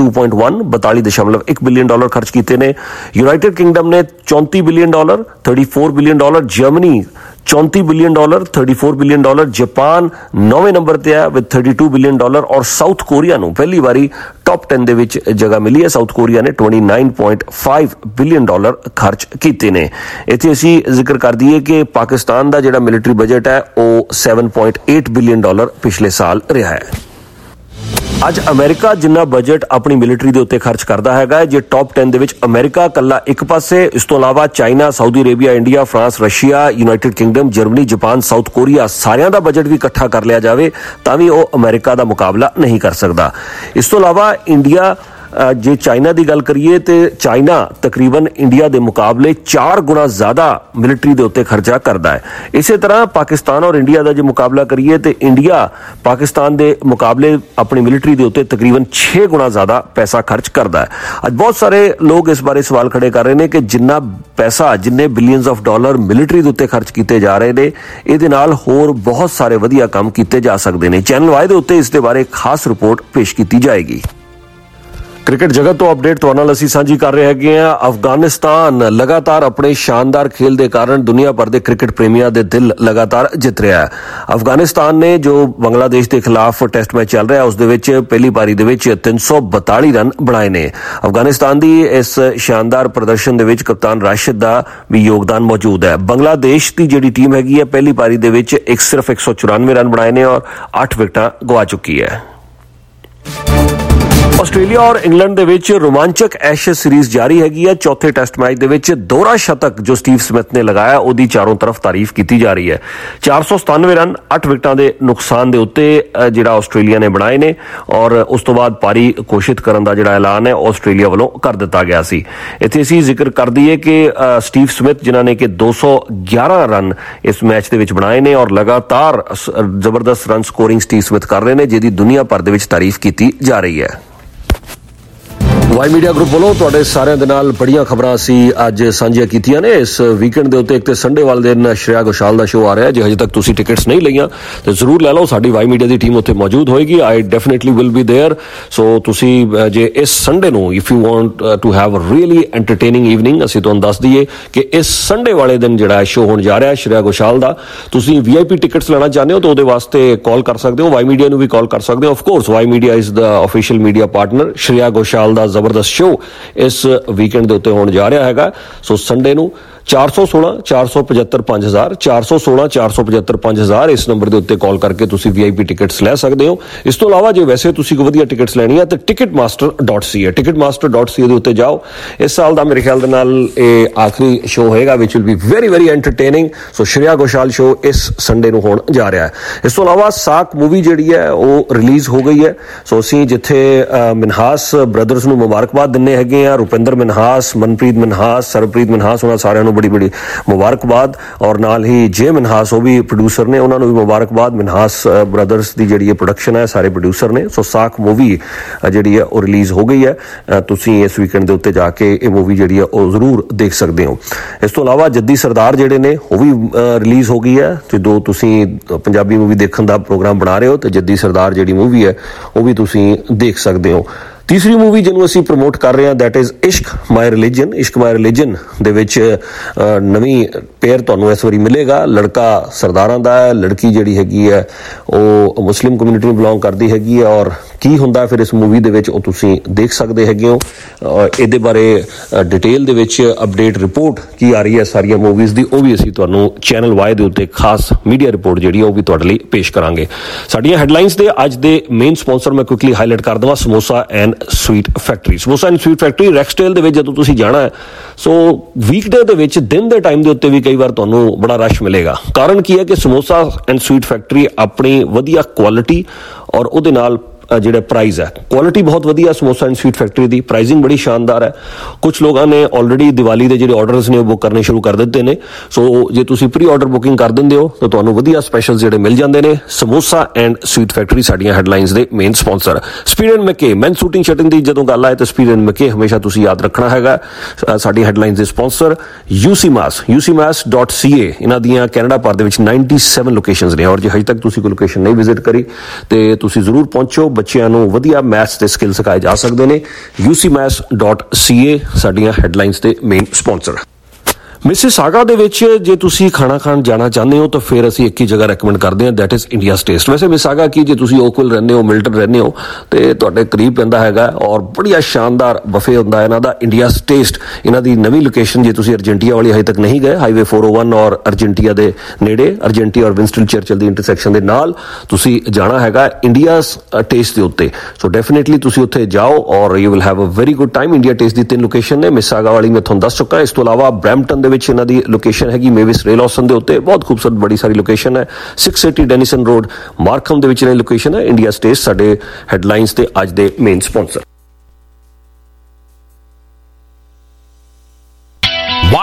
42.1 ਬਿਲੀਅਨ ਖਰਚ ਕੀਤੇ ਨੇ। ਯੂਨਾਈਟਿਡ ਕਿੰਗਡਮ ਨੇ $34 billion $34 billion. Germany $34 billion $34 billion. Japan 9ਵੇਂ ਨੰਬਰ ਤੇ ਹੈ ਵਿਦ $32 ਬਿਲੀਅਨ ਔਰ ਸਾਊਥ ਕੋਰੀਆ ਨੂੰ ਪਹਿਲੀ ਵਾਰੀ ਟੌਪ 10 ਦੇ ਵਿੱਚ ਜਗ੍ਹਾ ਮਿਲੀ ਹੈ। ਸਾਊਥ ਕੋਰੀਆ ਨੇ $29.5 ਬਿਲੀਅਨ ਖਰਚ ਕੀਤੇ ਨੇ। ਇੱਥੇ ਅਸੀਂ ਜ਼ਿਕਰ ਕਰ ਦਈਏ ਕਿ ਪਾਕਿਸਤਾਨ ਦਾ ਜਿਹੜਾ ਮਿਲਟਰੀ ਬਜਟ ਹੈ ਉਹ $7.8 ਬਿਲੀਅਨ ਪਿਛਲੇ ਸਾਲ ਰਿਹਾ ਹੈ। ਅੱਜ ਅਮਰੀਕਾ ਜਿੰਨਾ ਬਜਟ ਆਪਣੀ ਮਿਲਟਰੀ ਦੇ ਉੱਤੇ ਖਰਚ ਕਰਦਾ ਹੈਗਾ, ਜੇ ਟੌਪ 10 ਦੇ ਵਿੱਚ ਅਮਰੀਕਾ ਕੱਲਾ ਇੱਕ ਪਾਸੇ, ਇਸ ਤੋਂ ਇਲਾਵਾ China, Saudi Arabia, India, France, Russia, United Kingdom, Germany, Japan, South Korea ਸਾਰਿਆਂ ਦਾ ਬਜਟ ਵੀ ਇਕੱਠਾ ਕਰ ਲਿਆ ਜਾਵੇ ਤਾਂ ਵੀ ਉਹ ਅਮਰੀਕਾ ਦਾ ਮੁਕਾਬਲਾ ਨਹੀਂ ਕਰ ਸਕਦਾ। ਇਸ ਤੋਂ ਇਲਾਵਾ ਇੰਡੀਆ ਜੇ ਚਾਈਨਾ ਦੀ ਗੱਲ ਕਰੀਏ ਤੇ ਚਾਈਨਾ ਤਕਰੀਬਨ ਇੰਡੀਆ ਦੇ ਮੁਕਾਬਲੇ 4 ਗੁਣਾ ਜ਼ਿਆਦਾ ਮਿਲਟਰੀ ਦੇ ਉੱਤੇ ਖਰਚਾ ਕਰਦਾ ਹੈ। ਇਸੇ ਤਰ੍ਹਾਂ ਪਾਕਿਸਤਾਨ ਔਰ ਇੰਡੀਆ ਦਾ ਜੇ ਮੁਕਾਬਲਾ ਕਰੀਏ ਤੇ ਇੰਡੀਆ ਪਾਕਿਸਤਾਨ ਦੇ ਮੁਕਾਬਲੇ ਆਪਣੀ ਮਿਲਟਰੀ ਦੇ ਉੱਤੇ ਤਕਰੀਬਨ 6 ਗੁਣਾ ਜ਼ਿਆਦਾ ਪੈਸਾ ਖਰਚ ਕਰਦਾ ਹੈ। ਅੱਜ ਬਹੁਤ ਸਾਰੇ ਲੋਕ ਇਸ ਬਾਰੇ ਸਵਾਲ ਖੜੇ ਕਰ ਰਹੇ ਨੇ ਕਿ ਜਿੰਨਾ ਪੈਸਾ, ਜਿੰਨੇ ਬਿਲੀਅਨਸ ਆਫ ਡਾਲਰ ਮਿਲਟਰੀ ਦੇ ਉੱਤੇ ਖਰਚ ਕੀਤੇ ਜਾ ਰਹੇ ਨੇ, ਇਹਦੇ ਨਾਲ ਹੋਰ ਬਹੁਤ ਸਾਰੇ ਵਧੀਆ ਕੰਮ ਕੀਤੇ ਜਾ ਸਕਦੇ ਨੇ। ਚੈਨਲ ਵਾਈ ਦੇ ਉੱਤੇ ਇਸ ਦੇ ਬਾਰੇ ਖਾਸ ਰਿਪੋਰਟ ਪੇਸ਼ ਕੀਤੀ ਜਾਏਗੀ। ਕ੍ਰਿਕਟ ਜਗਤ ਤੋਂ ਅਪਡੇਟ ਤੁਹਾਡੇ ਨਾਲ ਅਸੀਂ ਸਾਂਝੀ ਕਰ ਰਹੇ ਹੈਗੇ ਆ। ਅਫਗਾਨਿਸਤਾਨ ਲਗਾਤਾਰ ਆਪਣੇ ਸ਼ਾਨਦਾਰ ਖੇਲ ਦੇ ਕਾਰਨ ਦੁਨੀਆ ਭਰ ਦੇ ਕ੍ਰਿਕਟ ਪ੍ਰੇਮੀਆਂ ਦੇ ਦਿਲ ਲਗਾਤਾਰ ਜਿੱਤ ਰਿਹਾ ਹੈ। ਅਫਗਾਨਿਸਤਾਨ ਨੇ ਜੋ ਬੰਗਲਾਦੇਸ਼ ਦੇ ਖਿਲਾਫ ਟੈਸਟ ਮੈਚ ਚੱਲ ਰਿਹਾ ਉਸ ਦੇ ਵਿੱਚ ਪਹਿਲੀ ਪਾਰੀ ਦੇ ਵਿੱਚ 342 ਰਨ ਬਣਾਏ ਨੇ। ਅਫਗਾਨਿਸਤਾਨ ਦੀ ਇਸ ਸ਼ਾਨਦਾਰ ਪ੍ਰਦਰਸ਼ਨ ਦੇ ਵਿੱਚ ਕਪਤਾਨ ਰਾਸ਼ਿਦ ਦਾ ਵੀ ਯੋਗਦਾਨ ਮੌਜੂਦ ਹੈ। ਬੰਗਲਾਦੇਸ਼ ਦੀ ਜਿਹੜੀ ਟੀਮ ਹੈਗੀ ਹੈ ਪਹਿਲੀ ਪਾਰੀ ਦੇ ਵਿੱਚ ਸਿਰਫ 194 ਰਨ ਬਣਾਏ ਨੇ ਔਰ 8 ਵਿਕਟਾਂ ਗਵਾ ਚੁੱਕੀ ਹੈ। ਆਸਟ੍ਰੇਲੀਆ ਔਰ ਇੰਗਲੈਂਡ ਦੇ ਵਿੱਚ ਰੋਮਾਂਚਕ ਐਸ਼ੇਜ਼ ਸੀਰੀਜ਼ ਜਾਰੀ ਹੈਗੀ ਹੈ। ਚੌਥੇ ਟੈਸਟ ਮੈਚ ਦੇ ਵਿੱਚ ਦੋਹਰਾ ਸ਼ਤਕ ਜੋ ਸਟੀਵ ਸਮਿਥ ਨੇ ਲਗਾਇਆ ਉਹਦੀ ਚਾਰੋਂ ਤਰਫ ਤਾਰੀਫ ਕੀਤੀ ਜਾ ਰਹੀ ਹੈ। 497 ਰਨ 8 ਵਿਕਟਾਂ ਦੇ ਨੁਕਸਾਨ ਦੇ ਉੱਤੇ ਜਿਹੜਾ ਆਸਟ੍ਰੇਲੀਆ ਨੇ ਬਣਾਏ ਨੇ ਔਰ ਉਸ ਤੋਂ ਬਾਅਦ ਪਾਰੀ ਘੋਸ਼ਿਤ ਕਰਨ ਦਾ ਜਿਹੜਾ ਐਲਾਨ ਹੈ ਆਸਟ੍ਰੇਲੀਆ ਵੱਲੋਂ ਕਰ ਦਿੱਤਾ ਗਿਆ ਸੀ। ਇੱਥੇ ਅਸੀਂ ਜ਼ਿਕਰ ਕਰ ਦਈਏ ਕਿ ਸਟੀਵ ਸਮਿਥ ਜਿਨ੍ਹਾਂ ਨੇ ਕਿ 211 ਰਨ ਇਸ ਮੈਚ ਦੇ ਵਿੱਚ ਬਣਾਏ ਨੇ ਔਰ ਲਗਾਤਾਰ ਜ਼ਬਰਦਸਤ ਰਨ ਸਕੋਰਿੰਗ ਸਟੀਵ ਸਮਿਥ ਕਰ ਰਹੇ ਨੇ, ਜਿਹਦੀ ਦੁਨੀਆ ਭਰ ਦੇ ਵਿੱਚ ਤਾਰੀਫ ਕੀਤੀ ਜਾ ਰਹੀ ਹੈ। ਵਾਈ ਮੀਡੀਆ ਗਰੁੱਪ ਵੱਲੋਂ ਤੁਹਾਡੇ ਸਾਰਿਆਂ ਦੇ ਨਾਲ ਬੜੀਆਂ ਖਬਰਾਂ ਅਸੀਂ ਅੱਜ ਸਾਂਝੀਆਂ ਕੀਤੀਆਂ ਨੇ। ਇਸ ਵੀਕਐਂਡ ਦੇ ਉੱਤੇ ਇੱਕ ਤੇ ਸੰਡੇ ਵਾਲੇ ਦਿਨ ਸ਼੍ਰੇਆ ਘੋਸ਼ਾਲ ਦਾ ਸ਼ੋਅ ਆ ਰਿਹਾ। ਜੇ ਹਜੇ ਤੱਕ ਤੁਸੀਂ ਟਿਕਟਸ ਨਹੀਂ ਲਈਆਂ ਤੇ ਜ਼ਰੂਰ ਲੈ ਲਓ। ਸਾਡੀ ਵਾਈ ਮੀਡੀਆ ਦੀ ਟੀਮ ਉੱਥੇ ਮੌਜੂਦ ਹੋਏਗੀ। I definitely will be there. So ਤੁਸੀਂ ਜੇ ਇਸ ਸੰਡੇ ਨੂੰ if you want to have a really entertaining evening, ਅਸੀਂ ਤੁਹਾਨੂੰ ਦੱਸ ਦਈਏ ਕਿ ਇਸ ਸੰਡੇ ਵਾਲੇ ਦਿਨ ਜਿਹੜਾ ਸ਼ੋਅ ਹੋਣ ਜਾ ਰਿਹਾ ਸ਼੍ਰੇਆ ਘੋਸ਼ਾਲ ਦਾ, ਤੁਸੀਂ VIP ਟਿਕਟਸ ਲੈਣਾ ਚਾਹੁੰਦੇ ਹੋ ਤਾਂ ਉਹਦੇ ਵਾਸਤੇ ਕਾਲ ਕਰ ਸਕਦੇ ਹੋ। ਵਾਈ ਮੀਡੀਆ ਨੂੰ ਵੀ ਕਾਲ ਕਰ ਸਕਦੇ ਹੋ। Of course Y Media is the official media partner. Shreya Ghoshal ਦਾ ਜ਼ਬਰਦਸਤ ਸ਼ੋਅ ਇਸ ਵੀਕਐਂਡ ਦੇ ਉੱਤੇ ਹੋਣ ਜਾ ਰਿਹਾ ਹੈਗਾ। ਸੋ ਸੰਡੇ ਨੂੰ 416 475 5000 416 475 5000 ਇਸ ਨੰਬਰ ਦੇ ਉੱਤੇ ਕਾਲ ਕਰਕੇ ਤੁਸੀਂ VIP ਟਿਕਟਸ ਲੈ ਸਕਦੇ ਹੋ। ਇਸ ਤੋਂ ਇਲਾਵਾ ਜੇ ਵੈਸੇ ਤੁਸੀਂ ਕੋਈ ਵਧੀਆ ਟਿਕਟਸ ਲੈਣੀ ਹੈ ਤਾਂ ticketmaster.ca ticketmaster.ca ਦੇ ਉੱਤੇ ਜਾਓ। ਇਸ ਸਾਲ ਦਾ ਮੇਰੇ ਖਿਆਲ ਦੇ ਨਾਲ ਇਹ ਆਖਰੀ ਸ਼ੋਅ ਹੋਏਗਾ which will be very very entertaining। So Shreya Ghoshal show ਇਸ ਸੰਡੇ ਨੂੰ ਹੋਣ ਜਾ ਰਿਹਾ ਹੈ। ਇਸ ਤੋਂ ਇਲਾਵਾ ਸਾਕ ਮੂਵੀ ਜਿਹੜੀ ਹੈ ਉਹ ਰਿਲੀਜ਼ ਹੋ ਗਈ ਹੈ। ਸੋ ਅਸੀਂ ਜਿੱਥੇ ਮਿਨਹਾਸ ਬ੍ਰਦਰਸ ਨੂੰ ਮੁਬਾਰਕਬਾਦ ਦਿੰਦੇ ਹੈਗੇ ਆ, ਰੁਪਿੰਦਰ ਮਿਨਹਾਸ, ਮਨਪ੍ਰੀਤ ਮਿਨਹਾਸ, ਸਰਬਪ੍ਰੀਤ ਮਿਨਹਾਸ, ਉਹਨਾਂ ਸਾਰਿਆਂ ਨੂੰ ਬੜੀ ਬੜੀ ਮੁਬਾਰਕਬਾਦ। ਔਰ ਨਾਲ ਹੀ ਜੇ ਮਿਨਹਾਸ ਉਹ ਵੀ ਪ੍ਰੋਡਿਊਸਰ ਨੇ, ਉਹਨਾਂ ਨੂੰ ਵੀ ਮੁਬਾਰਕਬਾਦ। ਮਿਨਹਾਸ ਬ੍ਰਦਰਸ ਦੀ ਜਿਹੜੀ ਇਹ ਪ੍ਰੋਡਕਸ਼ਨ ਹੈ ਸਾਰੇ ਪ੍ਰੋਡਿਊਸਰ ਨੇ। ਸੋ ਸਾਕ ਮੂਵੀ ਜਿਹੜੀ ਹੈ ਉਹ ਰਿਲੀਜ਼ ਹੋ ਗਈ ਹੈ। ਤੁਸੀਂ ਇਸ ਵੀਕਐਂਡ ਦੇ ਉੱਤੇ ਜਾ ਕੇ ਇਹ ਮੂਵੀ ਜਿਹੜੀ ਹੈ ਉਹ ਜ਼ਰੂਰ ਦੇਖ ਸਕਦੇ ਹੋ। ਇਸ ਤੋਂ ਇਲਾਵਾ ਜੱਦੀ ਸਰਦਾਰ ਜਿਹੜੇ ਨੇ ਉਹ ਵੀ ਰਿਲੀਜ਼ ਹੋ ਗਈ ਹੈ। ਤੇ ਦੋ ਤੁਸੀਂ ਪੰਜਾਬੀ ਮੂਵੀ ਦੇਖਣ ਦਾ ਪ੍ਰੋਗਰਾਮ ਬਣਾ ਰਹੇ ਹੋ ਤੇ ਜੱਦੀ ਸਰਦਾਰ ਜਿਹੜੀ ਮੂਵੀ ਹੈ ਉਹ ਵੀ ਤੁਸੀਂ ਦੇਖ ਸਕਦੇ ਹੋ। ਤੀਸਰੀ ਮੂਵੀ ਜਿਹਨੂੰ ਅਸੀਂ ਪ੍ਰਮੋਟ ਕਰ ਰਹੇ ਹਾਂ ਦੈਟ ਇਜ਼ ਇਸ਼ਕ ਮਾਈ ਰਿਲੀਜਨ। ਇਸ਼ਕ ਮਾਈ ਰਿਲੀਜਨ ਦੇ ਵਿੱਚ ਨਵੀਂ ਪੇਅਰ ਤੁਹਾਨੂੰ ਇਸ ਵਾਰੀ ਮਿਲੇਗਾ। ਲੜਕਾ ਸਰਦਾਰਾਂ ਦਾ ਹੈ, ਲੜਕੀ ਜਿਹੜੀ ਹੈਗੀ ਹੈ ਉਹ ਮੁਸਲਿਮ ਕਮਿਊਨਿਟੀ ਨੂੰ ਬਿਲੋਂਗ ਕਰਦੀ ਹੈਗੀ ਹੈ। ਔਰ ਕੀ ਹੁੰਦਾ ਫਿਰ ਇਸ ਮੂਵੀ ਦੇ ਵਿੱਚ ਉਹ ਤੁਸੀਂ ਦੇਖ ਸਕਦੇ ਹੈਗੇ ਹੋ। ਇਹਦੇ ਬਾਰੇ ਡਿਟੇਲ ਦੇ ਵਿੱਚ ਅਪਡੇਟ ਰਿਪੋਰਟ ਕੀ ਆ ਰਹੀ ਹੈ ਸਾਰੀਆਂ ਮੂਵੀਜ਼ ਦੀ, ਉਹ ਵੀ ਅਸੀਂ ਤੁਹਾਨੂੰ ਚੈਨਲ ਵਾਈ ਦੇ ਉੱਤੇ ਖਾਸ ਮੀਡੀਆ ਰਿਪੋਰਟ ਜਿਹੜੀ ਉਹ ਵੀ ਤੁਹਾਡੇ ਲਈ ਪੇਸ਼ ਕਰਾਂਗੇ। ਸਾਡੀਆਂ ਹੈਡਲਾਈਨਸ ਦੇ ਅੱਜ ਦੇ ਮੇਨ ਸਪਾਂਸਰ ਮੈਂ ਕੁਇਕਲੀ ਹਾਈਲਾਈਟ ਕਰ ਦੇਵਾਂ, samosa and sweet factory. Samosa and sweet factory Rexdale ਦੇ ਵਿੱਚ ਜਦੋਂ ਤੁਸੀਂ ਜਾਣਾ ਹੈ ਸੋ ਵੀਕਡੇ ਦੇ ਵਿੱਚ ਦਿਨ ਦੇ ਟਾਈਮ ਦੇ ਉੱਤੇ ਵੀ ਕਈ ਵਾਰ ਤੁਹਾਨੂੰ ਬੜਾ ਰਸ਼ ਮਿਲੇਗਾ। ਕਾਰਨ ਕੀ ਹੈ ਕਿ ਸਮੋਸਾ ਐਂਡ ਸਵੀਟ ਫੈਕਟਰੀ ਆਪਣੀ ਵਧੀਆ ਕੁਆਲਿਟੀ ਔਰ ਉਹਦੇ ਨਾਲ ਜਿਹੜਾ ਪ੍ਰਾਈਸ ਹੈ, ਕੁਆਲਿਟੀ ਬਹੁਤ ਵਧੀਆ ਸਮੋਸਾ ਐਂਡ ਸਵੀਟ ਫੈਕਟਰੀ ਦੀ, ਪ੍ਰਾਈਸਿੰਗ ਬੜੀ ਸ਼ਾਨਦਾਰ ਹੈ। ਕੁਝ ਲੋਕਾਂ ਨੇ ਆਲਰੇਡੀ ਦੀਵਾਲੀ ਦੇ ਜਿਹੜੇ ਆਰਡਰਸ ਨੇ ਉਹ ਬੁੱਕ ਕਰਨੇ ਸ਼ੁਰੂ ਕਰ ਦਿੱਤੇ ਨੇ। ਸੋ ਜੇ ਤੁਸੀਂ ਪ੍ਰੀ ਆਰਡਰ ਬੁਕਿੰਗ ਕਰ ਦਿੰਦੇ ਹੋ ਤਾਂ ਤੁਹਾਨੂੰ ਵਧੀਆ ਸਪੈਸ਼ਲ ਜਿਹੜੇ ਮਿਲ ਜਾਂਦੇ ਨੇ। ਸਮੋਸਾ ਐਂਡ ਸਵੀਟ ਫੈਕਟਰੀ ਸਾਡੀਆਂ ਹੈਡਲਾਈਨਸ ਦੇ ਮੇਨ ਸਪਾਂਸਰ। ਸਪੀਡ ਐਂਡ ਮੈਕੇ ਮੈਨ ਸ਼ੂਟਿੰਗ ਸ਼ਟਿੰਗ ਦੀ ਜਦੋਂ ਗੱਲ ਆਏ ਤਾਂ ਸਪੀਡ ਐਂਡ ਮੈਕੇ ਹਮੇਸ਼ਾ ਤੁਸੀਂ ਯਾਦ ਰੱਖਣਾ ਹੈਗਾ। ਸਾਡੀ ਹੈਡਲਾਈਨਸ ਦੇ ਸਪਾਂਸਰ ucmass.ca। ਇਹਨਾਂ ਦੀਆਂ ਕੈਨੇਡਾ ਭਰ ਦੇ ਵਿੱਚ 97 ਲੋਕੇਸ਼ਨਸ ਨੇ ਔਰ ਜੇ ਹਜੇ ਤੱਕ ਤੁਸੀਂ ਕੋਈ ਲੋਕੇਸ਼ਨ ਨਹੀਂ ਵਿਜ਼ਿਟ ਕਰੀ ਤੇ ਤੁਸੀਂ ਜ਼ਰੂਰ ਪਹੁੰਚੋ। ਬੱਚਿਆਂ ਨੂੰ ਵਧੀਆ ਮੈਥਸ ਦੇ ਸਕਿੱਲ ਸਿਖਾਏ ਜਾ ਸਕਦੇ ਨੇ। ucmass.ca ਸਾਡੀਆਂ ਹੈਡਲਾਈਨਸ ਦੇ ਮੇਨ ਸਪਾਂਸਰ। ਮਿਸਿਸਾਗਾ ਦੇ ਵਿੱਚ ਜੇ ਤੁਸੀਂ ਖਾਣਾ ਖਾਣ ਜਾਣਾ ਚਾਹੁੰਦੇ ਹੋ ਤਾਂ ਫਿਰ ਅਸੀਂ ਇੱਕ ਹੀ ਜਗ੍ਹਾ ਰეკਮੈਂਡ ਕਰਦੇ ਹਾਂ ਦੈਟ ਇਜ਼ ਇੰਡੀਆਜ਼ ਟੇਸਟ। ਵੈਸੇ ਮਿਸਿਸਾਗਾ ਕੀ ਜੇ ਤੁਸੀਂ ਓਕਵਿਲ ਰਹਿੰਦੇ ਹੋ, ਮਿਲਟਨ ਰਹਿੰਦੇ ਹੋ ਤੇ ਤੁਹਾਡੇ ਕਰੀਬ ਪੈਂਦਾ ਹੈਗਾ ਔਰ ਬੜੀਆ ਸ਼ਾਨਦਾਰ ਬਫੇ ਹੁੰਦਾ ਇਹਨਾਂ ਦਾ ਇੰਡੀਆਜ਼ ਟੇਸਟ। ਇਹਨਾਂ ਦੀ ਨਵੀਂ ਲੋਕੇਸ਼ਨ ਜੇ ਤੁਸੀਂ ਅਰਜੈਂਟੀਆ ਵਾਲੀ ਹਜੇ ਤੱਕ ਨਹੀਂ ਗਏ, ਹਾਈਵੇ 401 ਔਰ ਅਰਜੈਂਟੀਆ ਦੇ ਨੇੜੇ, ਅਰਜੈਂਟੀਆ ਔਰ ਵਿੰਸਟਨ ਚਰਚਲ ਦੀ ਇੰਟਰਸੈਕਸ਼ਨ ਦੇ ਨਾਲ ਤੁਸੀਂ ਜਾਣਾ ਹੈਗਾ ਇੰਡੀਆਜ਼ ਟੇਸਟ ਦੇ ਉੱਤੇ। ਸੋ ਡੈਫੀਨੇਟਲੀ ਤੁਸੀਂ ਉੱਥੇ ਜਾਓ ਔਰ you will have a very good time. India taste ਦੀ 3 ਲੋਕੇਸ਼ਨ ਨੇ, ਮਿਸਿਸਾਗਾ ਵਾਲੀ ਮੈਂ ਤੁਹਾਨੂੰ ਦੱਸ ਚੁੱਕਾ। ਇਸ ਤੋਂ ਇਲਾਵਾ ਬਰੈਂਪਟਨ ਵਿੱਚ ਇਹਨਾਂ ਦੀ ਲੋਕੇਸ਼ਨ ਹੈਗੀ ਮੇਵਿਸ ਰੇਲੌਸਨ ਦੇ ਉੱਤੇ, ਬਹੁਤ ਖੂਬਸੂਰਤ ਬੜੀ ਸਾਰੀ ਲੋਕੇਸ਼ਨ ਹੈ। 680 ਡੈਨੀਸਨ ਰੋਡ ਮਾਰਕਹਮ ਦੇ ਵਿੱਚ ਇਹਨਾਂ ਦੀ ਲੋਕੇਸ਼ਨ ਹੈ। ਇੰਡੀਆ ਟੇਸਟ ਸਾਡੇ ਹੈਡਲਾਈਨਸ ਤੇ ਅੱਜ ਦੇ main sponsor.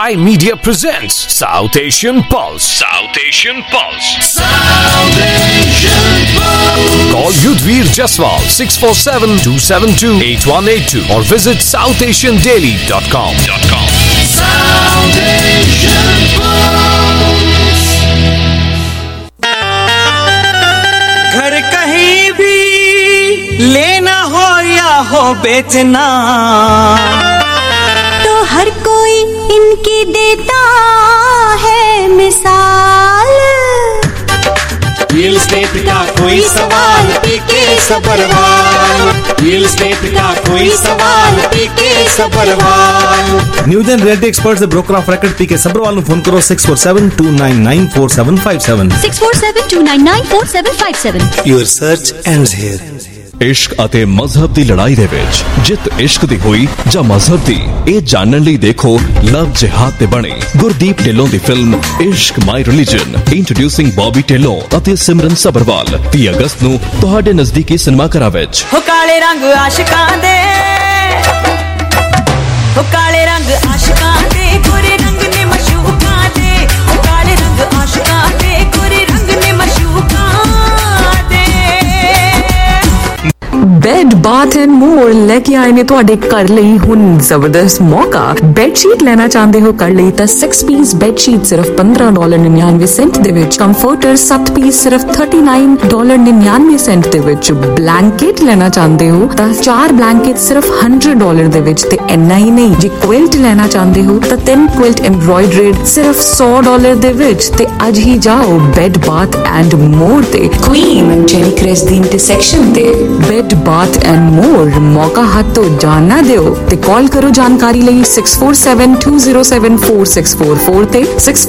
Y Media presents South Asian Pulse. South Asian Pulse. South Asian Pulse. Call Yudhvir Jaswal 647-272-8182 or visit southasiandaily.com. South Asian Pulse. घर कहीं भी लेना हो या हो बेचना तो हर कोई इनकी देता है मिसाल। रियल एस्टेट का कोई सवाल पीके सबरवाल। रियल एस्टेट का कोई सवाल पीके सबरवाल। न्यूजन realty experts the broker of record PK Sabharwal ਨੂੰ ਫੋਨ ਕਰੋ 6472994757 6472994757। Your search ends here. ਇਸ਼ਕ ਅਤੇ ਮਜ਼ਹਬ ਦੀ ਲੜਾਈ ਦੇ ਵਿੱਚ ਜਿੱਤ ਇਸ਼ਕ ਦੀ ਹੋਈ ਜਾਂ ਮਜ਼ਹਬ ਦੀ, ਇਹ ਜਾਣਨ ਲਈ ਦੇਖੋ ਲਵ ਜਿਹਾਦ ਤੇ ਬਣੀ ਗੁਰਦੀਪ ਢਿੱਲੋਂ ਦੀ film Ishq my religion, introducing Bobby Dhillon ਅਤੇ ਸਿਮਰਨ ਸਬਰਵਾਲ 30 ਅਗਸਤ ਨੂੰ ਤੁਹਾਡੇ ਨਜ਼ਦੀਕੀ ਸਿਨੇਮਾ ਘਰਾਂ ਵਿੱਚ। ਹੋ ਕਾਲੇ ਰੰਗ ਆਸ਼ਿਕਾਂ ਦੇ, ਹੋ ਕਾਲੇ ਰੰਗ ਆਸ਼ਿਕਾਂ ਦੇ, ਗੋਰੇ ਰੰਗ ਨੇ ਮਸ਼ੂਕਾਂ ਦੇ। ਹੋ ਕਾਲੇ ਰੰਗ ਆਸ਼ਿਕਾਂ ਦੇ, ਗੋਰੇ ਰੰਗ ਨੇ ਮਸ਼ੂਕਾਂ ਦੇ। ਬੈੱਡ ਬਾਥ ਐਂਡ ਮੋਰ ਲੈ ਕੇ ਆਏ ਨੇ ਤੁਹਾਡੇ ਘਰ ਲਈ ਹੁਣ ਜ਼ਬਰਦਸਤ ਮੌਕਾ। ਬੈੱਡਸ਼ੀਟ ਲੈਣਾ ਚਾਹੁੰਦੇ ਹੋ ਘਰ ਲਈ ਤਾਂ 6 ਪੀਸ ਬੈੱਡਸ਼ੀਟ ਸਿਰਫ $15.99 ਦੇ ਵਿੱਚ, ਕੰਫਰਟਰ 7 ਪੀਸ ਸਿਰਫ $39.99 ਦੇ ਵਿੱਚ, ਬਲੈਂਕਟ ਲੈਣਾ ਚਾਹੁੰਦੇ ਹੋ ਤਾਂ 4 ਬਲੈਂਕਟ ਸਿਰਫ $100 ਦੇ ਵਿੱਚ। ਤੇ ਇੰਨਾ ਹੀ ਨਹੀਂ, ਜੇ ਕੁਇਲਟ ਲੈਣਾ ਚਾਹੁੰਦੇ ਹੋ ਤਾਂ 10 ਕੁਇਲਟ ਐਮਬ੍ਰੋਇਡਰੀਡ ਸਿਰਫ $100 ਦੇ ਵਿੱਚ। ਤੇ ਅੱਜ ਹੀ ਜਾਓ ਬੈੱਡ ਬਾਥ ਐਂਡ ਮੋਰ ਤੇ, ਕੁਈਨ ਐਂਡ ਜੈਨੀ ਕ੍ਰੈਸ ਦੀ ਇੰਟਰਸੈਕਸ਼ਨ ਤੇ। ਬੈੱਡ ਬਾਥ ਐਂਡ ਮੋਰ, ਮੌਕਾ ਹੱਥ ਤੋਂ ਜਾਣ ਨਾ ਦਿਓ। ਤੇ ਕਾਲ ਕਰੋ ਜਾਣਕਾਰੀ ਲਈ 6472074644 ਤੇ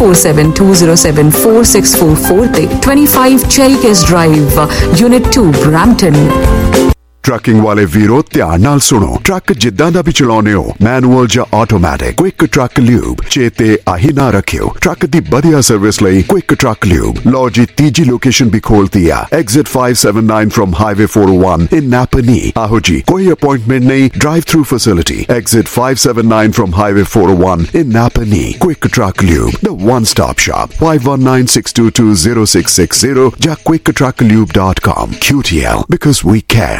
6472074644 ਤੇ 25 ਚੈਰੀਕੇਸ ਡਰਾਈਵ, ਯੂਨਿਟ 2 ਬ੍ਰੈਂਪਟਨ। ਟਰੱਕਿੰਗ ਵਾਲੇ ਵੀਰੋ ਧਿਆਨ ਨਾਲ ਸੁਣੋ। ਟਰੱਕ ਜਿੱਦਾਂ ਦਾ ਵੀ ਚਲਾਉਣੇ ਹੋ, ਮੈਨੂਅਲ ਜਾਂ ਆਟੋਮੈਟਿਕ, ਕੁਇਕ ਟਰੱਕ ਲਿਊਬ ਚੇਤੇ ਆਹੀ ਨਾ ਰੱਖਿਓ। ਟਰੱਕ ਦੀ ਵਧੀਆ ਸਰਵਿਸ ਲਈ ਕੁਇਕ ਟਰੱਕ ਲਿਊਬ। ਲਓ ਜੀ, ਤੀਜੀ ਲੋਕੇਸ਼ਨ ਵੀ ਖੋਲਤੀ ਆ, exit 579 from highway 401 in Napanee. ਆਹੋ ਜੀ, ਕੋਈ ਅਪਾਇੰਟਮੈਂਟ ਨਹੀਂ, drive through facility. Exit 579 from highway 401 in Napanee. Quick truck lube, the one stop shop, 5196220660 ਜਾਂ quicktrucklube.com। QTL, because we care.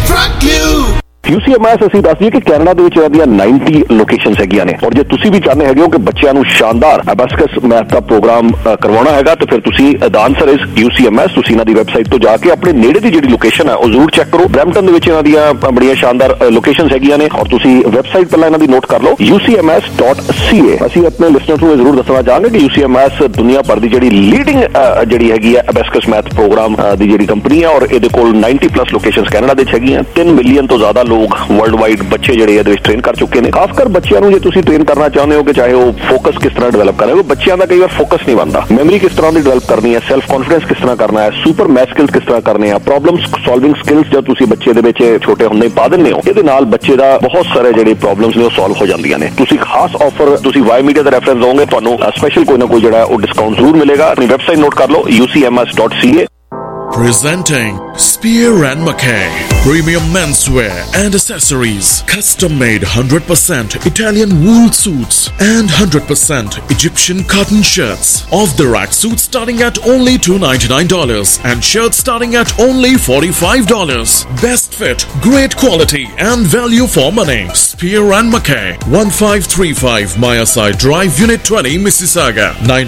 UCMS ਅਸੀਂ ਦੱਸ ਦਈਏ ਕਿ ਕੈਨੇਡਾ ਦੇ ਵਿੱਚ ਇਹਦੀਆਂ 90 ਲੋਕੇਸ਼ਨਸ ਹੈਗੀਆਂ ਨੇ। ਔਰ ਜੇ ਤੁਸੀਂ ਵੀ ਚਾਹੁੰਦੇ ਹੈਗੇ ਹੋ ਕਿ ਬੱਚਿਆਂ ਨੂੰ ਸ਼ਾਨਦਾਰ ਅਬੈਸਕਸ ਮੈਥ ਦਾ ਪ੍ਰੋਗਰਾਮ ਕਰਵਾਉਣਾ ਹੈਗਾ ਤਾਂ ਫਿਰ ਤੁਸੀਂ ਦ ਆਨਸਰ ਇਜ਼ UCMS। ਤੁਸੀਂ ਇਹਨਾਂ ਦੀ ਵੈਬਸਾਈਟ ਤੋਂ ਜਾ ਕੇ ਆਪਣੇ ਨੇੜੇ ਦੀ ਜਿਹੜੀ ਲੋਕੇਸ਼ਨ ਹੈ ਉਹ ਜ਼ਰੂਰ ਚੈੱਕ ਕਰੋ। ਬਰੈਂਪਟਨ ਦੇ ਵਿੱਚ ਇਹਨਾਂ ਦੀਆਂ ਬੜੀਆਂ ਸ਼ਾਨਦਾਰ ਲੋਕੇਸ਼ਨਸ ਹੈਗੀਆਂ ਨੇ ਔਰ ਤੁਸੀਂ ਵੈਬਸਾਈਟ ਪਹਿਲਾਂ ਇਹਨਾਂ ਦੀ ਨੋਟ ਕਰ ਲਓ, UCMS.ca। ਅਸੀਂ ਆਪਣੇ ਲਿਸਨਰਸ ਨੂੰ ਜ਼ਰੂਰ ਦੱਸਣਾ ਚਾਹਾਂਗੇ ਕਿ UCMS ਦੁਨੀਆ ਭਰ ਦੀ ਜਿਹੜੀ ਲੀਡਿੰਗ ਜਿਹੜੀ ਹੈਗੀ ਹੈ ਅਬੈਸਕਸ ਮੈਥ ਪ੍ਰੋਗਰਾਮ ਦੀ ਜਿਹੜੀ ਕੰਪਨੀ ਹੈ ਔਰ ਇਹਦੇ ਕੋਲ 90+ ਲੋਕੇਸ਼ਨਸ ਕੈਨੇਡਾ ਦੇ ਵਿੱਚ ਹੈਗੀਆਂ। 3 ਮਿਲੀਅਨ ਤੋਂ ਜ਼ਿਆਦਾ ਲੋਕ ਵਰਲਡ ਵਾਈਡ ਬੱਚੇ ਜਿਹੜੇ ਇਹਦੇ ਵਿੱਚ ਟ੍ਰੇਨ ਕਰ ਚੁੱਕੇ ਨੇ। ਖਾਸ ਕਰ ਬੱਚਿਆਂ ਨੂੰ ਜੇ ਤੁਸੀਂ ਟ੍ਰੇਨ ਕਰਨਾ ਚਾਹੁੰਦੇ ਹੋ ਕਿ ਚਾਹੇ ਉਹ ਫੋਕਸ ਕਿਸ ਤਰ੍ਹਾਂ ਡਿਵੈਲਪ ਕਰੇ, ਉਹ ਬੱਚਿਆਂ ਦਾ ਕਈ ਵਾਰ ਫੋਕਸ ਨਹੀਂ ਬਣਦਾ, ਮੈਮਰੀ ਕਿਸ ਤਰ੍ਹਾਂ ਦੀ ਡਿਵੈਲਪ ਕਰਨੀ ਹੈ, ਸੈਲਫ ਕੌਨਫੀਡੈਂਸ ਕਿਸ ਤਰ੍ਹਾਂ ਕਰਨਾ ਹੈ, ਸੁਪਰ ਮੈਥ ਸਕਿੱਲਸ ਕਿਸ ਤਰ੍ਹਾਂ ਕਰਨੇ ਆ, ਪ੍ਰੋਬਲਮ ਸੋਲਵਿੰਗ ਸਕਿੱਲਸ ਜਦ ਤੁਸੀਂ ਬੱਚੇ ਦੇ ਵਿੱਚ ਛੋਟੇ ਹੁੰਦੇ ਹੀ ਪਾ ਦਿੰਦੇ ਹੋ, ਇਹਦੇ ਨਾਲ ਬੱਚੇ ਦਾ ਬਹੁਤ ਸਾਰੇ ਜਿਹੜੇ ਪ੍ਰੋਬਲਮਸ ਨੇ ਉਹ ਸੋਲਵ ਹੋ ਜਾਂਦੀਆਂ ਨੇ। ਤੁਸੀਂ ਖਾਸ ਆਫਰ ਤੁਸੀਂ ਵਾਈ ਮੀਡੀਆ ਦਾ ਰੈਫਰੈਂਸ ਦੋਗੇ, ਤੁਹਾਨੂੰ ਸਪੈਸ਼ਲ ਕੋਈ ਨਾ ਕੋਈ ਜਿਹੜਾ ਉਹ ਡਿਸਕਾਊਂਟ ਜ਼ਰੂਰ ਮਿਲੇਗਾ। ਆਪਣੀ ਵੈਬਸਾਈਟ ਨੋਟ ਕਰ ਲਓ, UCMS.ca। Presenting Spear and Mackay Premium Menswear and Accessories, Custom made 100% Italian wool suits and 100% Egyptian cotton shirts. Off the rack suits starting at only $299 and shirts starting at only $45. Best fit, great quality and value for money. Spear and Mackay, 1535 Mayasai Drive, Unit 20, Mississauga,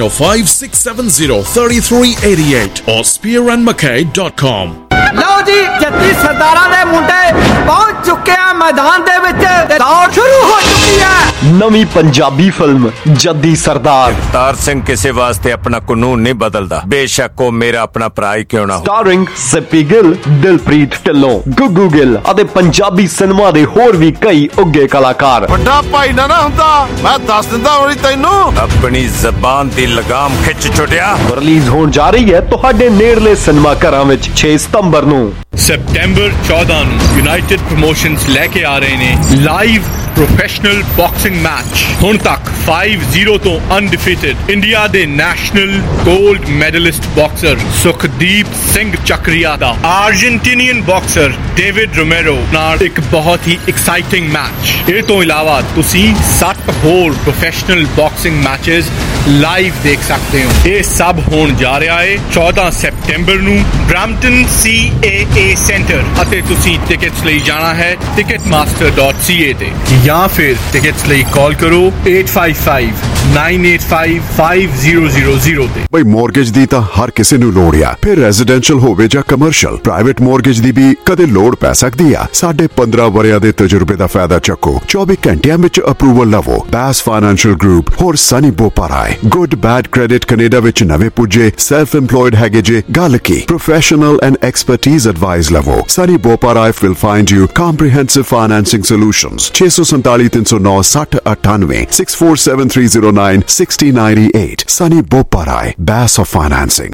905-670-3388 or spearandmackay.com। ਲਓ ਜੀ, ਜੱਤੀ ਸਰਦਾਰਾਂ ਦੇ ਮੁੰਡੇ ਪਹੁੰਚ ਚੁੱਕੇ ਆ ਮੈਦਾਨ ਦੇ ਵਿੱਚ ਤੇ ਦੌੜ ਸ਼ੁਰੂ ਹੋ ਚੁੱਕੀ ਹੈ। ਨਵੀਂ ਪੰਜਾਬੀ ਫਿਲਮ ਜੱਦੀ ਸਰਦਾਰ। ਤਾਰ ਸਿੰਘ ਕਿਸੇ ਵਾਸਤੇ ਆਪਣਾ ਕਾਨੂੰਨ ਨਹੀਂ ਬਦਲਦਾ, ਬੇਸ਼ੱਕ ਉਹ ਮੇਰਾ ਆਪਣਾ ਭਰਾ ਹੀ ਕਿਉਂ ਨਾ ਹੋ। ਸਟਾਰਿੰਗ ਸਿੱਪੀ ਗਿੱਲ, ਦਿਲਪ੍ਰੀਤ ਢਿੱਲੋਂ, ਗੁੱਗੂ ਗਿੱਲ ਅਤੇ ਪੰਜਾਬੀ ਸਿਨੇਮਾ ਦੇ ਹੋਰ ਵੀ ਕਈ ਉੱਘੇ ਕਲਾਕਾਰ। ਵੱਡਾ ਭਾਈ ਨਾ ਹੁੰਦਾ, ਮੈਂ ਦੱਸ ਦਿੰਦਾ ਹੋਣੀ ਤੈਨੂੰ। ਆਪਣੀ ਜ਼ਬਾਨ ਦੀ ਲਗਾਮ ਖਿੱਚ ਛੁੱਟਿਆ। ਰਿਲੀਜ਼ ਹੋਣ ਜਾ ਰਹੀ ਹੈ ਤੁਹਾਡੇ ਨੇੜਲੇ ਸਿਨੇਮਾ ਘਰਾਂ ਵਿੱਚ 6 ਸਤੰਬਰ ਨੂੰ। ਸੈਪਟੈਂਬਰ 14 ਨੂੰ ਯੂਨਾਈਟਿਡ ਪ੍ਰੋਮੋਸ਼ਨਸ ਲੈ ਕੇ ਆ ਰਹੇ ਨੇ ਲਾਈਵ प्रोफेशनल बॉक्सिंग मैच ਹੁਣ ਤੱਕ 5-0 ਤੋਂ ਅਨਡਿਫੀਟਡ ਇੰਡੀਆ ਦੇ ਨੈਸ਼ਨਲ 골ਡ ਮੈਡਲਿਸਟ ਬਾਕਸਰ ਸੁਖਦੀਪ ਸਿੰਘ ਚੱਕਰੀਆ ਦਾ ਅਰਜਨਟੀਨੀਅਨ ਬਾਕਸਰ ਡੇਵਿਡ ਰੋਮੇਰੋ ਨਾਲ ਇੱਕ ਬਹੁਤ ਹੀ ਐਕਸਾਈਟਿੰਗ ਮੈਚ। ਇਹ ਤੋਂ ਇਲਾਵਾ ਤੁਸੀਂ 7 ਹੋਰ ਪ੍ਰੋਫੈਸ਼ਨਲ ਬਾਕਸਿੰਗ ਮੈਚਸ ਲਾਈਵ ਦੇਖ ਸਕਦੇ ਹੋ। ਇਹ ਸਭ ਹੋਣ ਜਾ ਰਿਹਾ ਹੈ 14 ਸੈਪਟੈਂਬਰ ਨੂੰ ਬ੍ਰੈਂਪਟਨ CAA ਸੈਂਟਰ ਅਤੇ ਤੁਸੀਂ ਟਿਕਟਸ ਲਈ ਜਾਣਾ ਹੈ ticketmaster.ca ਤੇ ਜਾਂ ਫਿਰ ਟਿਕਟਸ ਲਈ ਕਾਲ ਕਰੋ 855-985-5000 ਤੇ। ਬਈ ਮੌਰਗੇਜ ਦੀ ਤਾਂ ਹਰ ਕਿਸੇ ਨੂੰ ਲੋੜ ਆ, ਫਿਰ ਰੈਜ਼ੀਡੈਂਸ਼ੀਅਲ ਹੋਵੇ ਜਾਂ ਕਮਰਸ਼ੀਅਲ, ਪ੍ਰਾਈਵੇਟ ਮੌਰਗੇਜ ਦੀ ਵੀ ਕਦੇ ਲੋੜ ਪੈ ਸਕਦੀ ਆ। ਸਾਡੇ 15 ਵਰਿਆਂ ਦੇ ਤਜਰਬੇ ਦਾ ਫਾਇਦਾ ਚੱਕੋ, 24 ਘੰਟਿਆਂ ਵਿੱਚ ਅਪਰੂਵਲ ਲਵੋ। ਬੈਸ ਫਾਈਨੈਂਸ਼ੀਅਲ ਗਰੁੱਪ ਹੋਰ Sunny Boparai good bad credit Canada ਵਿੱਚ ਨਵੇਂ ਪੁੱਜੇ ਸੈਲਫ ਇੰਪਲੋਇਡ ਹੈਗੇ ਜੇ, ਗੱਲ ਕੀ ਪ੍ਰੋਫੈਸ਼ਨਲ ਐਂਡ ਐਕਸਪਰਟੀਜ਼ ਐਡਵਾਈਸ ਲਵੋ। Sunny Boparai will find you comprehensive financing solutions. 647 309 6098 647 309 6098 Sunny Boparai, Bass of Financing.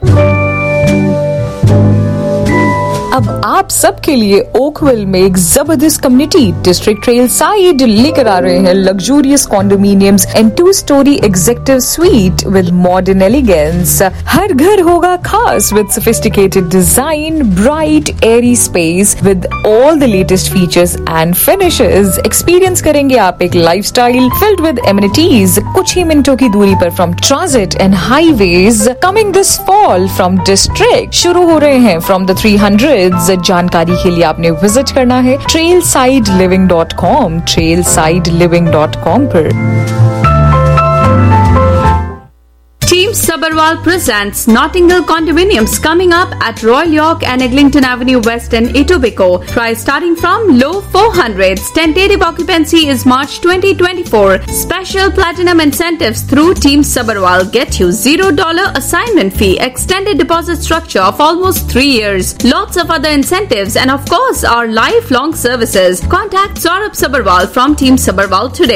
अब आप सबके लिए ओकविल में एक जबरदस्त कम्युनिटी डिस्ट्रिक्ट ट्रेल साइड लेकर आ रहे हैं luxurious condominiums and 2-story executive suite with modern elegance. हर घर होगा खास with sophisticated design, bright airy space with all the latest features and finishes. Experience करेंगे आप एक लाइफस्टाइल फिल्ड विद एमिनिटीज कुछ ही मिनटों की दूरी पर from transit and highways. Coming this fall from district शुरू हो रहे हैं फ्रॉम द 300। जानकारी के लिए आपने विजिट करना है trailsideliving.com, trailsideliving.com पर। Team Sabharwal presents Notting Hill Condominiums coming up at Royal York and Eglinton Avenue West in Etobicoke. Price starting from low 400s. Tentative occupancy is March 2024. Special platinum incentives through Team Sabharwal get you $0 assignment fee, extended deposit structure of almost 3 years. Lots of other incentives and of course our lifelong services. Contact Saurabh Sabharwal from Team Sabharwal today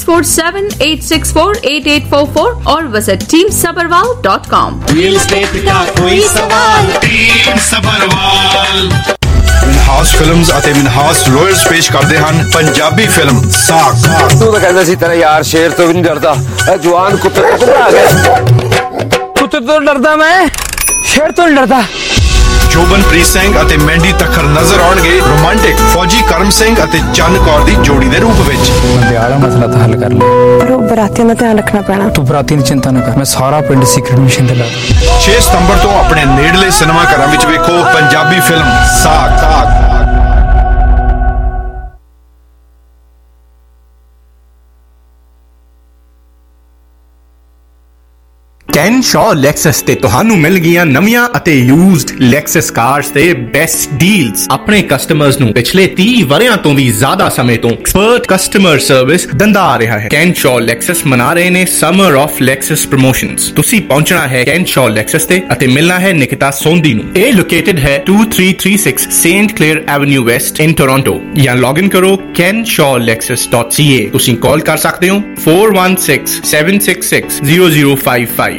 647-864-8844 or visit teamsabharwal.com. Real estate का कोई सवाल Team Sabharwal। Minhas films ਅਤੇ Minhas lawyers ਪੇਸ਼ ਕਰਦੇ ਹਨ Punjabi film ਸਾਖ। ਤੂੰ ਤਾਂ ਕਹਿੰਦਾ ਸੀ ਤੇਰਾ ਯਾਰ ਸ਼ੇਰ ਤੋਂ ਵੀ ਨਹੀਂ ਡਰਦਾ, ਇਹ ਜਵਾਨ ਕੁੱਤੇ ਤੋਂ ਘਬਰਾ ਗਿਆ। ਕੁੱਤੇ ਤੋਂ ਡਰਦਾ ਮੈਂ, ਸ਼ੇਰ ਤੋਂ ਨਹੀਂ ਡਰਦਾ। ਜੋਬਨਪ੍ਰੀਤ ਸਿੰਘ ਅਤੇ ਮੈਂਡੀ ਤੱਖਰ ਨਜ਼ਰ ਆਉਣਗੇ ਰੋਮਾਂਟਿਕ ਫੌਜੀ ਕਰਮ ਸਿੰਘ ਅਤੇ ਚੰਨ ਕੌਰ ਦੀ ਜੋੜੀ ਦੇ ਰੂਪ ਵਿੱਚ। ਵਿਆਹ ਦਾ ਮਸਲਾ ਤਾਂ ਹੱਲ ਕਰ ਲਿਆ, ਪਰ ਉਹ ਬਰਾਤੀਆਂ ਦਾ ਧਿਆਨ ਰੱਖਣਾ ਪੈਣਾ। ਤੂੰ ਬਰਾਤੀਆਂ ਦੀ ਚਿੰਤਾ ਨਾ ਕਰ, ਮੈਂ ਸਾਰਾ ਪਿੰਡ ਸੀਕ੍ਰੇਟ ਮਿਸ਼ਨ ਤੇ ਲਾ ਦੂੰ। 6 ਸਤੰਬਰ ਤੋਂ ਆਪਣੇ ਨੇੜਲੇ ਸਿਨੇਮਾ ਘਰਾਂ ਵਿੱਚ ਵੇਖੋ Punjabi film Saakh. Ken Shaw Lexus ਤੇ ਤੁਹਾਨੂੰ ਮਿਲ ਗਈਆਂ ਨਵੀਆਂ ਅਤੇ ਯੂਜ਼ਡ ਲੈਕਸਸ ਕਾਰਸ ਤੇ ਬੈਸਟ ਡੀਲਸ। ਆਪਣੇ ਕਸਟਮਰਸ ਨੂੰ ਪਿਛਲੇ 30 ਵਰਿਆਂ ਤੋਂ ਵੀ ਜ਼ਿਆਦਾ ਸਮੇਂ ਤੋਂ ਐਕਸਪਰਟ ਕਸਟਮਰ ਸਰਵਿਸ ਦਿੰਦਾ ਆ ਰਿਹਾ ਹੈ। ਕੈਨ ਸ਼ਾਅ ਲੈਕਸਸ ਮਨਾ ਰਹੇ ਨੇ ਸਮਰ ਆਫ ਲੈਕਸਸ ਪ੍ਰਮੋਸ਼ਨਸ। ਤੁਸੀਂ ਪਹੁੰਚਣਾ ਹੈ ਕੈਨ ਸ਼ਾਅ ਲੈਕਸਸ ਤੇ ਅਤੇ ਮਿਲਣਾ ਹੈ ਨਿਕਿਤਾ ਸੋਂਦੀ ਨੂੰ। ਇਹ ਲੋਕੇਟਡ ਹੈ 2336 Saint Clair avenue west in Toronto ਜਾਂ ਲੌਗਇਨ ਕਰੋ kenshaw-lexus.ca। ਤੁਸੀਂ ਕਾਲ ਕਰ ਸਕਦੇ ਹੋ 416-766-0055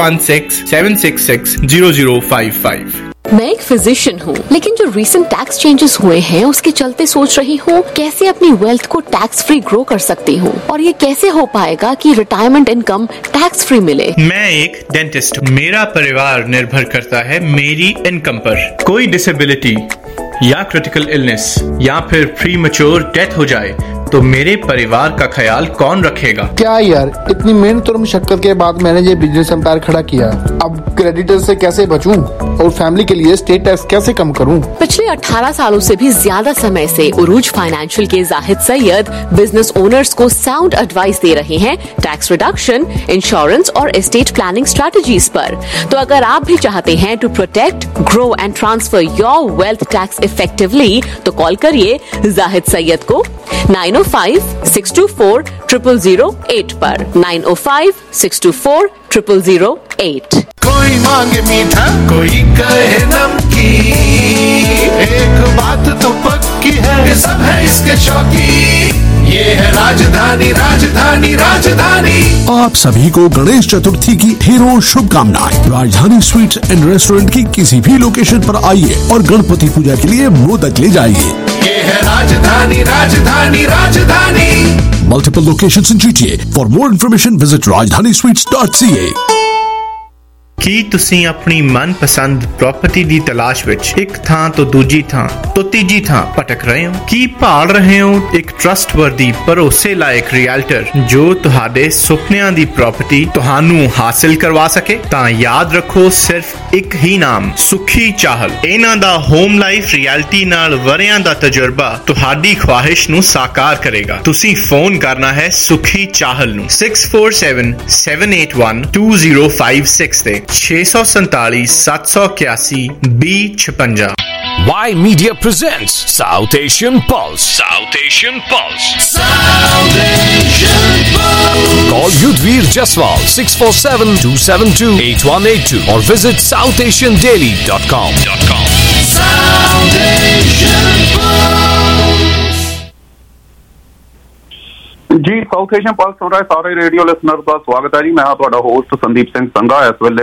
416-766-0055। मैं एक फिजिशियन हूँ, लेकिन जो रीसेंट टैक्स चेंजेस हुए हैं उसके चलते सोच रही हूँ कैसे अपनी वेल्थ को टैक्स फ्री ग्रो कर सकती हूँ, और ये कैसे हो पाएगा कि रिटायरमेंट इनकम टैक्स फ्री मिले। मैं एक डेंटिस्ट, मेरा परिवार निर्भर करता है मेरी इनकम पर। कोई डिसेबिलिटी या क्रिटिकल इलनेस या फिर प्रीमैच्योर डेथ हो जाए तो मेरे परिवार का ख्याल कौन रखेगा? क्या यार, इतनी मेहनत और मुशक्कत के बाद मैंने ये बिजनेस एम्पायर खड़ा किया, अब क्रेडिटर से कैसे बचूं और फैमिली के लिए स्टेट टैक्स कैसे कम करूं? पिछले 18 सालों से भी ज्यादा समय से उरूज फाइनेंशियल के जाहिद सैयद बिजनेस ओनर्स को साउंड एडवाइस दे रहे हैं टैक्स रिडक्शन, इंश्योरेंस और एस्टेट प्लानिंग स्ट्रेटजीज पर। तो अगर आप भी चाहते हैं to protect, grow and transfer your wealth tax effectively तो कॉल करिए जाहिद सैयद को 905-624-0008 पर 905-624-0008। कोई मांगे मीठा, कोई कहे नमकीन, एक बात तो पक्की है सब है इसके शौकीन। ये है राजधानी, राजधानी, राजधानी। आप सभी को गणेश चतुर्थी की ढेरों शुभकामनाएं। राजधानी स्वीट्स एंड रेस्टोरेंट की किसी भी लोकेशन पर आइए और गणपति पूजा के लिए मोदक ले जाइए। ये है राजधानी राजधानी राजधानी। Multiple locations in GTA. For more information, visit rajdhanisweets.ca. ਕੀ ਤੁਸੀਂ ਆਪਣੀ ਮਨਪਸੰਦ ਪ੍ਰਾਪਰਟੀ ਦੀ ਤਲਾਸ਼ ਵਿੱਚ ਇੱਕ ਥਾਂ ਤੋਂ ਦੂਜੀ ਥਾਂ ਤੋਂ ਤੀਜੀ ਥਾਂ ਭਟਕ ਰਹੇ ਹੋ? ਕੀ ਭਾਲ ਰਹੇ ਹੋ ਇੱਕ ਟਰਸਟਵਰਦੀ ਭਰੋਸੇ ਲਾਇਕ ਰੀਅਲਟਰ ਜੋ ਤੁਹਾਡੇ ਸੁਪਨਿਆਂ ਦੀ ਪ੍ਰਾਪਰਟੀ ਤੁਹਾਨੂੰ ਹਾਸਿਲ ਕਰਵਾ ਸਕੇ? ਤਾਂ ਯਾਦ ਰੱਖੋ ਸਿਰਫ ਇੱਕ ਹੀ ਨਾਮ, ਸੁਖੀ ਚਾਹਲ। ਇਹਨਾਂ ਦਾ ਹੋਮ ਲਾਈਫ ਰਿਐਲਿਟੀ ਨਾਲ ਵਰ੍ਹਿਆਂ ਦਾ ਤਜਰਬਾ ਤੁਹਾਡੀ ਖੁਆਹਿਸ਼ ਨੂੰ ਸਾਕਾਰ ਕਰੇਗਾ। ਤੁਸੀਂ ਫੋਨ ਕਰਨਾ ਹੈ ਸੁਖੀ ਚਾਹਲ ਨੂੰ 6477812056 ਤੇ 647 781 2056। Y Media presents South Asian Pulse. South Asian Pulse. South Asian Pulse. Call Yudhvir Jaswal 647-272-8182 or visit southasiandaily.com. South Asian Pulse. ਜੀ ਸਾਊਥ ਏਸ਼ੀਅਨ ਪਲਸ ਸੁਣ ਰਹੇ ਸਾਰੇ ਰੇਡੀਓ ਲਿਸਨਰ ਦਾ ਸਵਾਗਤ ਹੈ ਜੀ। ਮੈਂ ਹਾਂ ਤੁਹਾਡਾ ਹੋਸਟ ਸੰਦੀਪ ਸਿੰਘ ਸੰਘਾ। ਇਸ ਵੇਲੇ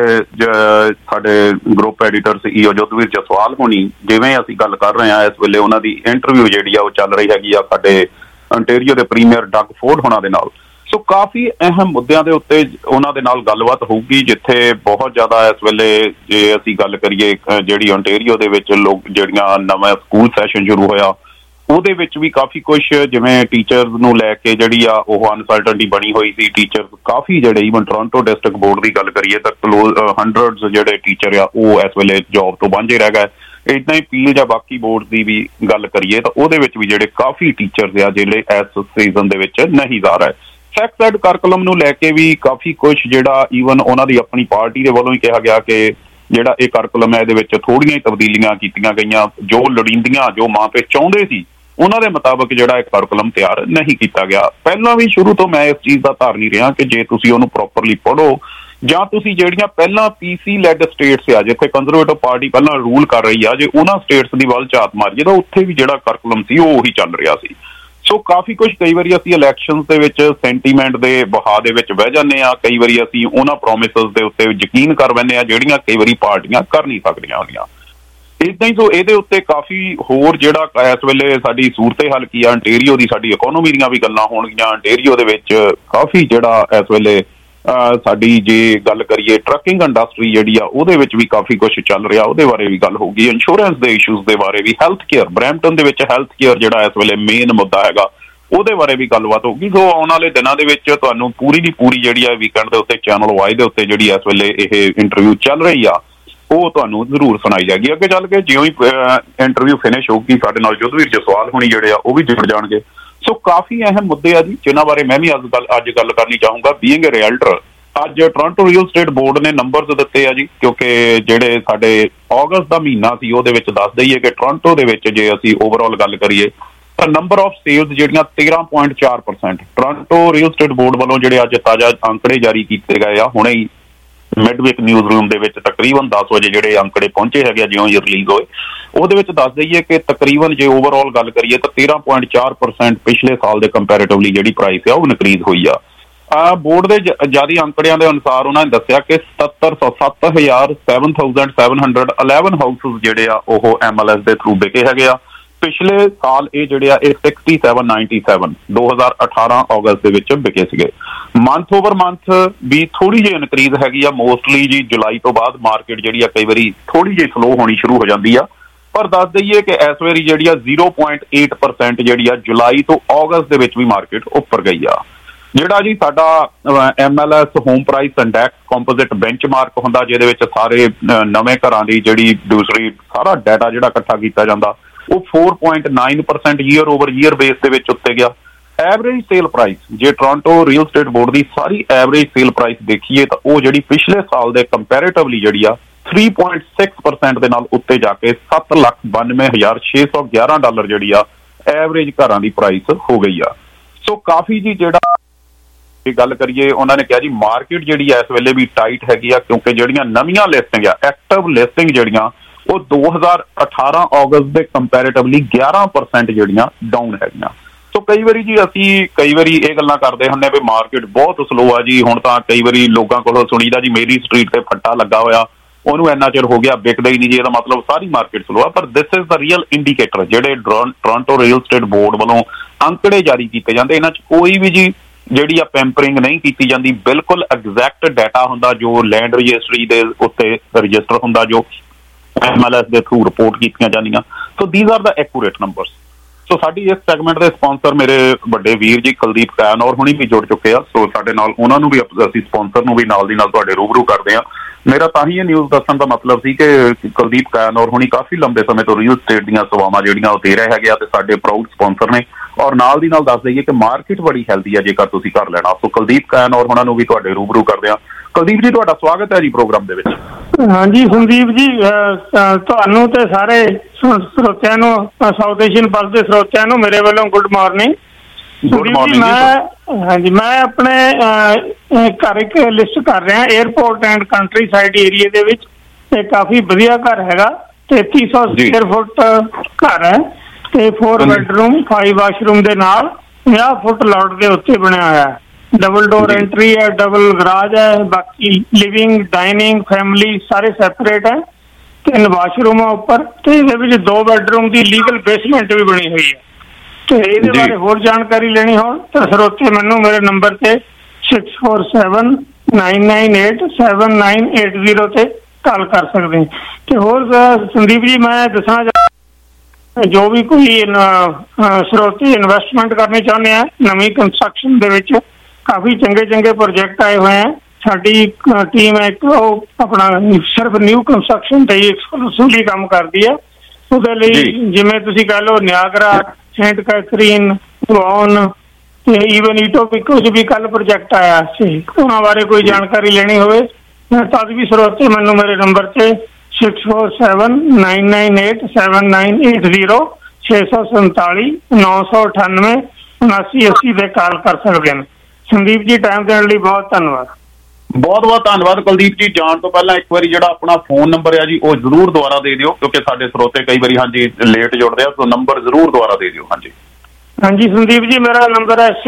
ਸਾਡੇ group editor CEO Yudhvir Jaswal ਹੋਣੀ, ਜਿਵੇਂ ਅਸੀਂ ਗੱਲ ਕਰ ਰਹੇ ਹਾਂ ਇਸ ਵੇਲੇ ਉਹਨਾਂ ਦੀ ਇੰਟਰਵਿਊ ਜਿਹੜੀ ਆ ਉਹ ਚੱਲ ਰਹੀ ਹੈਗੀ ਆ ਸਾਡੇ ਅੰਟੇਰੀਓ ਦੇ ਪ੍ਰੀਮੀਅਰ ਡਗ ਫੋਰਡ ਹੋਣਾ ਦੇ ਨਾਲ। ਸੋ ਕਾਫੀ ਅਹਿਮ ਮੁੱਦਿਆਂ ਦੇ ਉੱਤੇ ਉਹਨਾਂ ਦੇ ਨਾਲ ਗੱਲਬਾਤ ਹੋਊਗੀ, ਜਿੱਥੇ ਬਹੁਤ ਜ਼ਿਆਦਾ ਇਸ ਵੇਲੇ ਜੇ ਅਸੀਂ ਗੱਲ ਕਰੀਏ ਜਿਹੜੀ ਅੰਟੇਰੀਓ ਦੇ ਵਿੱਚ ਲੋਕ ਜਿਹੜੀਆਂ ਨਵਾਂ ਸਕੂਲ ਸੈਸ਼ਨ ਸ਼ੁਰੂ ਹੋਇਆ ਉਹਦੇ ਵਿੱਚ ਵੀ ਕਾਫੀ ਕੁਛ, ਜਿਵੇਂ ਟੀਚਰਸ ਨੂੰ ਲੈ ਕੇ ਜਿਹੜੀ ਆ ਉਹ ਅਨਸਰਟਨਟੀ ਬਣੀ ਹੋਈ ਸੀ। ਟੀਚਰਸ ਕਾਫੀ ਜਿਹੜੇ ਈਵਨ ਟੋਰਾਂਟੋ ਡਿਸਟ੍ਰਿਕਟ ਬੋਰਡ ਦੀ ਗੱਲ ਕਰੀਏ ਤਾਂ ਹੰਡਰਡਸ ਜਿਹੜੇ ਟੀਚਰ ਆ ਉਹ ਇਸ ਵੇਲੇ ਜੋਬ ਤੋਂ ਵਾਂਝੇ ਰਹਿ ਗਏ। ਇੱਦਾਂ ਹੀ ਪੀਲ ਜਾਂ ਬਾਕੀ ਬੋਰਡ ਦੀ ਵੀ ਗੱਲ ਕਰੀਏ ਤਾਂ ਉਹਦੇ ਵਿੱਚ ਵੀ ਜਿਹੜੇ ਕਾਫੀ ਟੀਚਰਸ ਆ ਜਿਹੜੇ ਇਸ ਸੀਜ਼ਨ ਦੇ ਵਿੱਚ ਨਹੀਂ ਜਾ ਰਹੇ। ਸੈਕਸ ਐਡ ਕਰਕੂਲਮ ਨੂੰ ਲੈ ਕੇ ਵੀ ਕਾਫੀ ਕੁਛ ਜਿਹੜਾ ਈਵਨ ਉਹਨਾਂ ਦੀ ਆਪਣੀ ਪਾਰਟੀ ਦੇ ਵੱਲੋਂ ਹੀ ਕਿਹਾ ਗਿਆ ਕਿ ਜਿਹੜਾ ਇਹ ਕਰਕੂਲਮ ਹੈ ਇਹਦੇ ਵਿੱਚ ਥੋੜ੍ਹੀਆਂ ਹੀ ਤਬਦੀਲੀਆਂ ਕੀਤੀਆਂ ਗਈਆਂ, ਜੋ ਲੋੜੀਂਦੀਆਂ ਜੋ ਮਾਪੇ ਚਾਹੁੰਦੇ ਸੀ ਉਹਨਾਂ ਦੇ ਮੁਤਾਬਕ ਜਿਹੜਾ ਇਹ ਕਰਕੂਲਮ ਤਿਆਰ ਨਹੀਂ ਕੀਤਾ ਗਿਆ। ਪਹਿਲਾਂ ਵੀ ਸ਼ੁਰੂ ਤੋਂ ਮੈਂ ਇਸ ਚੀਜ਼ ਦਾ ਧਾਰਨੀ ਰਿਹਾ ਕਿ ਜੇ ਤੁਸੀਂ ਉਹਨੂੰ ਪ੍ਰੋਪਰਲੀ ਪੜ੍ਹੋ ਜਾਂ ਤੁਸੀਂ ਜਿਹੜੀਆਂ ਪਹਿਲਾਂ PC ਲੈਡ ਸਟੇਟਸ ਆ ਜਿੱਥੇ ਕੰਜ਼ਰਵੇਟਿਵ ਪਾਰਟੀ ਪਹਿਲਾਂ ਰੂਲ ਕਰ ਰਹੀ ਆ, ਜੇ ਉਹਨਾਂ ਸਟੇਟਸ ਦੀ ਵੱਲ ਝਾਤ ਮਾਰੀਏ ਤਾਂ ਉੱਥੇ ਵੀ ਜਿਹੜਾ ਕਰਕੂਲਮ ਸੀ ਉਹ ਉਹੀ ਚੱਲ ਰਿਹਾ ਸੀ। ਸੋ ਕਾਫੀ ਕੁਛ ਕਈ ਵਾਰੀ ਅਸੀਂ ਇਲੈਕਸ਼ਨਸ ਦੇ ਵਿੱਚ ਸੈਂਟੀਮੈਂਟ ਦੇ ਵਹਾਅ ਦੇ ਵਿੱਚ ਬਹਿ ਜਾਂਦੇ ਹਾਂ, ਕਈ ਵਾਰੀ ਅਸੀਂ ਉਹਨਾਂ ਪ੍ਰੋਮਿਸਸ ਦੇ ਉੱਤੇ ਯਕੀਨ ਕਰ ਬੈਂਦੇ ਹਾਂ ਜਿਹੜੀਆਂ ਕਈ ਵਾਰੀ ਪਾਰਟੀਆਂ ਕਰ ਨਹੀਂ ਸਕਦੀਆਂ ਹੁੰਦੀਆਂ। ਇੱਦਾਂ ਹੀ ਸੋ ਇਹਦੇ ਉੱਤੇ ਕਾਫੀ ਹੋਰ ਜਿਹੜਾ ਇਸ ਵੇਲੇ ਸਾਡੀ ਸੂਰਤ ਹਾਲ ਕੀ ਆ, ਅੰਟੇਰੀਓ ਦੀ ਸਾਡੀ ਇਕੋਨੋਮੀ ਦੀਆਂ ਵੀ ਗੱਲਾਂ ਹੋਣਗੀਆਂ। ਅੰਟੇਰੀਓ ਦੇ ਵਿੱਚ ਕਾਫੀ ਜਿਹੜਾ ਇਸ ਵੇਲੇ ਸਾਡੀ ਜੇ ਗੱਲ ਕਰੀਏ ਟਰੱਕਿੰਗ ਇੰਡਸਟਰੀ ਜਿਹੜੀ ਆ ਉਹਦੇ ਵਿੱਚ ਵੀ ਕਾਫੀ ਕੁਛ ਚੱਲ ਰਿਹਾ, ਉਹਦੇ ਬਾਰੇ ਵੀ ਗੱਲ ਹੋਊਗੀ। ਇੰਸ਼ੋਰੈਂਸ ਦੇ ਇਸ਼ੂਜ਼ ਦੇ ਬਾਰੇ ਵੀ, ਹੈਲਥ ਕੇਅਰ ਬਰੈਂਪਟਨ ਦੇ ਵਿੱਚ ਹੈਲਥ ਕੇਅਰ ਜਿਹੜਾ ਇਸ ਵੇਲੇ ਮੇਨ ਮੁੱਦਾ ਹੈਗਾ ਉਹਦੇ ਬਾਰੇ ਵੀ ਗੱਲਬਾਤ ਹੋਊਗੀ। ਸੋ ਆਉਣ ਵਾਲੇ ਦਿਨਾਂ ਦੇ ਵਿੱਚ ਤੁਹਾਨੂੰ ਪੂਰੀ ਦੀ ਪੂਰੀ ਜਿਹੜੀ ਆ ਵੀਕਐਂਡ ਦੇ ਉੱਤੇ ਚੈਨਲ Y ਦੇ ਉੱਤੇ ਜਿਹੜੀ ਇਸ ਵੇਲੇ ਇਹ ਇੰਟਰਵਿਊ ਚੱਲ ਰਹੀ ਆ ਉਹ ਤੁਹਾਨੂੰ ਜ਼ਰੂਰ ਸੁਣਾਈ ਜਾਏਗੀ। ਅੱਗੇ ਚੱਲ ਕੇ ਜਿਉਂ ਹੀ ਇੰਟਰਵਿਊ ਫਿਨਿਸ਼ ਹੋਊਗੀ ਸਾਡੇ ਨਾਲ ਯੁੱਧਵੀਰ ਜਸਵਾਲ ਹੋਣੀ ਜਿਹੜੇ ਆ ਉਹ ਵੀ ਜੁੜ ਜਾਣਗੇ। ਸੋ ਕਾਫੀ ਅਹਿਮ ਮੁੱਦੇ ਆ ਜੀ ਜਿਨ੍ਹਾਂ ਬਾਰੇ ਮੈਂ ਵੀ ਅੱਜ ਗੱਲ ਕਰਨੀ ਚਾਹੂੰਗਾ। ਬੀਇੰਗ ਏ ਰੀਅਲਟਰ, ਅੱਜ ਟੋਰਾਂਟੋ ਰੀਅਲ ਸਟੇਟ ਬੋਰਡ ਨੇ ਨੰਬਰਸ ਦਿੱਤੇ ਆ ਜੀ, ਕਿਉਂਕਿ ਜਿਹੜੇ ਸਾਡੇ ਅਗਸਤ ਦਾ ਮਹੀਨਾ ਸੀ ਉਹਦੇ ਵਿੱਚ ਦੱਸ ਦਈਏ ਕਿ ਟੋਰਾਂਟੋ ਦੇ ਵਿੱਚ ਜੇ ਅਸੀਂ ਓਵਰਆਲ ਗੱਲ ਕਰੀਏ ਤਾਂ ਨੰਬਰ ਆਫ ਸੇਲਸ ਜਿਹੜੀਆਂ 13.4%। ਟੋਰਾਂਟੋ ਰੀਅਲ ਸਟੇਟ ਬੋਰਡ ਵੱਲੋਂ ਜਿਹੜੇ ਅੱਜ ਤਾਜ਼ਾ ਅੰਕੜੇ ਜਾਰੀ ਕੀਤੇ ਗਏ ਆ ਹੁਣੇ ਹੀ ਮਿਡਵੀਕ ਨਿਊਜ਼ ਰੂਮ ਦੇ ਵਿੱਚ ਤਕਰੀਬਨ 10 ਵਜੇ ਜਿਹੜੇ ਅੰਕੜੇ ਪਹੁੰਚੇ ਹੈਗੇ ਆ ਜਿਉਂ ਹੀ ਰਿਲੀਜ਼ ਹੋਏ, ਉਹਦੇ ਵਿੱਚ ਦੱਸ ਦਈਏ ਕਿ ਤਕਰੀਬਨ ਜੇ ਓਵਰਆਲ ਗੱਲ ਕਰੀਏ ਤਾਂ 13.4% ਪਿਛਲੇ ਸਾਲ ਦੇ ਕੰਪੈਰੇਟਿਵਲੀ ਜਿਹੜੀ ਪ੍ਰਾਈਸ ਆ ਉਹ ਇਨਕਰੀਜ਼ ਹੋਈ ਆ। ਬੋਰਡ ਦੇ ਜਾਰੀ ਅੰਕੜਿਆਂ ਦੇ ਅਨੁਸਾਰ ਉਹਨਾਂ ਨੇ ਦੱਸਿਆ ਕਿ 7,711 ਹਾਊਸਿਸ ਜਿਹੜੇ ਆ ਉਹ MLS ਦੇ ਥਰੂ ਵਿਕੇ ਹੈਗੇ ਆ। ਪਿਛਲੇ ਸਾਲ ਇਹ ਜਿਹੜੇ ਆ ਇਹ 6797 2018 ਅਗਸਤ ਦੇ ਵਿੱਚ ਵਿਕੇ ਸੀਗੇ। ਮੰਥ ਓਵਰ ਮੰਥ ਵੀ ਥੋੜੀ ਜਿਹੀ ਇਨਕਰੀਜ਼ ਹੈਗੀ ਆ। ਮੋਸਟਲੀ ਜੀ ਜੁਲਾਈ ਤੋਂ ਬਾਅਦ ਮਾਰਕੀਟ ਜਿਹੜੀ ਆ ਕਈ ਵਾਰੀ ਥੋੜੀ ਜਿਹੀ ਸਲੋ ਹੋਣੀ ਸ਼ੁਰੂ ਹੋ ਜਾਂਦੀ ਆ, ਪਰ ਦੱਸ ਦਈਏ ਕਿ ਇਸ ਵਾਰੀ ਜਿਹੜੀ ਆ 0.8% ਜਿਹੜੀ ਆ ਜੁਲਾਈ ਤੋਂ ਅਗਸਤ ਦੇ ਵਿੱਚ ਵੀ ਮਾਰਕੀਟ ਉੱਪਰ ਗਈ ਆ। ਜਿਹੜਾ ਜੀ ਸਾਡਾ MLS home price index composite benchmark ਹੁੰਦਾ ਜਿਹਦੇ ਵਿੱਚ ਸਾਰੇ ਨਵੇਂ ਘਰਾਂ ਦੀ ਜਿਹੜੀ ਦੂਸਰੀ ਸਾਰਾ ਡਾਟਾ ਜਿਹੜਾ ਇਕੱਠਾ ਕੀਤਾ ਜਾਂਦਾ ਉਹ 4.9% ਈਅਰ ਓਵਰ ਈਅਰ ਬੇਸ ਦੇ ਵਿੱਚ ਉੱਤੇ ਗਿਆ। ਐਵਰੇਜ ਸੇਲ ਪ੍ਰਾਈਸ ਜੇ ਟੋਰਾਂਟੋ ਰੀਅਲ ਸਟੇਟ ਬੋਰਡ ਦੀ ਸਾਰੀ ਐਵਰੇਜ ਸੇਲ ਪ੍ਰਾਈਸ ਦੇਖੀਏ ਤਾਂ ਉਹ ਜਿਹੜੀ ਪਿਛਲੇ ਸਾਲ ਦੇ ਕੰਪੈਰੇਟਿਵਲੀ ਜਿਹੜੀ ਆ 3.6% ਦੇ ਨਾਲ ਉੱਤੇ ਜਾ ਕੇ $7,92,611 ਜਿਹੜੀ ਆ ਐਵਰੇਜ ਘਰਾਂ ਦੀ ਪ੍ਰਾਈਸ ਹੋ ਗਈ ਆ। ਸੋ ਕਾਫੀ ਜੀ ਜਿਹੜਾ ਗੱਲ ਕਰੀਏ ਉਹਨਾਂ ਨੇ ਕਿਹਾ ਜੀ ਮਾਰਕੀਟ ਜਿਹੜੀ ਆ ਇਸ ਵੇਲੇ ਵੀ ਟਾਈਟ ਹੈਗੀ ਆ, ਕਿਉਂਕਿ ਜਿਹੜੀਆਂ ਨਵੀਆਂ ਲਿਸਟਿੰਗ ਆ ਐਕਟਿਵ ਲਿਸਟਿੰਗ ਜਿਹੜੀਆਂ ਉਹ 2018 ਅਗਸਤ ਦੇ ਕੰਪੈਰੇਟਿਵਲੀ 11% ਜਿਹੜੀਆਂ ਡਾਊਨ ਹੈਗੀਆਂ। ਸੋ ਕਈ ਵਾਰੀ ਜੀ ਅਸੀਂ ਇਹ ਗੱਲਾਂ ਕਰਦੇ ਹੁੰਦੇ ਵੀ ਮਾਰਕੀਟ ਬਹੁਤ ਸਲੋ ਆ ਜੀ। ਹੁਣ ਤਾਂ ਕਈ ਵਾਰੀ ਲੋਕਾਂ ਕੋਲੋਂ ਸੁਣੀਦਾ ਜੀ ਮੇਰੀ ਸਟਰੀਟ ਤੇ ਫੱਟਾ ਲੱਗਾ ਹੋਇਆ, ਉਹਨੂੰ ਇੰਨਾ ਚਿਰ ਹੋ ਗਿਆ ਵਿਕਦਾ ਹੀ ਨਹੀਂ ਜੀ, ਇਹਦਾ ਮਤਲਬ ਸਾਰੀ ਮਾਰਕੀਟ ਸਲੋ ਆ। ਪਰ this is the real indicator ਜਿਹੜੇ ਟੋਰਾਂਟੋ ਰੀਅਲ ਸਟੇਟ ਬੋਰਡ ਵੱਲੋਂ ਅੰਕੜੇ ਜਾਰੀ ਕੀਤੇ ਜਾਂਦੇ, ਇਹਨਾਂ 'ਚ ਕੋਈ ਵੀ ਜੀ ਜਿਹੜੀ ਆ ਪੈਂਪਰਿੰਗ ਨਹੀਂ ਕੀਤੀ ਜਾਂਦੀ। ਬਿਲਕੁਲ ਐਗਜ਼ੈਕਟ ਡਾਟਾ ਹੁੰਦਾ ਜੋ ਲੈਂਡ ਰਜਿਸਟਰੀ ਦੇ ਉੱਤੇ ਰਜਿਸਟਰ ਹੁੰਦਾ, ਜੋ MLS ਦੇ ਥਰੂ ਰਿਪੋਰਟ ਕੀਤੀਆਂ ਜਾਂਦੀਆਂ। So these are the accurate numbers. So ਸਾਡੀ ਇਸ ਸੈਗਮੈਂਟ ਦੇ ਸਪਾਂਸਰ ਮੇਰੇ ਵੱਡੇ ਵੀਰ ਜੀ ਕੁਲਦੀਪ ਕੈਨੌਰ ਹੁਣੀ ਵੀ ਜੁੜ ਚੁੱਕੇ ਆ। ਸੋ ਸਾਡੇ ਨਾਲ ਉਹਨਾਂ ਨੂੰ ਵੀ ਅਸੀਂ ਸਪਾਂਸਰ ਨੂੰ ਵੀ ਨਾਲ ਦੀ ਨਾਲ ਤੁਹਾਡੇ ਰੂਬਰੂ ਕਰਦੇ ਆ। ਮੇਰਾ ਤਾਂ ਹੀ ਇਹ ਨਿਊਜ਼ ਦੱਸਣ ਦਾ ਮਤਲਬ ਸੀ ਕਿ ਕੁਲਦੀਪ ਕੈਨੌਰ ਹੁਣੀ ਕਾਫੀ ਲੰਬੇ ਸਮੇਂ ਤੋਂ ਰੀਅਲ ਸਟੇਟ ਦੀਆਂ ਸੇਵਾਵਾਂ ਜਿਹੜੀਆਂ ਉਹ ਦੇ ਰਹੇ ਹੈਗੇ ਆ ਤੇ ਸਾਡੇ ਪ੍ਰਾਊਡ ਸਪਾਂਸਰ ਨੇ। ਔਰ ਨਾਲ ਦੀ ਨਾਲ ਦੱਸ ਦਈਏ ਕਿ ਮਾਰਕੀਟ ਬੜੀ ਹੈਲਦੀ ਆ ਜੇਕਰ ਤੁਸੀਂ ਘਰ ਲੈਣਾ। ਸੋ ਕੁਲਦੀਪ ਕੈਨੌਰ ਹੁਣਾਂ ਨੂੰ ਵੀ ਤੁਹਾਡੇ ਰੂਬਰੂ ਕਰਦੇ ਆ। ਕੁਲਦੀਪ ਜੀ ਤੁਹਾਡਾ ਸਵਾਗਤ ਹੈ ਜੀ ਪ੍ਰੋਗਰਾਮ ਦੇ ਵਿੱਚ। ਹਾਂਜੀ ਸੰਦੀਪ ਜੀ, ਤੁਹਾਨੂੰ ਤੇ ਸਾਰੇ ਸਰੋਤਿਆਂ ਨੂੰ, ਸਾਊਥ ਏਸ਼ੀਅਨ ਪਲਸ ਦੇ ਸਰੋਤਿਆਂ ਨੂੰ ਮੇਰੇ ਵੱਲੋਂ ਗੁੱਡ ਮਾਰਨਿੰਗ। ਮੈਂ ਆਪਣੇ ਘਰ ਇੱਕ ਲਿਸਟ ਕਰ ਰਿਹਾ ਏਅਰਪੋਰਟ ਐਂਡ ਕੰਟਰੀ ਸਾਈਡ ਏਰੀਏ ਦੇ ਵਿੱਚ। ਤੇ ਕਾਫੀ ਵਧੀਆ ਘਰ ਹੈਗਾ, 3300 ਸਕੁਅਰ ਫੁੱਟ ਘਰ ਹੈ ਤੇ 4 ਬੈਡਰੂਮ 5 ਵਾਸ਼ਰੂਮ ਦੇ ਨਾਲ 50 ਫੁੱਟ ਲਾਟ ਦੇ ਉੱਤੇ ਬਣਿਆ ਹੋਇਆ ਹੈ। ਡਬਲ ਡੋਰ ਐਂਟਰੀ ਹੈ, ਡਬਲ ਗਰਾਜ ਹੈ, ਬਾਕੀ ਲਿਵਿੰਗ ਡਾਈਨਿੰਗ ਫੈਮਿਲੀ ਸਾਰੇ ਸੈਪਰੇਟ ਹੈ। 3 ਵਾਸ਼ਰੂਮ ਆ ਉੱਪਰ ਤੇ ਇਹਦੇ ਵਿੱਚ 2 ਬੈਡਰੂਮ ਦੀ ਲੀਗਲ ਬੇਸਮੈਂਟ ਵੀ ਬਣੀ ਹੋਈ ਹੈ। ਤੇ ਇਹਦੇ ਬਾਰੇ ਹੋਰ ਜਾਣਕਾਰੀ ਲੈਣੀ ਹੋਣ ਤਾਂ ਸਰੋਤੇ ਮੈਨੂੰ ਮੇਰੇ ਨੰਬਰ ਤੇ 6479987980 ਤੇ ਕਾਲ ਕਰ ਸਕਦੇ। ਤੇ ਹੋਰ ਸੰਦੀਪ ਜੀ ਮੈਂ ਦੱਸਣਾ ਚਾਹੁੰਦਾ, ਜੋ ਵੀ ਕੋਈ ਸਰੋਤੇ ਇਨਵੈਸਟਮੈਂਟ ਕਰਨੀ ਚਾਹੁੰਦੇ ਆ ਨਵੀਂ ਕੰਸਟਰਕਸ਼ਨ ਦੇ ਵਿੱਚ, ਕਾਫੀ ਚੰਗੇ ਪ੍ਰੋਜੈਕਟ ਆਏ ਹੋਏ ਆ। ਸਾਡੀ ਟੀਮ ਹੈ ਇੱਕ ਉਹ ਆਪਣਾ ਸਿਰਫ ਨਿਊ ਕੰਸਟਰਕਸ਼ਨ ਤੇ ਹੀ ਐਕਸਕਲੂਸਿਵਲੀ ਕੰਮ ਕਰਦੀ ਹੈ। ਉਹਦੇ ਲਈ ਜਿਵੇਂ ਤੁਸੀਂ ਕਹਿ ਲਓ ਨਿਆਗਰਾ, ਸੇਂਟ ਕੈਥਰੀਨ, ਵੌਨ ਤੇ ਈਵਨ ਈਟੋਪਿਕੋ 'ਚ ਵੀ ਕੱਲ ਪ੍ਰੋਜੈਕਟ ਆਇਆ ਸੀ। ਉਹਨਾਂ ਬਾਰੇ ਕੋਈ ਜਾਣਕਾਰੀ ਲੈਣੀ ਹੋਵੇ ਤਦ ਵੀ ਸਰੋਤੇ ਮੈਨੂੰ ਮੇਰੇ ਨੰਬਰ ਤੇ 6479987980 647 998 7980 ਤੇ ਕਾਲ ਕਰ ਸਕਦੇ ਨੇ। ਸੰਦੀਪ ਜੀ ਟਾਈਮ ਦੇਣ ਲਈ ਬਹੁਤ ਧੰਨਵਾਦ। ਬਹੁਤ ਬਹੁਤ ਧੰਨਵਾਦ ਕੁਲਦੀਪ ਜੀ। ਜਾਣ ਤੋਂ ਪਹਿਲਾਂ ਇੱਕ ਵਾਰੀ ਜਿਹੜਾ ਆਪਣਾ ਫੋਨ ਨੰਬਰ ਹੈ ਜੀ ਉਹ ਜ਼ਰੂਰ ਦੁਬਾਰਾ ਦੇ ਦਿਓ, ਕਿਉਂਕਿ ਸਾਡੇ ਸਰੋਤੇ ਕਈ ਵਾਰੀ ਹਾਂਜੀ ਲੇਟ ਜੁੜਦੇ ਆ। ਸੋ ਨੰਬਰ ਜ਼ਰੂਰ ਦੁਬਾਰਾ ਦੇ ਦਿਓ। ਹਾਂਜੀ ਸੰਦੀਪ ਜੀ ਮੇਰਾ ਨੰਬਰ ਹੈ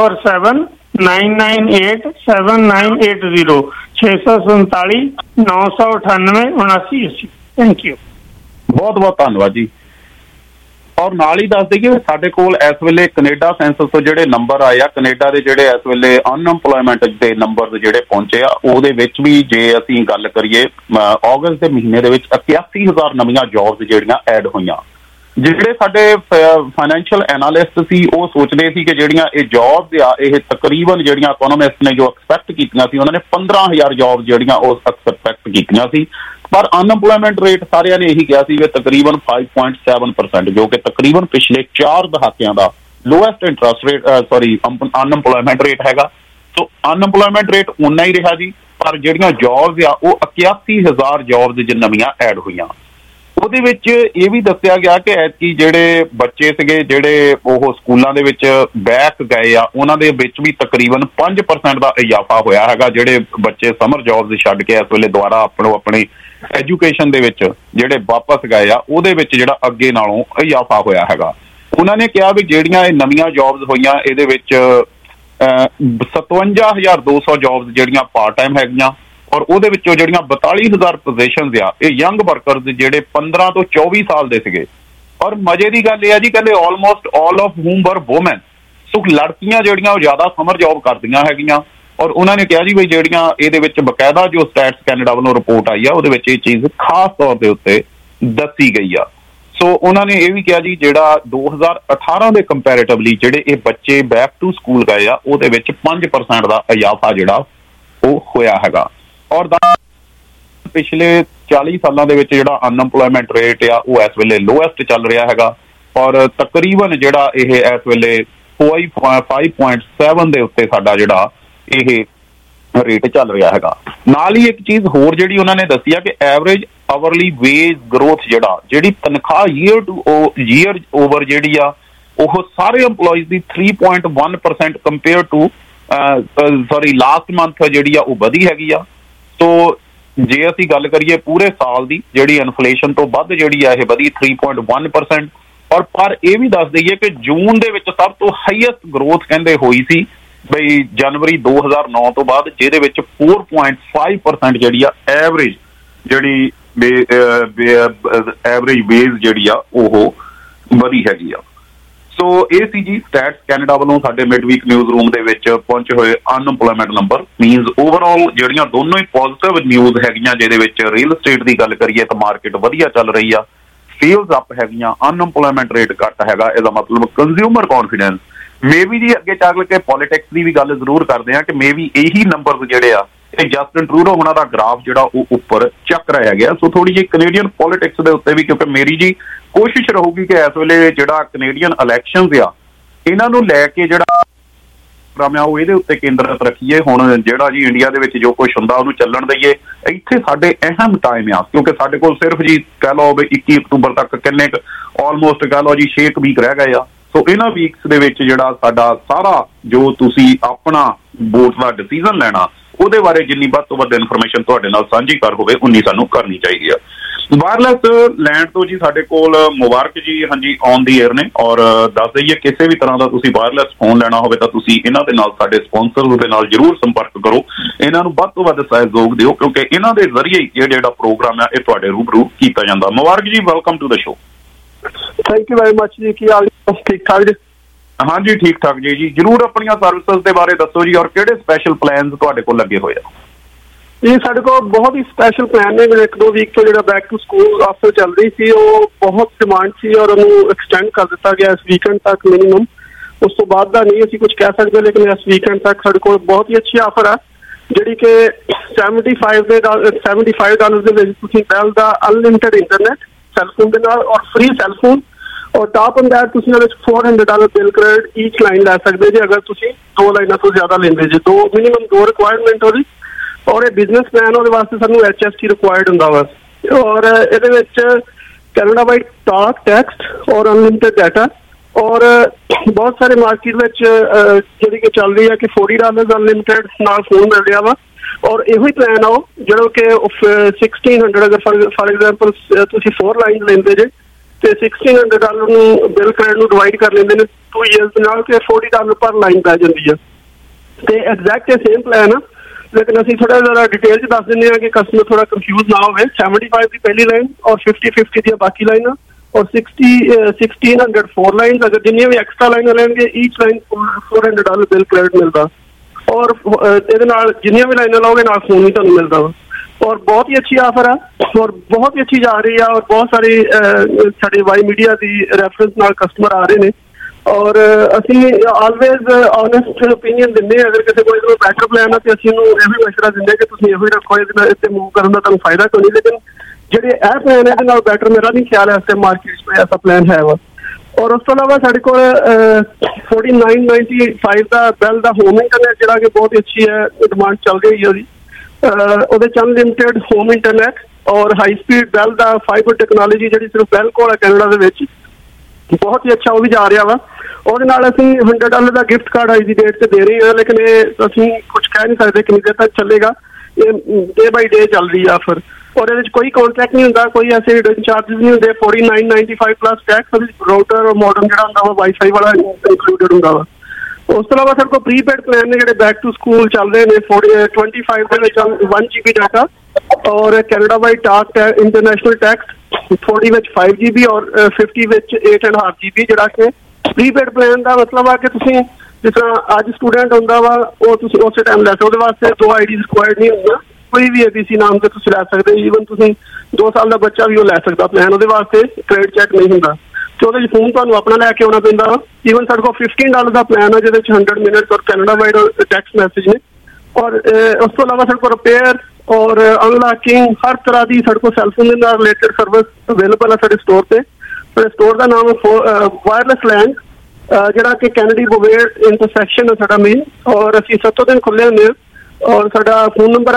6479987980 647 998 7980। ਥੈਂਕ ਯੂ, ਬਹੁਤ ਬਹੁਤ ਧੰਨਵਾਦ ਜੀ। ਔਰ ਨਾਲ ਹੀ ਦੱਸ ਦਈਏ ਸਾਡੇ ਕੋਲ ਇਸ ਵੇਲੇ ਕੈਨੇਡਾ ਸੈਂਸਸ ਤੋਂ ਜਿਹੜੇ ਨੰਬਰ ਆਏ ਆ, ਕੈਨੇਡਾ ਦੇ ਜਿਹੜੇ ਇਸ ਵੇਲੇ ਅਨਐਮਪਲੋਇਮੈਂਟ ਦੇ ਨੰਬਰ ਜਿਹੜੇ ਪਹੁੰਚੇ ਆ, ਉਹਦੇ ਵਿੱਚ ਵੀ ਜੇ ਅਸੀਂ ਗੱਲ ਕਰੀਏ ਅਗਸਤ ਦੇ ਮਹੀਨੇ ਦੇ ਵਿੱਚ 81,000 ਨਵੀਆਂ ਜੌਬਸ ਜਿਹੜੀਆਂ ਐਡ ਹੋਈਆਂ। ਜਿਹੜੇ ਸਾਡੇ ਫਾਈਨੈਂਸ਼ੀਅਲ ਐਨਾਲਿਸਟ ਸੀ ਉਹ ਸੋਚਦੇ ਸੀ ਕਿ ਜਿਹੜੀਆਂ ਇਹ ਜੌਬਸ ਆ ਇਹ ਤਕਰੀਬਨ ਜਿਹੜੀਆਂ ਇਕੋਨੋਮਿਸਟ ਨੇ ਜੋ ਐਕਸਪੈਕਟ ਕੀਤੀਆਂ ਸੀ, ਉਹਨਾਂ ਨੇ 15,000 ਜੌਬਸ ਜਿਹੜੀਆਂ ਉਹ ਐਕਸਪੈਕਟ ਕੀਤੀਆਂ ਸੀ। ਪਰ ਅਨਐਮਪਲੋਇਮੈਂਟ ਰੇਟ ਸਾਰਿਆਂ ਨੇ ਇਹੀ ਕਿਹਾ ਸੀ ਕਿ ਤਕਰੀਬਨ 5.7%, ਜੋ ਕਿ ਤਕਰੀਬਨ ਪਿਛਲੇ 4 ਦਹਾਕਿਆਂ ਦਾ lowest interest rate unemployment rate ਹੈਗਾ। ਸੋ ਅਨਐਮਪਲੋਇਮੈਂਟ ਰੇਟ ਉਨਾ ਹੀ ਰਿਹਾ ਜੀ, ਪਰ ਜਿਹੜੀਆਂ ਜੌਬਸ ਆ ਉਹ 81,000 ਜੌਬਸ ਨਵੀਆਂ ਐਡ ਹੋਈਆਂ। ਉਹਦੇ ਵਿੱਚ ਇਹ ਵੀ ਦੱਸਿਆ ਗਿਆ ਕਿ ਐਤਕੀ ਜਿਹੜੇ ਬੱਚੇ ਸੀਗੇ ਜਿਹੜੇ ਉਹ ਸਕੂਲਾਂ ਦੇ ਵਿੱਚ ਬੈਕ ਗਏ ਆ, ਉਹਨਾਂ ਦੇ ਵਿੱਚ ਵੀ ਤਕਰੀਬਨ 5% ਦਾ ਇਜ਼ਾਫਾ ਹੋਇਆ ਹੈਗਾ। ਜਿਹੜੇ ਬੱਚੇ ਸਮਰ ਜੌਬਸ ਛੱਡ ਕੇ ਇਸ ਵੇਲੇ ਦੁਬਾਰਾ ਆਪਣੀ ਐਜੂਕੇਸ਼ਨ ਦੇ ਵਿੱਚ ਜਿਹੜੇ ਵਾਪਸ ਗਏ ਆ, ਉਹਦੇ ਵਿੱਚ ਜਿਹੜਾ ਅੱਗੇ ਨਾਲੋਂ ਇਜ਼ਾਫਾ ਹੋਇਆ ਹੈਗਾ। ਉਹਨਾਂ ਨੇ ਕਿਹਾ ਵੀ ਜਿਹੜੀਆਂ ਇਹ ਨਵੀਆਂ ਜੌਬਸ ਹੋਈਆਂ ਇਹਦੇ ਵਿੱਚ 57,200 ਜੌਬਸ ਜਿਹੜੀਆਂ ਪਾਰਟ ਟਾਈਮ ਹੈਗੀਆਂ, ਔਰ ਉਹਦੇ ਵਿੱਚੋਂ ਜਿਹੜੀਆਂ 42,000 ਪੋਜੀਸ਼ਨਸ ਆ ਇਹ ਯੰਗ ਵਰਕਰਸ ਜਿਹੜੇ 15 ਤੋਂ 24 ਸਾਲ ਦੇ ਸੀਗੇ। ਔਰ ਮਜ਼ੇ ਦੀ ਗੱਲ ਇਹ ਆ ਜੀ, ਕਹਿੰਦੇ ਆਲਮੋਸਟ ਆਲ ਆਫ ਹੂਮ ਵਰ ਵੂਮਨ। ਸੋ ਲੜਕੀਆਂ ਜਿਹੜੀਆਂ ਉਹ ਜ਼ਿਆਦਾ ਸਮਰ ਜੌਬ ਕਰਦੀਆਂ ਹੈਗੀਆਂ। ਔਰ ਉਹਨਾਂ ਨੇ ਕਿਹਾ ਜੀ ਵੀ ਜਿਹੜੀਆਂ ਇਹਦੇ ਵਿੱਚ ਬਕਾਇਦਾ ਜੋ ਸਟੈਟਸ ਕੈਨੇਡਾ ਵੱਲੋਂ ਰਿਪੋਰਟ ਆਈ ਆ ਉਹਦੇ ਵਿੱਚ ਇਹ ਚੀਜ਼ ਖਾਸ ਤੌਰ ਦੇ ਉੱਤੇ ਦੱਸੀ ਗਈ ਆ। ਸੋ ਉਹਨਾਂ ਨੇ ਇਹ ਵੀ ਕਿਹਾ ਜੀ ਜਿਹੜਾ 2018 ਦੇ ਕੰਪੈਰੇਟਿਵਲੀ ਜਿਹੜੇ ਇਹ ਬੱਚੇ ਬੈਕ ਟੂ ਸਕੂਲ ਗਏ ਆ ਉਹਦੇ ਵਿੱਚ 5% ਦਾ ਇਜ਼ਾਫਾ ਜਿਹੜਾ ਉਹ ਹੋਇਆ ਹੈਗਾ। ਔਰ ਪਿਛਲੇ 40 ਸਾਲਾਂ ਦੇ ਵਿੱਚ ਜਿਹੜਾ ਅਨਐਮਪਲੋਇਮੈਂਟ ਰੇਟ ਆ ਉਹ ਇਸ ਵੇਲੇ ਲੋਐਸਟ ਚੱਲ ਰਿਹਾ ਹੈਗਾ। ਔਰ ਤਕਰੀਬਨ ਜਿਹੜਾ ਇਹ ਇਸ ਵੇਲੇ 5.7 ਦੇ ਉੱਤੇ ਸਾਡਾ ਜਿਹੜਾ ਇਹ ਰੇਟ ਚੱਲ ਰਿਹਾ ਹੈਗਾ। ਨਾਲ ਹੀ ਇੱਕ ਚੀਜ਼ ਹੋਰ ਜਿਹੜੀ ਉਹਨਾਂ ਨੇ ਦੱਸੀ ਆ ਕਿ ਐਵਰੇਜ ਆਵਰਲੀ ਵੇਜ ਗਰੋਥ ਜਿਹੜੀ ਤਨਖਾਹ ਈਅਰ ਟੂ ਈਅਰ ਓਵਰ ਜਿਹੜੀ ਆ ਉਹ ਸਾਰੇ EMPLOYEES ਦੀ 3.1% ਕੰਪੇਅਰ ਟੂ ਲਾਸਟ ਮੰਥ ਜਿਹੜੀ ਆ ਉਹ ਵਧੀ ਹੈਗੀ ਆ। ਸੋ ਜੇ ਅਸੀਂ ਗੱਲ ਕਰੀਏ ਪੂਰੇ ਸਾਲ ਦੀ ਜਿਹੜੀ ਇਨਫਲੇਸ਼ਨ ਤੋਂ ਵੱਧ ਜਿਹੜੀ ਆ ਇਹ ਵਧੀ 3.1%। ਔਰ ਪਰ ਇਹ ਵੀ ਦੱਸ ਦਈਏ ਕਿ ਜੂਨ ਦੇ ਵਿੱਚ ਸਭ ਤੋਂ ਹਾਈਐਸਟ ਗਰੋਥ ਕਹਿੰਦੇ ਹੋਈ ਸੀ ਬਈ ਜਨਵਰੀ 2009 ਤੋਂ ਬਾਅਦ, ਜਿਹਦੇ ਵਿੱਚ 4.5% ਜਿਹੜੀ ਆ ਐਵਰੇਜ ਜਿਹੜੀ ਐਵਰੇਜ ਵੇਜ ਜਿਹੜੀ ਆ ਉਹ ਵਧੀ ਹੈਗੀ ਆ। ਸੋ ਇਹ ਸੀ ਜੀ ਸਟੈਟਸ ਕੈਨੇਡਾ ਵੱਲੋਂ ਸਾਡੇ ਮਿਡਵੀਕ ਨਿਊਜ਼ ਰੂਮ ਦੇ ਵਿੱਚ ਪਹੁੰਚੇ ਹੋਏ ਅਨਐਮਪਲੋਇਮੈਂਟ ਨੰਬਰ। ਮੀਨਸ ਓਵਰਆਲ ਜਿਹੜੀਆਂ ਦੋਨੋਂ ਹੀ ਪੋਜ਼ਿਟਿਵ ਨਿਊਜ਼ ਹੈਗੀਆਂ, ਜਿਹਦੇ ਵਿੱਚ ਰੀਅਲ ਐਸਟੇਟ ਦੀ ਗੱਲ ਕਰੀਏ ਤਾਂ ਮਾਰਕੀਟ ਵਧੀਆ ਚੱਲ ਰਹੀ ਆ, ਸੇਲਸ ਅਪ ਹੈਗੀਆਂ, ਅਨਐਮਪਲੋਇਮੈਂਟ ਰੇਟ ਘੱਟ ਹੈਗਾ। ਇਹਦਾ ਮਤਲਬ ਕੰਜ਼ਿਊਮਰ ਕੌਨਫੀਡੈਂਸ ਮੇਬੀ ਜੀ ਅੱਗੇ ਚੱਲ ਕੇ ਪੋਲੀਟਿਕਸ ਦੀ ਵੀ ਗੱਲ ਜ਼ਰੂਰ ਕਰਦੇ ਆ ਕਿ ਮੇਬੀ ਇਹੀ ਨੰਬਰ ਜਿਹੜੇ ਆ ਇਹ ਜਸਟਿਨ ਟਰੂਡੋ ਉਹਨਾਂ ਦਾ ਗ੍ਰਾਫ ਜਿਹੜਾ ਉਹ ਉੱਪਰ ਚੱਕ ਰਿਹਾ ਗਿਆ। ਸੋ ਥੋੜੀ ਜਿਹੀ ਕੈਨੇਡੀਅਨ ਪੋਲੀਟਿਕਸ ਦੇ ਉੱਤੇ ਵੀ, ਕਿਉਂਕਿ ਮੇਰੀ ਜੀ ਕੋਸ਼ਿਸ਼ ਰਹੂਗੀ ਕਿ ਇਸ ਵੇਲੇ ਜਿਹੜਾ ਕੈਨੇਡੀਅਨ ਇਲੈਕਸ਼ਨਸ ਆ ਇਹਨਾਂ ਨੂੰ ਲੈ ਕੇ ਜਿਹੜਾ ਪ੍ਰੋਗਰਾਮ ਆ ਉਹ ਇਹਦੇ ਉੱਤੇ ਕੇਂਦਰਿਤ ਰੱਖੀਏ। ਹੁਣ ਜਿਹੜਾ ਜੀ ਇੰਡੀਆ ਦੇ ਵਿੱਚ ਜੋ ਕੁਝ ਹੁੰਦਾ ਉਹਨੂੰ ਚੱਲਣ ਦਈਏ। ਇੱਥੇ ਸਾਡੇ ਅਹਿਮ ਟਾਈਮ ਆ, ਕਿਉਂਕਿ ਸਾਡੇ ਕੋਲ ਸਿਰਫ ਜੀ ਕਹਿ ਲਓ 21 ਅਕਤੂਬਰ ਤੱਕ ਕਿੰਨੇ ਆਲਮੋਸਟ ਕਹਿ ਲਓ ਜੀ 6 ਵੀਕ ਰਹਿ ਗਏ ਆ। ਸੋ ਇਹਨਾਂ ਵੀਕਸ ਦੇ ਵਿੱਚ ਜਿਹੜਾ ਸਾਡਾ ਸਾਰਾ ਜੋ ਤੁਸੀਂ ਆਪਣਾ ਵੋਟ ਦਾ ਡਿਸੀਜ਼ਨ ਲੈਣਾ ਉਹਦੇ ਬਾਰੇ ਜਿੰਨੀ ਵੱਧ ਤੋਂ ਵੱਧ ਇਨਫੋਰਮੇਸ਼ਨ ਤੁਹਾਡੇ ਨਾਲ ਸਾਂਝੀ ਕਰ ਹੋਵੇ ਉਨੀ ਸਾਨੂੰ ਕਰਨੀ ਚਾਹੀਦੀ ਆ। ਵਾਇਰਲੈਸ ਲੈਂਡ ਤੋਂ ਜੀ ਸਾਡੇ ਕੋਲ ਮੁਬਾਰਕ ਜੀ ਹਾਂਜੀ ਔਨ ਦੀ ਏਅਰ ਨੇ, ਔਰ ਦੱਸ ਦਈਏ ਕਿਸੇ ਵੀ ਤਰ੍ਹਾਂ ਦਾ ਤੁਸੀਂ ਵਾਇਰਲੈਸ ਫੋਨ ਲੈਣਾ ਹੋਵੇ ਤਾਂ ਤੁਸੀਂ ਇਹਨਾਂ ਦੇ ਨਾਲ ਸਾਡੇ ਸਪਾਂਸਰਸ ਦੇ ਨਾਲ ਜ਼ਰੂਰ ਸੰਪਰਕ ਕਰੋ। ਇਹਨਾਂ ਨੂੰ ਵੱਧ ਤੋਂ ਵੱਧ ਸਹਿਯੋਗ ਦਿਓ ਕਿਉਂਕਿ ਇਹਨਾਂ ਦੇ ਜ਼ਰੀਏ ਇਹ ਜਿਹੜਾ ਪ੍ਰੋਗਰਾਮ ਆ ਇਹ ਤੁਹਾਡੇ ਰੂਬਰੂ ਕੀਤਾ ਜਾਂਦਾ। Mubarak ji, welcome to the show. Thank you very much ਜੀ। ਕੀ ਹਾਲ? ਠੀਕ ਠਾਕ ਜੀ? ਹਾਂਜੀ ਠੀਕ ਠਾਕ ਜੀ। ਜਰੂਰ ਆਪਣੀਆਂ ਸਰਵਿਸਿਜ਼ ਦੇ ਬਾਰੇ ਦੱਸੋ ਜੀ, ਔਰ ਕਿਹੜੇ ਸਪੈਸ਼ਲ ਪਲਾਨਸ ਤੁਹਾਡੇ ਕੋਲ ਲੱਗੇ ਹੋਏ ਆ? ਜੀ ਸਾਡੇ ਕੋਲ ਬਹੁਤ ਹੀ ਸਪੈਸ਼ਲ ਪਲਾਨ ਨੇ। ਮੇਰੇ 1-2 ਵੀਕ ਤੋਂ ਜਿਹੜਾ ਬੈਕ ਟੂ ਸਕੂਲ ਆਫਰ ਚੱਲ ਰਹੀ ਸੀ ਉਹ ਬਹੁਤ ਡਿਮਾਂਡ ਸੀ ਔਰ ਉਹਨੂੰ ਐਕਸਟੈਂਡ ਕਰ ਦਿੱਤਾ ਗਿਆ ਇਸ ਵੀਕਐਂਡ ਤੱਕ ਮਿਨੀਮਮ। ਉਸ ਤੋਂ ਬਾਅਦ ਦਾ ਨਹੀਂ ਅਸੀਂ ਕੁਝ ਕਹਿ ਸਕਦੇ, ਲੇਕਿਨ ਇਸ ਵੀਕਐਂਡ ਤੱਕ ਸਾਡੇ ਕੋਲ ਬਹੁਤ ਹੀ ਅੱਛੀ ਆਫਰ ਆ ਜਿਹੜੀ ਕਿ $75 ਦੇ ਵਿੱਚ ਤੁਸੀਂ ਬੈਲ ਦਾ ਅਨਲਿਮਿਟਡ ਇੰਟਰਨੈਟ ਸੈਲਫੋਨ ਦੇ ਨਾਲ ਔਰ ਫ੍ਰੀ ਸੈਲਫੋਨ, ਔਰ ਟਾਪ ਔਨ ਦੈਟ ਤੁਸੀਂ ਉਹਦੇ ਵਿੱਚ $400 ਬਿਲ ਕ੍ਰੈਡਿਟ ਈਚ ਲਾਈਨ ਲੈ ਸਕਦੇ ਜੇ ਅਗਰ ਤੁਸੀਂ 2 ਲਾਈਨਾਂ ਤੋਂ ਜ਼ਿਆਦਾ ਲੈਂਦੇ ਜੇ। ਮਿਨੀਮਮ 2 ਰਿਕੁਆਇਰਮੈਂਟ ਉਹਦੀ। ਔਰ ਇਹ ਬਿਜ਼ਨਸ ਪਲਾਨ ਉਹਦੇ ਵਾਸਤੇ ਸਾਨੂੰ HST ਰਿਕੁਆਇਰਡ ਹੁੰਦਾ ਵਾ। ਔਰ ਇਹਦੇ ਵਿੱਚ ਕੈਨੇਡਾ ਵਾਈਡ ਟਾਕ, ਟੈਕਸਟ ਔਰ ਅਨਲਿਮਿਟਡ ਡਾਟਾ, ਔਰ ਬਹੁਤ ਸਾਰੇ ਮਾਰਕੀਟ ਵਿੱਚ ਜਿਹੜੀ ਕਿ ਚੱਲ ਰਹੀ ਹੈ ਕਿ $40 ਅਨਲਿਮਿਟਡ ਨਾਲ ਫੋਨ ਮਿਲ ਰਿਹਾ ਵਾ। ਔਰ ਇਹੋ ਹੀ ਪਲਾਨ ਆ ਉਹ ਜਿਹੜਾ ਕਿ 1600 ਅਗਰ ਫਾਰ ਐਗਜ਼ਾਮਪਲ ਤੁਸੀਂ 4 ਲਾਈਨ ਲੈਂਦੇ ਜੇ ਤੇ $1600 ਨੂੰ ਬਿਲ ਕ੍ਰੈਡਿਟ ਨੂੰ ਡਿਵਾਈਡ ਕਰ ਲੈਂਦੇ ਨੇ 2 ਇਅਰਸ ਦੇ ਨਾਲ ਤੇ $40 ਪਰ ਲਾਈਨ ਪੈ ਜਾਂਦੀ ਆ। ਤੇ ਐਗਜ਼ੈਕਟ ਸੇਮ ਪਲਾਨ ਆ, ਲੇਕਿਨ ਅਸੀਂ ਥੋੜਾ ਜਿਹਾ ਡਿਟੇਲ ਚ ਦੱਸ ਦਿੰਦੇ ਹਾਂ ਕਿ ਕਸਟਮਰ ਥੋੜਾ ਕੰਫਿਊਜ਼ ਨਾ ਹੋਵੇ। 75 ਦੀ ਪਹਿਲੀ ਲਾਈਨ ਔਰ 50 ਦੀਆਂ ਬਾਕੀ ਲਾਈਨਾਂ ਔਰ 1600 4 ਲਾਈਨ। ਅਗਰ ਜਿੰਨੀਆਂ ਵੀ ਐਕਸਟਰਾ ਲਾਈਨਾਂ ਲੈਣਗੇ ਈਚ ਲਾਈਨ $400 ਬਿਲ ਕ੍ਰੈਡਿਟ ਮਿਲਦਾ ਔਰ ਇਹਦੇ ਨਾਲ ਜਿੰਨੀਆਂ ਵੀ ਲਾਈਨਾਂ ਲਾਓਗੇ ਨਾਲ ਫੋਨ ਵੀ ਤੁਹਾਨੂੰ ਮਿਲਦਾ ਵਾ। ਔਰ ਬਹੁਤ ਹੀ ਅੱਛੀ ਆਫਰ ਆ ਔਰ ਬਹੁਤ ਹੀ ਅੱਛੀ ਜਾ ਰਹੀ ਆ ਔਰ ਬਹੁਤ ਸਾਰੇ ਸਾਡੇ ਵਾਈ ਮੀਡੀਆ ਦੀ ਰੈਫਰੈਂਸ ਨਾਲ ਕਸਟਮਰ ਆ ਰਹੇ ਨੇ। ਔਰ ਅਸੀਂ ਆਲਵੇਜ਼ ਓਨੈਸਟ ਓਪੀਨੀਅਨ ਦਿੰਦੇ ਹਾਂ। ਅਗਰ ਕਿਸੇ ਕੋਈ ਬੈਟਰ ਪਲਾਨ ਆ ਤੇ ਅਸੀਂ ਉਹਨੂੰ ਇਹ ਵੀ ਮਸ਼ਵਰਾ ਦਿੰਦੇ ਕਿ ਤੁਸੀਂ ਇਹੋ ਹੀ ਰੱਖੋ, ਇਹਦੇ ਨਾਲ ਇੱਥੇ ਮੂਵ ਕਰਨ ਦਾ ਤੁਹਾਨੂੰ ਫਾਇਦਾ ਕੋਈ ਨਹੀਂ। ਲੇਕਿਨ ਜਿਹੜੇ ਇਹ ਪਲਾਨ ਇਹਦੇ ਨਾਲ ਬੈਟਰ ਮੇਰਾ ਨਹੀਂ ਖਿਆਲ ਹੈ ਇਸ ਮਾਰਕੀਟ 'ਚ ਐਸਾ ਪਲਾਨ ਹੈ ਵਾ। ਔਰ ਉਸ ਤੋਂ ਇਲਾਵਾ ਸਾਡੇ ਕੋਲ $49.95 ਦਾ ਬੈਲ ਦਾ ਹੋਮ ਇੰਟਰਨੈਟ ਜਿਹੜਾ ਕਿ ਬਹੁਤ ਹੀ ਅੱਛੀ ਹੈ, ਡਿਮਾਂਡ ਚੱਲ ਰਹੀ ਹੈ ਉਹਦੀ। ਉਹਦੇ 'ਚ ਅਨਲਿਮਿਟਡ ਹੋਮ ਇੰਟਰਨੈਟ ਔਰ ਹਾਈ ਸਪੀਡ ਬੈਲ ਦਾ ਫਾਈਬਰ ਟੈਕਨੋਲੋਜੀ ਜਿਹੜੀ ਸਿਰਫ ਬੈਲ ਕੋਲ ਹੈ ਕੈਨੇਡਾ ਦੇ ਵਿੱਚ, ਬਹੁਤ ਹੀ ਅੱਛਾ ਉਹ ਵੀ ਜਾ ਰਿਹਾ ਵਾ। ਉਹਦੇ ਨਾਲ ਅਸੀਂ $100 ਦਾ ਗਿਫਟ ਕਾਰਡ ਅੱਜ ਦੀ ਡੇਟ 'ਤੇ ਦੇ ਰਹੇ ਹਾਂ, ਲੇਕਿਨ ਇਹ ਅਸੀਂ ਕੁਝ ਕਹਿ ਨਹੀਂ ਸਕਦੇ ਕਿੰਨੀ ਦੇਰ ਤੱਕ ਚੱਲੇਗਾ। ਇਹ ਡੇ ਬਾਈ ਡੇ ਚੱਲ ਰਹੀ ਆ ਆਫਰ। ਔਰ ਇਹਦੇ 'ਚ ਕੋਈ ਕੰਟਰੈਕਟ ਨਹੀਂ ਹੁੰਦਾ, ਕੋਈ ਐਸੇ ਹਿਡਨ ਚਾਰਜਿਸ ਨਹੀਂ ਹੁੰਦੇ। $49.95 ਪਲੱਸ ਟੈਕਸ। ਰਾਊਟਰ ਔਰ ਮੋਡਮ ਜਿਹੜਾ ਹੁੰਦਾ ਵਾ ਵਾਈਫਾਈ ਵਾਲਾ ਇਨਕਲੂਡਡ ਹੁੰਦਾ ਵਾ। ਉਸ ਤੋਂ ਇਲਾਵਾ ਸਾਡੇ ਕੋਲ ਪ੍ਰੀਪੇਡ ਪਲਾਨ ਨੇ ਜਿਹੜੇ ਬੈਕ ਟੂ ਸਕੂਲ ਚੱਲ ਰਹੇ ਨੇ। 25 ਦੇ ਵਿੱਚ 1 GB ਡਾਟਾ ਔਰ Canada wide talk international text 40 ਵਿੱਚ 5 GB ਔਰ 50 ਵਿੱਚ 8.5 GB ਜਿਹੜਾ ਕਿ ਪ੍ਰੀਪੇਡ ਪਲਾਨ ਦਾ ਮਤਲਬ ਆ ਕਿ ਤੁਸੀਂ ਜਿਸ ਤਰ੍ਹਾਂ ਅੱਜ ਸਟੂਡੈਂਟ ਹੁੰਦਾ ਵਾ ਉਹ ਤੁਸੀਂ ਉਸੇ ਟਾਈਮ ਲੈ ਸਕਦੇ। ਉਹਦੇ ਵਾਸਤੇ 2 ID ਰਿਕੁਆਇਰਡ ਨਹੀਂ ਹੁੰਦਾ, ਕੋਈ ਵੀ ABC ਨਾਮ ਤੇ ਤੁਸੀਂ ਲੈ ਸਕਦੇ। ਈਵਨ ਤੁਸੀਂ 2 ਸਾਲ ਦਾ ਬੱਚਾ ਵੀ ਉਹ ਲੈ ਸਕਦਾ ਪਲਾਨ, ਉਹਦੇ ਵਾਸਤੇ ਕ੍ਰੈਡਿਟ ਚੈੱਕ ਨਹੀਂ ਹੁੰਦਾ ਤੇ ਉਹਦੇ 'ਚ ਫੋਨ ਤੁਹਾਨੂੰ ਆਪਣਾ ਲੈ ਕੇ ਆਉਣਾ ਪੈਂਦਾ ਵਾ। ਈਵਨ ਸਾਡੇ ਕੋਲ $15 ਦਾ ਪਲਾਨ ਆ ਜਿਹਦੇ 'ਚ 100 ਮਿੰਟ ਔਰ ਕੈਨੇਡਾ ਵਾਈਡ ਟੈਕਸਟ ਮੈਸੇਜ ਨੇ। ਔਰ ਉਸ ਤੋਂ ਇਲਾਵਾ ਸਾਡੇ ਕੋਲ ਰਿਪੇਅਰ ਔਰ ਅਨਲੌਕਿੰਗ ਹਰ ਤਰ੍ਹਾਂ ਦੀ ਸਾਡੇ ਕੋਲ ਸੈਲਫੋਨ ਦੇ ਨਾਲ ਰਿਲੇਟਡ ਸਰਵਿਸ ਅਵੇਲੇਬਲ ਆ ਸਾਡੇ ਸਟੋਰ ਤੇ। ਸਾਡੇ ਸਟੋਰ ਦਾ ਨਾਮ ਵਾਇਰਲੈਸ ਲੈਂਡ ਜਿਹੜਾ ਕਿ ਕੈਨੇਡੀ ਬੋਵੇਰ ਇੰਟਰਸੈਕਸ਼ਨ ਹੈ ਸਾਡਾ ਮੇਨ। ਔਰ ਅਸੀਂ 7 ਦਿਨ ਖੁੱਲੇ ਹੁੰਦੇ ਹਾਂ ਔਰ ਸਾਡਾ ਫੋਨ ਨੰਬਰ ਹੈ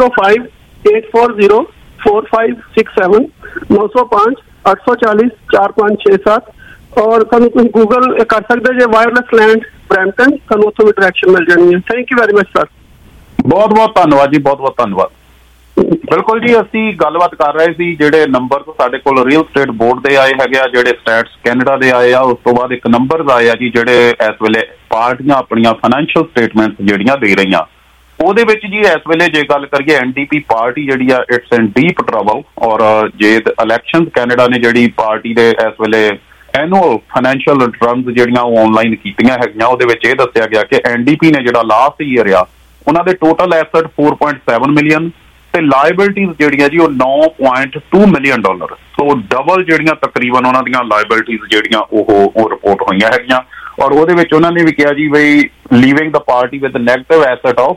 9058404567 905 840 4567। ਔਰ ਤੁਹਾਨੂੰ ਤੁਸੀਂ ਗੂਗਲ ਕਰ ਸਕਦੇ ਜੇ ਵਾਇਰਲੈਸ ਲੈਂਡ ਬਰੈਂਪਟਨ, ਤੁਹਾਨੂੰ ਉੱਥੋਂ ਵੀ ਡਾਇਰੈਕਸ਼ਨ ਮਿਲ ਜਾਣੀ ਹੈ। Thank you very much sir. ਬਹੁਤ ਬਹੁਤ ਧੰਨਵਾਦ ਜੀ, ਬਹੁਤ ਬਹੁਤ ਧੰਨਵਾਦ। ਬਿਲਕੁਲ ਜੀ, ਅਸੀਂ ਗੱਲਬਾਤ ਕਰ ਰਹੇ ਸੀ ਜਿਹੜੇ ਨੰਬਰ ਸਾਡੇ ਕੋਲ ਰੀਅਲ ਸਟੇਟ ਬੋਰਡ ਦੇ ਆਏ ਹੈਗੇ ਆ, ਜਿਹੜੇ ਸਟੈਟਸ ਕੈਨੇਡਾ ਦੇ ਆਏ ਆ। ਉਸ ਤੋਂ ਬਾਅਦ ਇੱਕ ਨੰਬਰ ਆਏ ਆ ਜੀ ਜਿਹੜੇ ਇਸ ਵੇਲੇ ਪਾਰਟੀਆਂ ਆਪਣੀਆਂ ਫਾਈਨੈਂਸ਼ੀਅਲ ਸਟੇਟਮੈਂਟਸ ਜਿਹੜੀਆਂ ਦੇ ਰਹੀਆਂ। ਉਹਦੇ ਵਿੱਚ ਜੀ ਇਸ ਵੇਲੇ ਜੇ ਗੱਲ ਕਰੀਏ NDP ਪਾਰਟੀ ਜਿਹੜੀ ਆ ਇਟਸ ਇਨ ਡੀਪ ਟਰਬਲ। ਔਰ ਜੇ ਇਲੈਕਸ਼ਨ ਕੈਨੇਡਾ ਨੇ ਜਿਹੜੀ ਪਾਰਟੀ ਦੇ ਇਸ ਵੇਲੇ ਐਨੂਅਲ ਫਾਈਨੈਂਸ਼ੀਅਲ ਰਿਟਰਨਸ ਜਿਹੜੀਆਂ ਉਹ ਆਨਲਾਈਨ ਕੀਤੀਆਂ ਹੈਗੀਆਂ, ਉਹਦੇ ਵਿੱਚ ਇਹ ਦੱਸਿਆ ਗਿਆ ਕਿ NDP ਨੇ ਜਿਹੜਾ ਲਾਸਟ ਈਅਰ ਆ ਉਹਨਾਂ ਦੇ ਟੋਟਲ ਐਸੈਟ 4.7 ਮਿਲੀਅਨ ਤੇ ਲਾਇਬਿਲਟੀਜ਼ ਜਿਹੜੀਆਂ ਜੀ ਉਹ $9.2 ਮਿਲੀਅਨ। ਸੋ ਡਬਲ ਜਿਹੜੀਆਂ ਤਕਰੀਬਨ ਉਹਨਾਂ ਦੀਆਂ ਲਾਇਬਿਲਟੀਜ਼ ਜਿਹੜੀਆਂ ਉਹ ਰਿਪੋਰਟ ਹੋਈਆਂ ਹੈਗੀਆਂ। ਔਰ ਉਹਦੇ ਵਿੱਚ ਉਹਨਾਂ ਨੇ ਵੀ ਕਿਹਾ ਜੀ ਬਈ leaving the party with negative asset of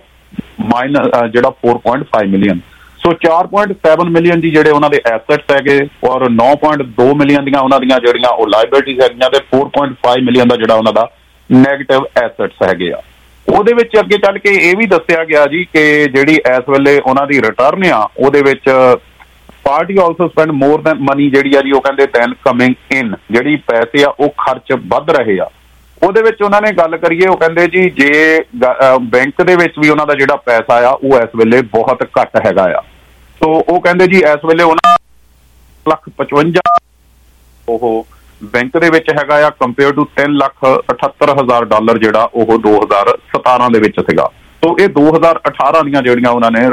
ਜਿਹੜਾ 4.5 ਮਿਲੀਅਨ। ਸੋ 4.7 ਮਿਲੀਅਨ ਜੀ ਜਿਹੜੇ ਉਹਨਾਂ ਦੇ ਐਸੈਟਸ ਹੈਗੇ ਔਰ 9.2 ਮਿਲੀਅਨ ਦੀਆਂ ਉਹਨਾਂ ਦੀਆਂ ਜਿਹੜੀਆਂ ਉਹ ਲਾਇਬਿਲਟੀਜ਼ ਹੈਗੀਆਂ ਤੇ 4.5 ਮਿਲੀਅਨ ਦਾ ਜਿਹੜਾ ਉਹਨਾਂ ਦਾ ਨੈਗੇਟਿਵ ਐਸੈਟਸ ਹੈਗੇ ਆ। ਉਹਦੇ ਵਿੱਚ ਅੱਗੇ ਚੱਲ ਕੇ ਇਹ ਵੀ ਦੱਸਿਆ ਗਿਆ ਜੀ ਕਿ ਜਿਹੜੀ ਇਸ ਵੇਲੇ ਉਹਨਾਂ ਦੀ ਰਿਟਰਨ ਆ ਉਹਦੇ ਵਿੱਚ party also spend more than money ਜਿਹੜੀ ਆ ਜੀ ਉਹ ਕਹਿੰਦੇ ਦੈਨ ਕਮਿੰਗ ਇਨ, ਜਿਹੜੀ ਪੈਸੇ ਆ ਉਹ ਖਰਚ ਵੱਧ ਰਹੇ ਆ। ਉਹਦੇ ਵਿੱਚ ਉਹਨਾਂ ਨੇ ਗੱਲ ਕਰੀਏ ਉਹ ਕਹਿੰਦੇ ਜੀ ਜੇ ਬੈਂਕ ਦੇ ਵਿੱਚ ਵੀ ਉਹਨਾਂ ਦਾ ਜਿਹੜਾ ਪੈਸਾ ਆ ਉਹ ਇਸ ਵੇਲੇ ਬਹੁਤ ਘੱਟ ਹੈਗਾ ਆ। ਸੋ ਉਹ ਕਹਿੰਦੇ ਜੀ ਇਸ ਵੇਲੇ ਉਹਨਾਂ $1,55,000 ਉਹ ਬੈਂਕ ਦੇ ਵਿੱਚ ਹੈਗਾ ਆ ਕੰਪੇਅਰ ਟੂ $10,78,000 ਜਿਹੜਾ ਉਹ 2017 ਦੇ ਵਿੱਚ ਸੀਗਾ। ਸੋ ਇਹ 2018 ਦੀਆਂ ਜਿਹੜੀਆਂ ਉਹਨਾਂ ਨੇ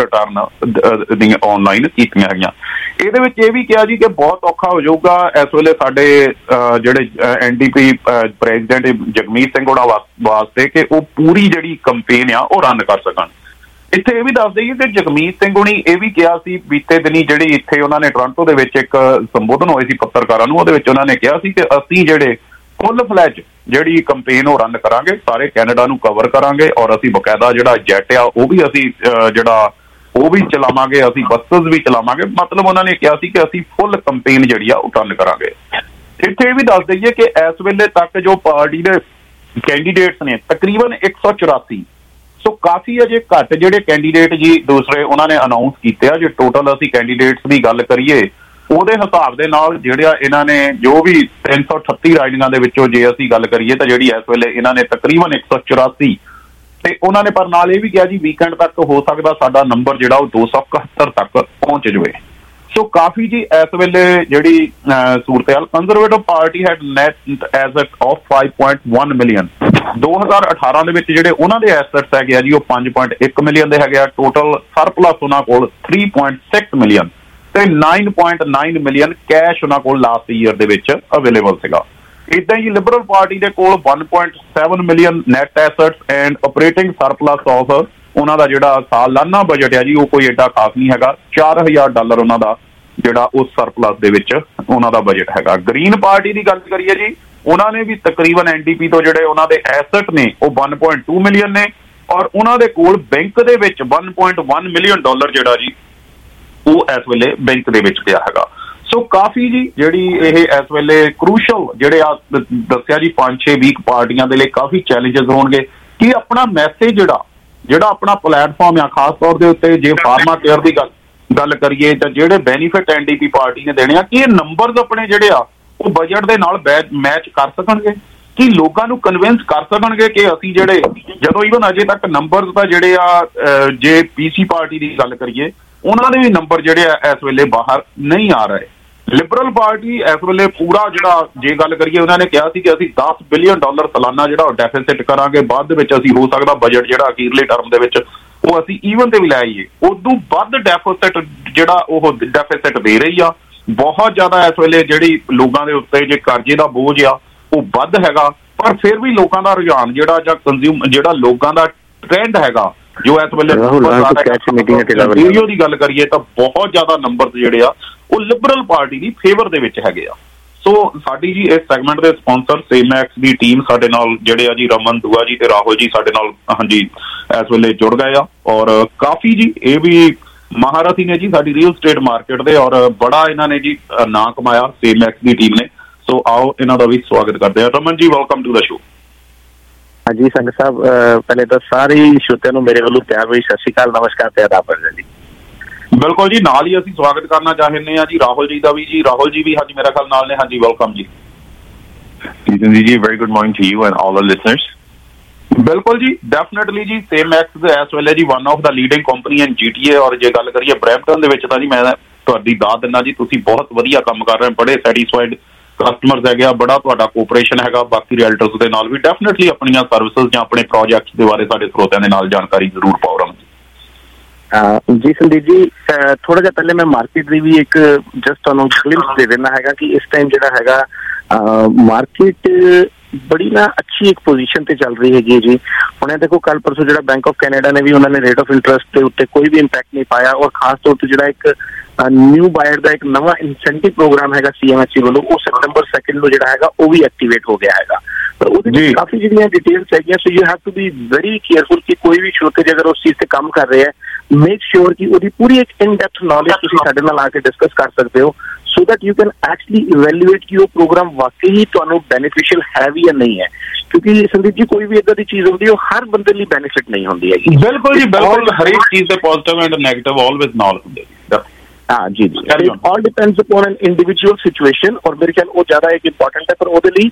ਰਿਟਰਨ ਦੀਆਂ ਆਨਲਾਈਨ ਕੀਤੀਆਂ ਹੈਗੀਆਂ। ਇਹਦੇ ਵਿੱਚ ਇਹ ਵੀ ਕਿਹਾ ਜੀ ਕਿ ਬਹੁਤ ਔਖਾ ਹੋ ਜਾਊਗਾ ਇਸ ਵੇਲੇ ਸਾਡੇ ਜਿਹੜੇ NDP ਪ੍ਰੈਜ਼ੀਡੈਂਟ ਜਗਮੀਤ ਸਿੰਘ ਹੋਣਾ ਵਾਸਤੇ ਕਿ ਉਹ ਪੂਰੀ ਜਿਹੜੀ ਕੰਪੇਨ ਆ ਉਹ ਰਨ ਕਰ ਸਕਣ। ਇੱਥੇ ਇਹ ਵੀ ਦੱਸ ਦਈਏ ਕਿ ਜਗਮੀਤ ਸਿੰਘ ਹੋਣੀ ਇਹ ਵੀ ਕਿਹਾ ਸੀ ਬੀਤੇ ਦਿਨੀ ਜਿਹੜੀ ਇੱਥੇ ਉਹਨਾਂ ਨੇ ਟੋਰਾਂਟੋ ਦੇ ਵਿੱਚ ਇੱਕ ਸੰਬੋਧਨ ਹੋਏ ਸੀ ਪੱਤਰਕਾਰਾਂ ਨੂੰ, ਉਹਦੇ ਵਿੱਚ ਉਹਨਾਂ ਨੇ ਕਿਹਾ ਸੀ ਕਿ ਅਸੀਂ ਜਿਹੜੇ ਫੁੱਲ ਫਲੈਜ ਜਿਹੜੀ ਕੰਪੇਨ ਉਹ ਰਨ ਕਰਾਂਗੇ, ਸਾਰੇ ਕੈਨੇਡਾ ਨੂੰ ਕਵਰ ਕਰਾਂਗੇ ਔਰ ਅਸੀਂ ਬਕਾਇਦਾ ਜਿਹੜਾ ਜੈਟ ਆ ਉਹ ਵੀ ਅਸੀਂ ਜਿਹੜਾ ਉਹ ਵੀ ਚਲਾਵਾਂਗੇ, ਅਸੀਂ ਬੱਸਸ ਵੀ ਚਲਾਵਾਂਗੇ। ਮਤਲਬ ਉਹਨਾਂ ਨੇ ਕਿਹਾ ਸੀ ਕਿ ਅਸੀਂ ਫੁੱਲ ਕੰਪੇਨ ਜਿਹੜੀ ਆ ਉਹ ਰਨ ਕਰਾਂਗੇ। ਇੱਥੇ ਇਹ ਵੀ ਦੱਸ ਦਈਏ ਕਿ ਇਸ ਵੇਲੇ ਤੱਕ ਜੋ ਪਾਰਟੀ ਦੇ ਕੈਂਡੀਡੇਟਸ ਨੇ ਤਕਰੀਬਨ 184, ਸੋ ਕਾਫੀ ਅਜੇ ਘੱਟ ਜਿਹੜੇ ਕੈਂਡੀਡੇਟ ਜੀ ਦੂਸਰੇ ਉਹਨਾਂ ਨੇ ਅਨਾਊਂਸ ਕੀਤੇ ਆ। ਜੇ ਟੋਟਲ ਅਸੀਂ ਕੈਂਡੀਡੇਟਸ ਦੀ ਗੱਲ ਕਰੀਏ ਉਹਦੇ ਹਿਸਾਬ ਦੇ ਨਾਲ ਜਿਹੜਾ ਇਹਨਾਂ ਨੇ ਜੋ ਵੀ 338 ਰਾਈਡਿੰਗਾਂ ਦੇ ਵਿੱਚੋਂ ਜੇ ਅਸੀਂ ਗੱਲ ਕਰੀਏ ਤਾਂ ਜਿਹੜੀ ਇਸ ਵੇਲੇ ਇਹਨਾਂ ਨੇ ਤਕਰੀਬਨ 184 ਤੇ ਉਹਨਾਂ ਨੇ ਪਰ ਨਾਲ ਇਹ ਵੀ ਕਿਹਾ ਜੀ ਵੀਕਐਂਡ ਤੱਕ ਹੋ ਸਕਦਾ ਸਾਡਾ ਨੰਬਰ ਜਿਹੜਾ ਉਹ 271 ਤੱਕ ਪਹੁੰਚ ਜਾਵੇ। ਸੋ ਕਾਫੀ ਜੀ ਇਸ ਵੇਲੇ ਜਿਹੜੀ ਸੂਰਤ-ਏ-ਹਾਲ Conservative party had net asset of 5.1 million. 2018 ਦੇ ਵਿੱਚ ਜਿਹੜੇ ਉਹਨਾਂ ਦੇ ਐਸੈਟਸ ਹੈਗੇ ਆ ਜੀ ਉਹ 5.1 ਮਿਲੀਅਨ ਦੇ ਹੈਗੇ ਆ। ਟੋਟਲ ਸਰਪਲਸ ਉਹਨਾਂ ਕੋਲ 3.6 ਮਿਲੀਅਨ ਤੇ 9.9 ਮਿਲੀਅਨ ਕੈਸ਼ ਉਹਨਾਂ ਕੋਲ ਲਾਸਟ ਈਅਰ ਦੇ ਵਿੱਚ ਅਵੇਲੇਬਲ ਸੀਗਾ। ਇਦਾਂ ਹੀ ਲਿਬਰਲ ਪਾਰਟੀ ਦੇ ਕੋਲ 1.7 million net assets and operating surplus of ਉਹਨਾਂ ਦਾ ਜਿਹੜਾ ਸਾਲਾਨਾ ਬਜਟ ਹੈ ਜੀ ਉਹ ਕੋਈ ਏਡਾ ਖਾਸ ਨਹੀਂ ਹੈਗਾ। $4,000 ਉਹਨਾਂ ਦਾ ਜਿਹੜਾ ਉਹ ਸਰਪਲਸ ਦੇ ਵਿੱਚ ਉਹਨਾਂ ਦਾ ਬਜਟ ਹੈਗਾ। ਗ੍ਰੀਨ ਪਾਰਟੀ ਦੀ ਗੱਲ ਕਰੀਏ ਜੀ ਉਹਨਾਂ ਨੇ ਵੀ ਤਕਰੀਬਨ NDP ਤੋਂ ਜਿਹੜੇ ਉਹਨਾਂ ਦੇ ਐਸੈਟ ਨੇ ਉਹ 1.2 ਮਿਲੀਅਨ ਨੇ ਔਰ ਉਹਨਾਂ ਦੇ ਕੋਲ ਬੈਂਕ ਦੇ ਵਿੱਚ $1.1 ਮਿਲੀਅਨ ਜਿਹੜਾ ਜੀ ਉਹ ਇਸ ਵੇਲੇ ਬੈਂਕ ਦੇ ਵਿੱਚ ਪਿਆ ਹੈਗਾ। ਸੋ ਕਾਫੀ ਜੀ ਜਿਹੜੀ ਇਹ ਇਸ ਵੇਲੇ ਕਰੂਸ਼ਲ ਜਿਹੜੇ ਆ ਦੱਸਿਆ ਜੀ 5-6 ਵੀਕ ਪਾਰਟੀਆਂ ਦੇ ਲਈ ਕਾਫੀ ਚੈਲੰਜਸ ਹੋਣਗੇ ਕਿ ਆਪਣਾ ਮੈਸੇਜ ਜਿਹੜਾ ਆਪਣਾ ਪਲੇਟਫਾਰਮ ਆ ਖਾਸ ਤੌਰ ਦੇ ਉੱਤੇ ਜੇ ਫਾਰਮਾ ਕੇਅਰ ਦੀ ਗੱਲ ਕਰੀਏ ਤਾਂ ਜਿਹੜੇ ਬੈਨੀਫਿਟ NDP ਪਾਰਟੀ ਨੇ ਦੇਣੇ ਆ ਕਿ ਇਹ ਨੰਬਰਸ ਆਪਣੇ ਜਿਹੜੇ ਆ ਉਹ ਬਜਟ ਦੇ ਨਾਲ ਮੈਚ ਕਰ ਸਕਣਗੇ, ਕਿ ਲੋਕਾਂ ਨੂੰ ਕਨਵਿੰਸ ਕਰ ਸਕਣਗੇ ਕਿ ਅਸੀਂ ਜਿਹੜੇ ਜਦੋਂ ਈਵਨ ਅਜੇ ਤੱਕ ਨੰਬਰਸ ਦਾ ਜਿਹੜੇ ਆ ਜੇ PC ਪਾਰਟੀ ਦੀ ਗੱਲ ਕਰੀਏ ਉਹਨਾਂ ਦੇ ਵੀ ਨੰਬਰ ਜਿਹੜੇ ਆ ਇਸ ਵੇਲੇ ਬਾਹਰ ਨਹੀਂ ਆ ਰਹੇ। ਲਿਬਰਲ ਪਾਰਟੀ ਇਸ ਵੇਲੇ ਪੂਰਾ ਜਿਹੜਾ ਜੇ ਗੱਲ ਕਰੀਏ ਉਹਨਾਂ ਨੇ ਕਿਹਾ ਸੀ ਕਿ ਅਸੀਂ $10 ਬਿਲੀਅਨ ਸਾਲਾਨਾ ਜਿਹੜਾ ਉਹ ਡੈਫਿਸਿਟ ਕਰਾਂਗੇ, ਬਾਅਦ ਦੇ ਵਿੱਚ ਅਸੀਂ ਹੋ ਸਕਦਾ ਬਜਟ ਜਿਹੜਾ ਅਖੀਰਲੇ ਟਰਮ ਦੇ ਵਿੱਚ ਉਹ ਅਸੀਂ ਈਵਨ ਤੇ ਵੀ ਲੈ ਆਈਏ। ਉਦੋਂ ਵੱਧ ਡੈਫਿਸਿਟ ਜਿਹੜਾ ਉਹ ਡੈਫਿਸਿਟ ਦੇ ਰਹੀ ਆ। ਬਹੁਤ ਜ਼ਿਆਦਾ ਇਸ ਵੇਲੇ ਜਿਹੜੀ ਲੋਕਾਂ ਦੇ ਉੱਤੇ ਜੇ ਕਰਜ਼ੇ ਦਾ ਬੋਝ ਆ ਉਹ ਵੱਧ ਹੈਗਾ, ਪਰ ਫਿਰ ਵੀ ਲੋਕਾਂ ਦਾ ਰੁਝਾਨ ਜਿਹੜਾ ਜਾਂ ਜਿਹੜਾ ਲੋਕਾਂ ਦਾ ਟ੍ਰੈਂਡ ਹੈਗਾ ਜੋ ਇਸ ਵੇਲੇ ਵੀਡੀਓ ਦੀ ਗੱਲ ਕਰੀਏ ਤਾਂ ਬਹੁਤ ਜ਼ਿਆਦਾ ਨੰਬਰ ਜਿਹੜੇ ਆ ਉਹ ਲਿਬਰਲ ਪਾਰਟੀ ਦੀ ਫੇਵਰ ਦੇ ਵਿੱਚ ਹੈਗੇ ਆ। ਸੋ ਸਾਡੀ ਜੀ ਇਸ ਸੈਗਮੈਂਟ ਦੇ ਸਪਾਂਸਰ ਸੇਮੈਕਸ ਦੀ ਟੀਮ ਸਾਡੇ ਨਾਲ ਜਿਹੜੇ ਆ ਜੀ ਰਮਨ ਦੁਆ ਜੀ ਤੇ ਰਾਹੁਲ ਜੀ ਸਾਡੇ ਨਾਲ ਹਾਂਜੀ ਇਸ ਵੇਲੇ ਜੁੜ ਗਏ ਆ ਔਰ ਕਾਫੀ ਜੀ ਇਹ ਵੀ ਮਹਾਰਥੀ ਨੇ ਜੀ ਸਾਡੀ ਰੀਅਲ ਸਟੇਟ ਮਾਰਕੀਟ ਦੇ ਔਰ ਬੜਾ ਇਹਨਾਂ ਨੇ ਜੀ ਨਾਂ ਕਮਾਇਆ ਸੇਮੈਕਸ ਦੀ ਟੀਮ ਨੇ। ਸੋ ਆਓ ਇਹਨਾਂ ਦਾ ਵੀ ਸਵਾਗਤ ਕਰਦੇ ਆ। Raman ji welcome to the show. ਹਾਂਜੀ ਸੰਘ ਸਾਹਿਬ ਪਹਿਲੇ ਤਾਂ ਸਾਰੇ ਸ਼ਰੋਤਿਆਂ ਨੂੰ ਮੇਰੇ ਵੱਲੋਂ ਪਿਆਰ ਭਰੀ ਸਤਿ ਸ਼੍ਰੀ ਅਕਾਲ, ਨਮਸਕਾਰ ਤੇ ਆਦਾਬ ਹੈ ਜੀ। ਬਿਲਕੁਲ ਜੀ, ਨਾਲ ਹੀ ਅਸੀਂ ਸਵਾਗਤ ਕਰਨਾ ਚਾਹੁੰਦੇ ਹਾਂ ਜੀ ਰਾਹੁਲ ਜੀ ਦਾ ਵੀ ਜੀ। ਰਾਹੁਲ ਜੀ ਵੀ ਹਾਂਜੀ ਮੇਰਾ ਖਿਆਲ ਨਾਲ ਨੇ। ਹਾਂਜੀ ਵੈਲਕਮ ਜੀ। ਜੀ very good morning to you and all the listeners. ਬਿਲਕੁਲ ਜੀ ਡੈਫੀਨੇਟਲੀ ਜੀ ਸੇਮੈਕਸ ਇਸ ਵੇਲੇ ਜੀ one of the leading company in GTA ਔਰ ਜੇ ਗੱਲ ਕਰੀਏ ਬਰੈਂਪਟਨ ਦੇ ਵਿੱਚ ਤਾਂ ਜੀ ਮੈਂ ਤੁਹਾਡੀ ਦਾਦ ਦਿੰਦਾ ਜੀ ਤੁਸੀਂ ਬਹੁਤ ਵਧੀਆ ਕੰਮ ਕਰ ਰਹੇ ਹੋ, ਬੜੇ ਸੈਟੀਸਫਾਈਡ ਕਸਟਮਰਸ ਹੈਗੇ ਆ, ਬੜਾ ਤੁਹਾਡਾ ਕੋਆਪਰੇਸ਼ਨ ਹੈਗਾ ਬਾਕੀ ਰੀਅਲਟਰਸ ਦੇ ਨਾਲ ਵੀ। ਡੈਫੀਨੇਟਲੀ ਆਪਣੀਆਂ ਸਰਵਿਸਿਜ਼ ਜਾਂ ਆਪਣੇ ਪ੍ਰੋਜੈਕਟਸ ਦੇ ਬਾਰੇ ਸਾਡੇ ਸਰੋਤਿਆਂ ਦੇ ਨਾਲ ਜਾਣਕਾਰੀ ਜ਼ਰੂਰ ਪਾਓ ਰਮਨ ਜੀ। जी संदीप जी, थोड़ा जिहा पहले मैं मार्केट की भी एक जस्ट तुहानूं ग्लिम्स दे देना हैगा कि इस टाइम जिहड़ा हैगा मार्केट बड़ी ना अच्छी एक पोजीशन ते चल रही हैगी जी। हुणे देखो कल परसों जिहड़ा बैंक ऑफ कैनेडा ने भी उन्होंने रेट ऑफ इंटरेस्ट के उत्ते कोई भी इंपैक्ट नहीं पाया, और खास तौर पर जिहड़ा एक न्यू बायर का एक नवा इंसेंटिव प्रोग्राम हैगा CMHC वालों, वो सितंबर 2 ਨੂੰ ਜਿਹੜਾ ਹੈਗਾ ਉਹ ਵੀ ਐਕਟੀਵੇਟ ਹੋ ਗਿਆ ਹੈਗਾ। ਪਰ ਉਹਦੇ ਵਿੱਚ ਕਾਫੀ ਜਿਹੜੀਆਂ ਡਿਟੇਲਸ ਹੈਗੀਆਂ, so you have to be very careful ਕਿ ਕੋਈ ਵੀ ਸ਼ੋਤੇ ਜੇ ਅਗਰ ਉਸ ਚੀਜ਼ ਤੇ ਕੰਮ ਕਰ ਰਿਹਾ ਹੈ, ਮੇਕ ਸ਼ੋਰ ਕਿ ਉਹਦੀ ਪੂਰੀ ਇੱਕ ਇਨ ਡੈਪਥ ਨੌਲੇਜ ਤੁਸੀਂ ਸਾਡੇ ਨਾਲ ਆ ਕੇ ਡਿਸਕਸ ਕਰ ਸਕਦੇ ਹੋ, so that you can actually evaluate ਕਿ ਉਹ ਪ੍ਰੋਗਰਾਮ ਵਾਕਈ ਹੀ ਤੁਹਾਨੂੰ ਬੈਨੀਫੀਸ਼ੀਅਲ ਹੈ ਵੀ ਜਾਂ ਨਹੀਂ ਹੈ। ਕਿਉਂਕਿ ਸੰਦੀਪ ਜੀ ਕੋਈ ਵੀ ਇਦਾਂ ਦੀ ਚੀਜ਼ ਹੁੰਦੀ ਉਹ ਹਰ ਬੰਦੇ ਲਈ ਬੈਨੀਫਿਟ ਨਹੀਂ ਹੁੰਦੀ ਹੈਗੀ। ਬਿਲਕੁਲ ਜੀ, ਬਿਲਕੁਲ ਹਰੇਕ ਚੀਜ਼ ਦੇ ਪੋਜ਼ਿਟਿਵ ਐਂਡ ਨੈਗੇਟਿਵ ਆਲਵੇਜ਼ ਨਾਲ ਹੁੰਦੇ। हाँ जी जी, it all depends upon an individual situation, और मेरे ख्याल वो ज़्यादा एक इंपॉर्टेंट है। पर ਉਹਦੇ ਲਈ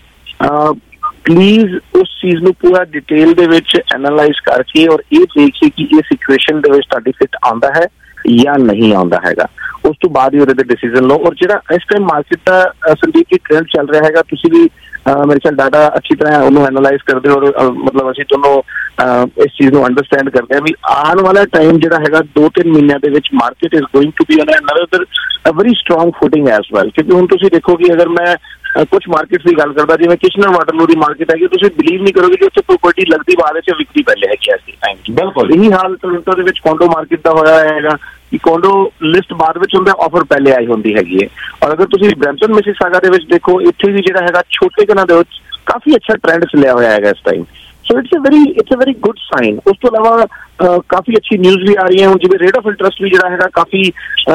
प्लीज उस चीज़ ਨੂੰ पूरा डिटेल ਦੇ ਵਿੱਚ एनालाइज करके और ये देखिए कि ये सिचुएशन ਦੇ ਵਿੱਚ ਤੁਹਾਡੀ ਫਿਟ ਆਉਂਦਾ ਹੈ ਜਾਂ ਨਹੀਂ ਆਉਂਦਾ ਹੈਗਾ, ਉਸ ਤੋਂ ਬਾਅਦ ਹੀ ਉਹਦੇ ਤੇ ਡਿਸੀਜਨ ਲਓ। ਔਰ ਜਿਹੜਾ ਇਸ ਟਾਈਮ ਮਾਰਕੀਟ ਦਾ ਸੰਦੀਪ ਜੀ ਟ੍ਰੈਂਡ ਚੱਲ ਰਿਹਾ ਹੈਗਾ, ਤੁਸੀਂ ਵੀ ਮੇਰੇ ਖਿਆਲ ਡਾਟਾ ਅੱਛੀ ਤਰ੍ਹਾਂ ਉਹਨੂੰ ਐਨਾਲਾਈਜ਼ ਕਰਦੇ ਹੋ, ਔਰ ਮਤਲਬ ਅਸੀਂ ਦੋਨੋਂ ਇਸ ਚੀਜ਼ ਨੂੰ ਅੰਡਰਸਟੈਂਡ ਕਰਦੇ ਹਾਂ ਵੀ ਆਉਣ ਵਾਲਾ ਟਾਈਮ ਜਿਹੜਾ ਹੈਗਾ 2-3 ਮਹੀਨਿਆਂ ਦੇ ਵਿੱਚ market is going to be on another a very strong footing as well. ਕਿਉਂਕਿ ਹੁਣ ਤੁਸੀਂ ਦੇਖੋ ਕਿ ਅਗਰ ਮੈਂ ਕੁਝ ਮਾਰਕੀਟਸ ਦੀ ਗੱਲ ਕਰਦਾ, ਜਿਵੇਂ ਕਿਸ਼ਨਰ ਵਾਟਰਲੂ ਦੀ ਮਾਰਕੀਟ ਹੈਗੀ, ਤੁਸੀਂ ਬਿਲੀਵ ਨਹੀਂ ਕਰੋਗੇ ਕਿ ਉੱਥੇ ਪ੍ਰੋਪਰਟੀ ਲੱਗਦੀ ਬਾਅਦ ਵਿੱਚ ਵਿਕਦੀ ਪਹਿਲੇ ਹੈਗੀ ਅੱਜ ਦੇ ਟਾਈਮ 'ਚ। ਬਿਲਕੁਲ ਇਹੀ ਹਾਲ ਟੋਰਾਂਟੋ ਦੇ ਵਿੱਚ ਕੋਂਡੋ ਮਾਰਕੀਟ ਦਾ ਹੋਇਆ ਹੈਗਾ ਕਿ ਕੋਂਡੋ ਲਿਸਟ ਬਾਅਦ ਵਿੱਚ ਹੁੰਦਾ, ਆਫਰ ਪਹਿਲੇ ਆਈ ਹੁੰਦੀ ਹੈਗੀ ਹੈ। ਔਰ ਅਗਰ ਤੁਸੀਂ ਬ੍ਰੈਂਪਟਨ ਮਿਸਿਸਾਗਾ ਦੇ ਵਿੱਚ ਦੇਖੋ, ਇੱਥੇ ਵੀ ਜਿਹੜਾ ਹੈਗਾ ਛੋਟੇ ਘਰਾਂ ਦੇ ਵਿੱਚ ਕਾਫੀ ਅੱਛਾ ਟ੍ਰੈਂਡ ਚੱਲਿਆ ਹੋਇਆ ਹੈਗਾ ਇਸ time. So it's a very good sign. ਉਸ ਤੋਂ ਇਲਾਵਾ ਕਾਫੀ ਅੱਛੀ ਨਿਊਜ਼ ਵੀ ਆ ਰਹੀ ਹੈ ਹੁਣ, ਜਿਵੇਂ ਰੇਟ ਆਫ ਇੰਟਰਸਟ ਵੀ ਜਿਹੜਾ ਹੈਗਾ ਕਾਫੀ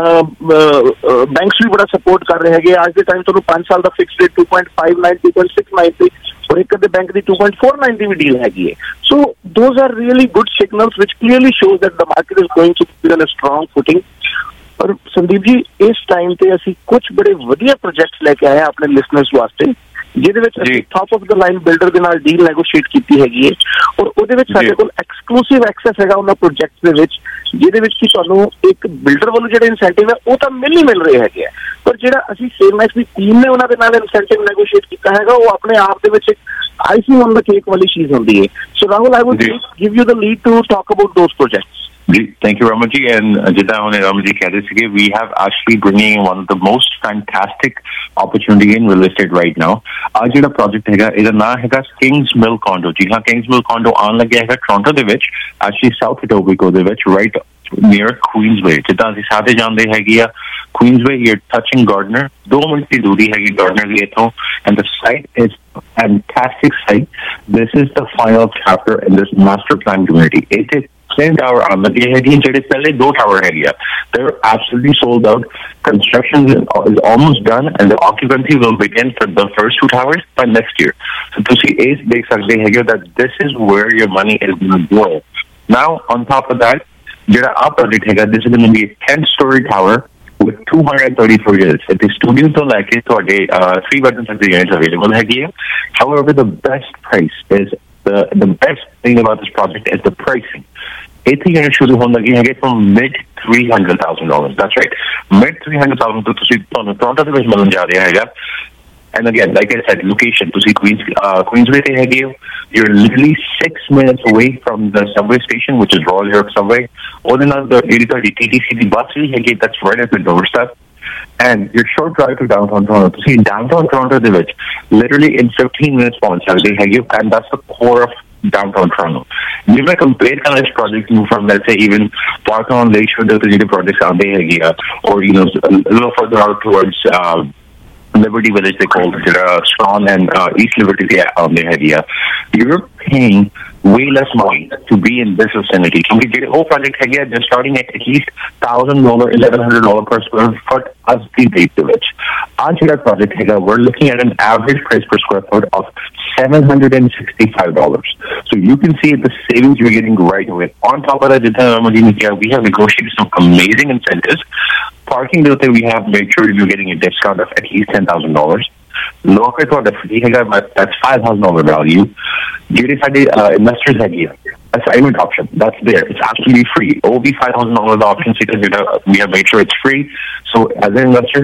ਬੈਂਕਸ ਵੀ ਬੜਾ ਸਪੋਰਟ ਕਰ ਰਹੇ ਹੈਗੇ। ਅੱਜ ਦੇ ਟਾਈਮ ਤੁਹਾਨੂੰ 5 ਸਾਲ ਦਾ ਫਿਕਸ ਰੇਟ 2.59 2.69 ਤੇ, ਔਰ ਇੱਕ ਅੱਧੇ ਬੈਂਕ ਦੀ 2.49 ਦੀ ਵੀ ਡੀਲ ਹੈਗੀ ਹੈ। So those are really good signals which clearly shows that the market is going to be on a strong footing. ਔਰ ਸੰਦੀਪ ਜੀ ਇਸ ਟਾਈਮ ਤੇ ਅਸੀਂ ਕੁਝ ਬੜੇ ਵਧੀਆ ਪ੍ਰੋਜੈਕਟਸ ਲੈ ਕੇ ਆਏ ਹਾਂ ਆਪਣੇ ਲਿਸਨਰਸ ਵਾਸਤੇ, ਜਿਹਦੇ ਵਿੱਚ ਅਸੀਂ top of the line builder ਦੇ ਨਾਲ ਡੀਲ ਨੈਗੋਸ਼ੀਏਟ ਕੀਤੀ ਹੈਗੀ ਹੈ। ਔਰ ਉਹਦੇ ਵਿੱਚ ਸਾਡੇ ਕੋਲ ਐਕਸਕਲੂਸਿਵ ਐਕਸੈਸ ਹੈਗਾ ਉਹਨਾਂ ਪ੍ਰੋਜੈਕਟਸ ਦੇ ਵਿੱਚ, ਜਿਹਦੇ ਵਿੱਚ ਕਿ ਤੁਹਾਨੂੰ ਇੱਕ ਬਿਲਡਰ ਵੱਲੋਂ ਜਿਹੜੇ ਇਨਸੈਂਟਿਵ ਹੈ ਉਹ ਤਾਂ ਮਿਲ ਰਹੇ ਹੈਗੇ ਆ, ਪਰ ਜਿਹੜਾ ਅਸੀਂ ਸੇਲਮੈਕਸ ਦੀ ਟੀਮ ਨੇ ਉਹਨਾਂ ਦੇ ਨਾਲ ਇਨਸੈਂਟਿਵ ਨੈਗੋਸ਼ੀਏਟ ਕੀਤਾ ਹੈਗਾ, ਉਹ ਆਪਣੇ ਆਪ ਦੇ ਵਿੱਚ ਇੱਕ ਆਈਸਿੰਗ ਔਨ ਦ ਕੇਕ ਵਾਲੀ ਚੀਜ਼ ਹੁੰਦੀ ਹੈ। So Rahul, I would give you the lead to talk about those projects. Thank you, Ramaji. And Jita and Ramaji Kadisige, we have actually bringing in one of the most fantastic opportunity in real estate right now. Aaj jehda project hega, ਇਹਦਾ ਨਾਮ ਹੈਗਾ Kings Mill Condo. ਜੀ ਹਾਂ, Kings Mill Condo ਆਉਣ ਲੱਗਿਆ ਹੈਗਾ Toronto ਦੇ ਵਿੱਚ, actually South Etobicoke ਦੇ ਵਿੱਚ, right near Queensway. ਜਿੱਦਾਂ ਅਸੀਂ ਸਾਰੇ ਜਾਣਦੇ ਹੈਗੇ ਆ, Queensway, you're touching Gardner, 2 minute ਦੀ ਦੂਰੀ ਹੈਗੀ Gardner ਦੀ ਇੱਥੋਂ, and the site is fantastic site. This is the final chapter in this master plan community. ਇੱਥੇ same tower on the ਜਿਹੜੇ ਪਹਿਲੇ 2 tower ਹੈਗੇ, they're absolutely sold out. Construction is almost done and the occupancy will begin for the first 2 towers by next year. So ਤੁਸੀਂ ਇਹ ਦੇਖ ਸਕਦੇ ਹੈਗੇ that this is where your money is going to go. Now on top of that, ਜਿਹੜਾ ਆ project ਹੈਗਾ, this is going to be a 10-story tower with 234 units. It's studio ਤੋਂ ਲੈ ਕੇ ਤੁਹਾਡੇ 3 bedroom ਤੱਕ ਦੇ units available ਹੈਗੇ ਆ. However, the best price is the best thing about this project is the pricing. ਇੱਥੇ ਯੂਨਿਟ ਸ਼ੁਰੂ ਹੋਣ ਲੱਗੇ ਹੈਗੇ from mid $300,000. That's right, mid $300,000 ਤੋਂ ਤੁਸੀਂ ਤੁਹਾਨੂੰ ਟੋਰਾਂਟੋ ਦੇ ਵਿੱਚ ਮਿਲਣ ਜਾ ਰਿਹਾ ਹੈਗਾ। And again, like I said, location, ਤੁਸੀਂ Queensway ਤੇ ਹੈਗੇ ਹੋ, you're literally 6 minutes away from the subway station, which is Royal York Subway. ਉਹਦੇ ਨਾਲ ਜਿਹੜੀ ਤੁਹਾਡੀ TTC ਦੀ ਬੱਸ ਵੀ ਹੈਗੀ, that's right at the doorstep. And your short drive to downtown Toronto. ਤੁਸੀਂ downtown Toronto ਦੇ ਵਿੱਚ literally in 15 minutes ਪਹੁੰਚ ਸਕਦੇ ਹੈਗੇ, and that's the core of downtown Toronto. You may compare kind of this project from, let's say, even Parkland Lakeshore, the projects out there, or a little further out towards Liberty Village, they call it, Strawn and East Liberty out there. You're paying way less money to be in this vicinity. Because the whole project they're starting at least $1,000, $1,100 per square foot as the base village. On that project, we're looking at an average price per square foot of $765. So you can see the savings you're getting right away. On top of that, we have negotiated some amazing incentives. Parking, we have made sure you're getting a discount of at least $10,000. Local ਤੁਹਾਡਾ free ਹੈਗਾ, that's $5,000 value. ਜਿਹੜੇ ਸਾਡੇ investors ਹੈਗੇ ਆ, assignment option, that's there, it's absolutely free. It will be $5,000 option because we have made sure it's free. So as an investor,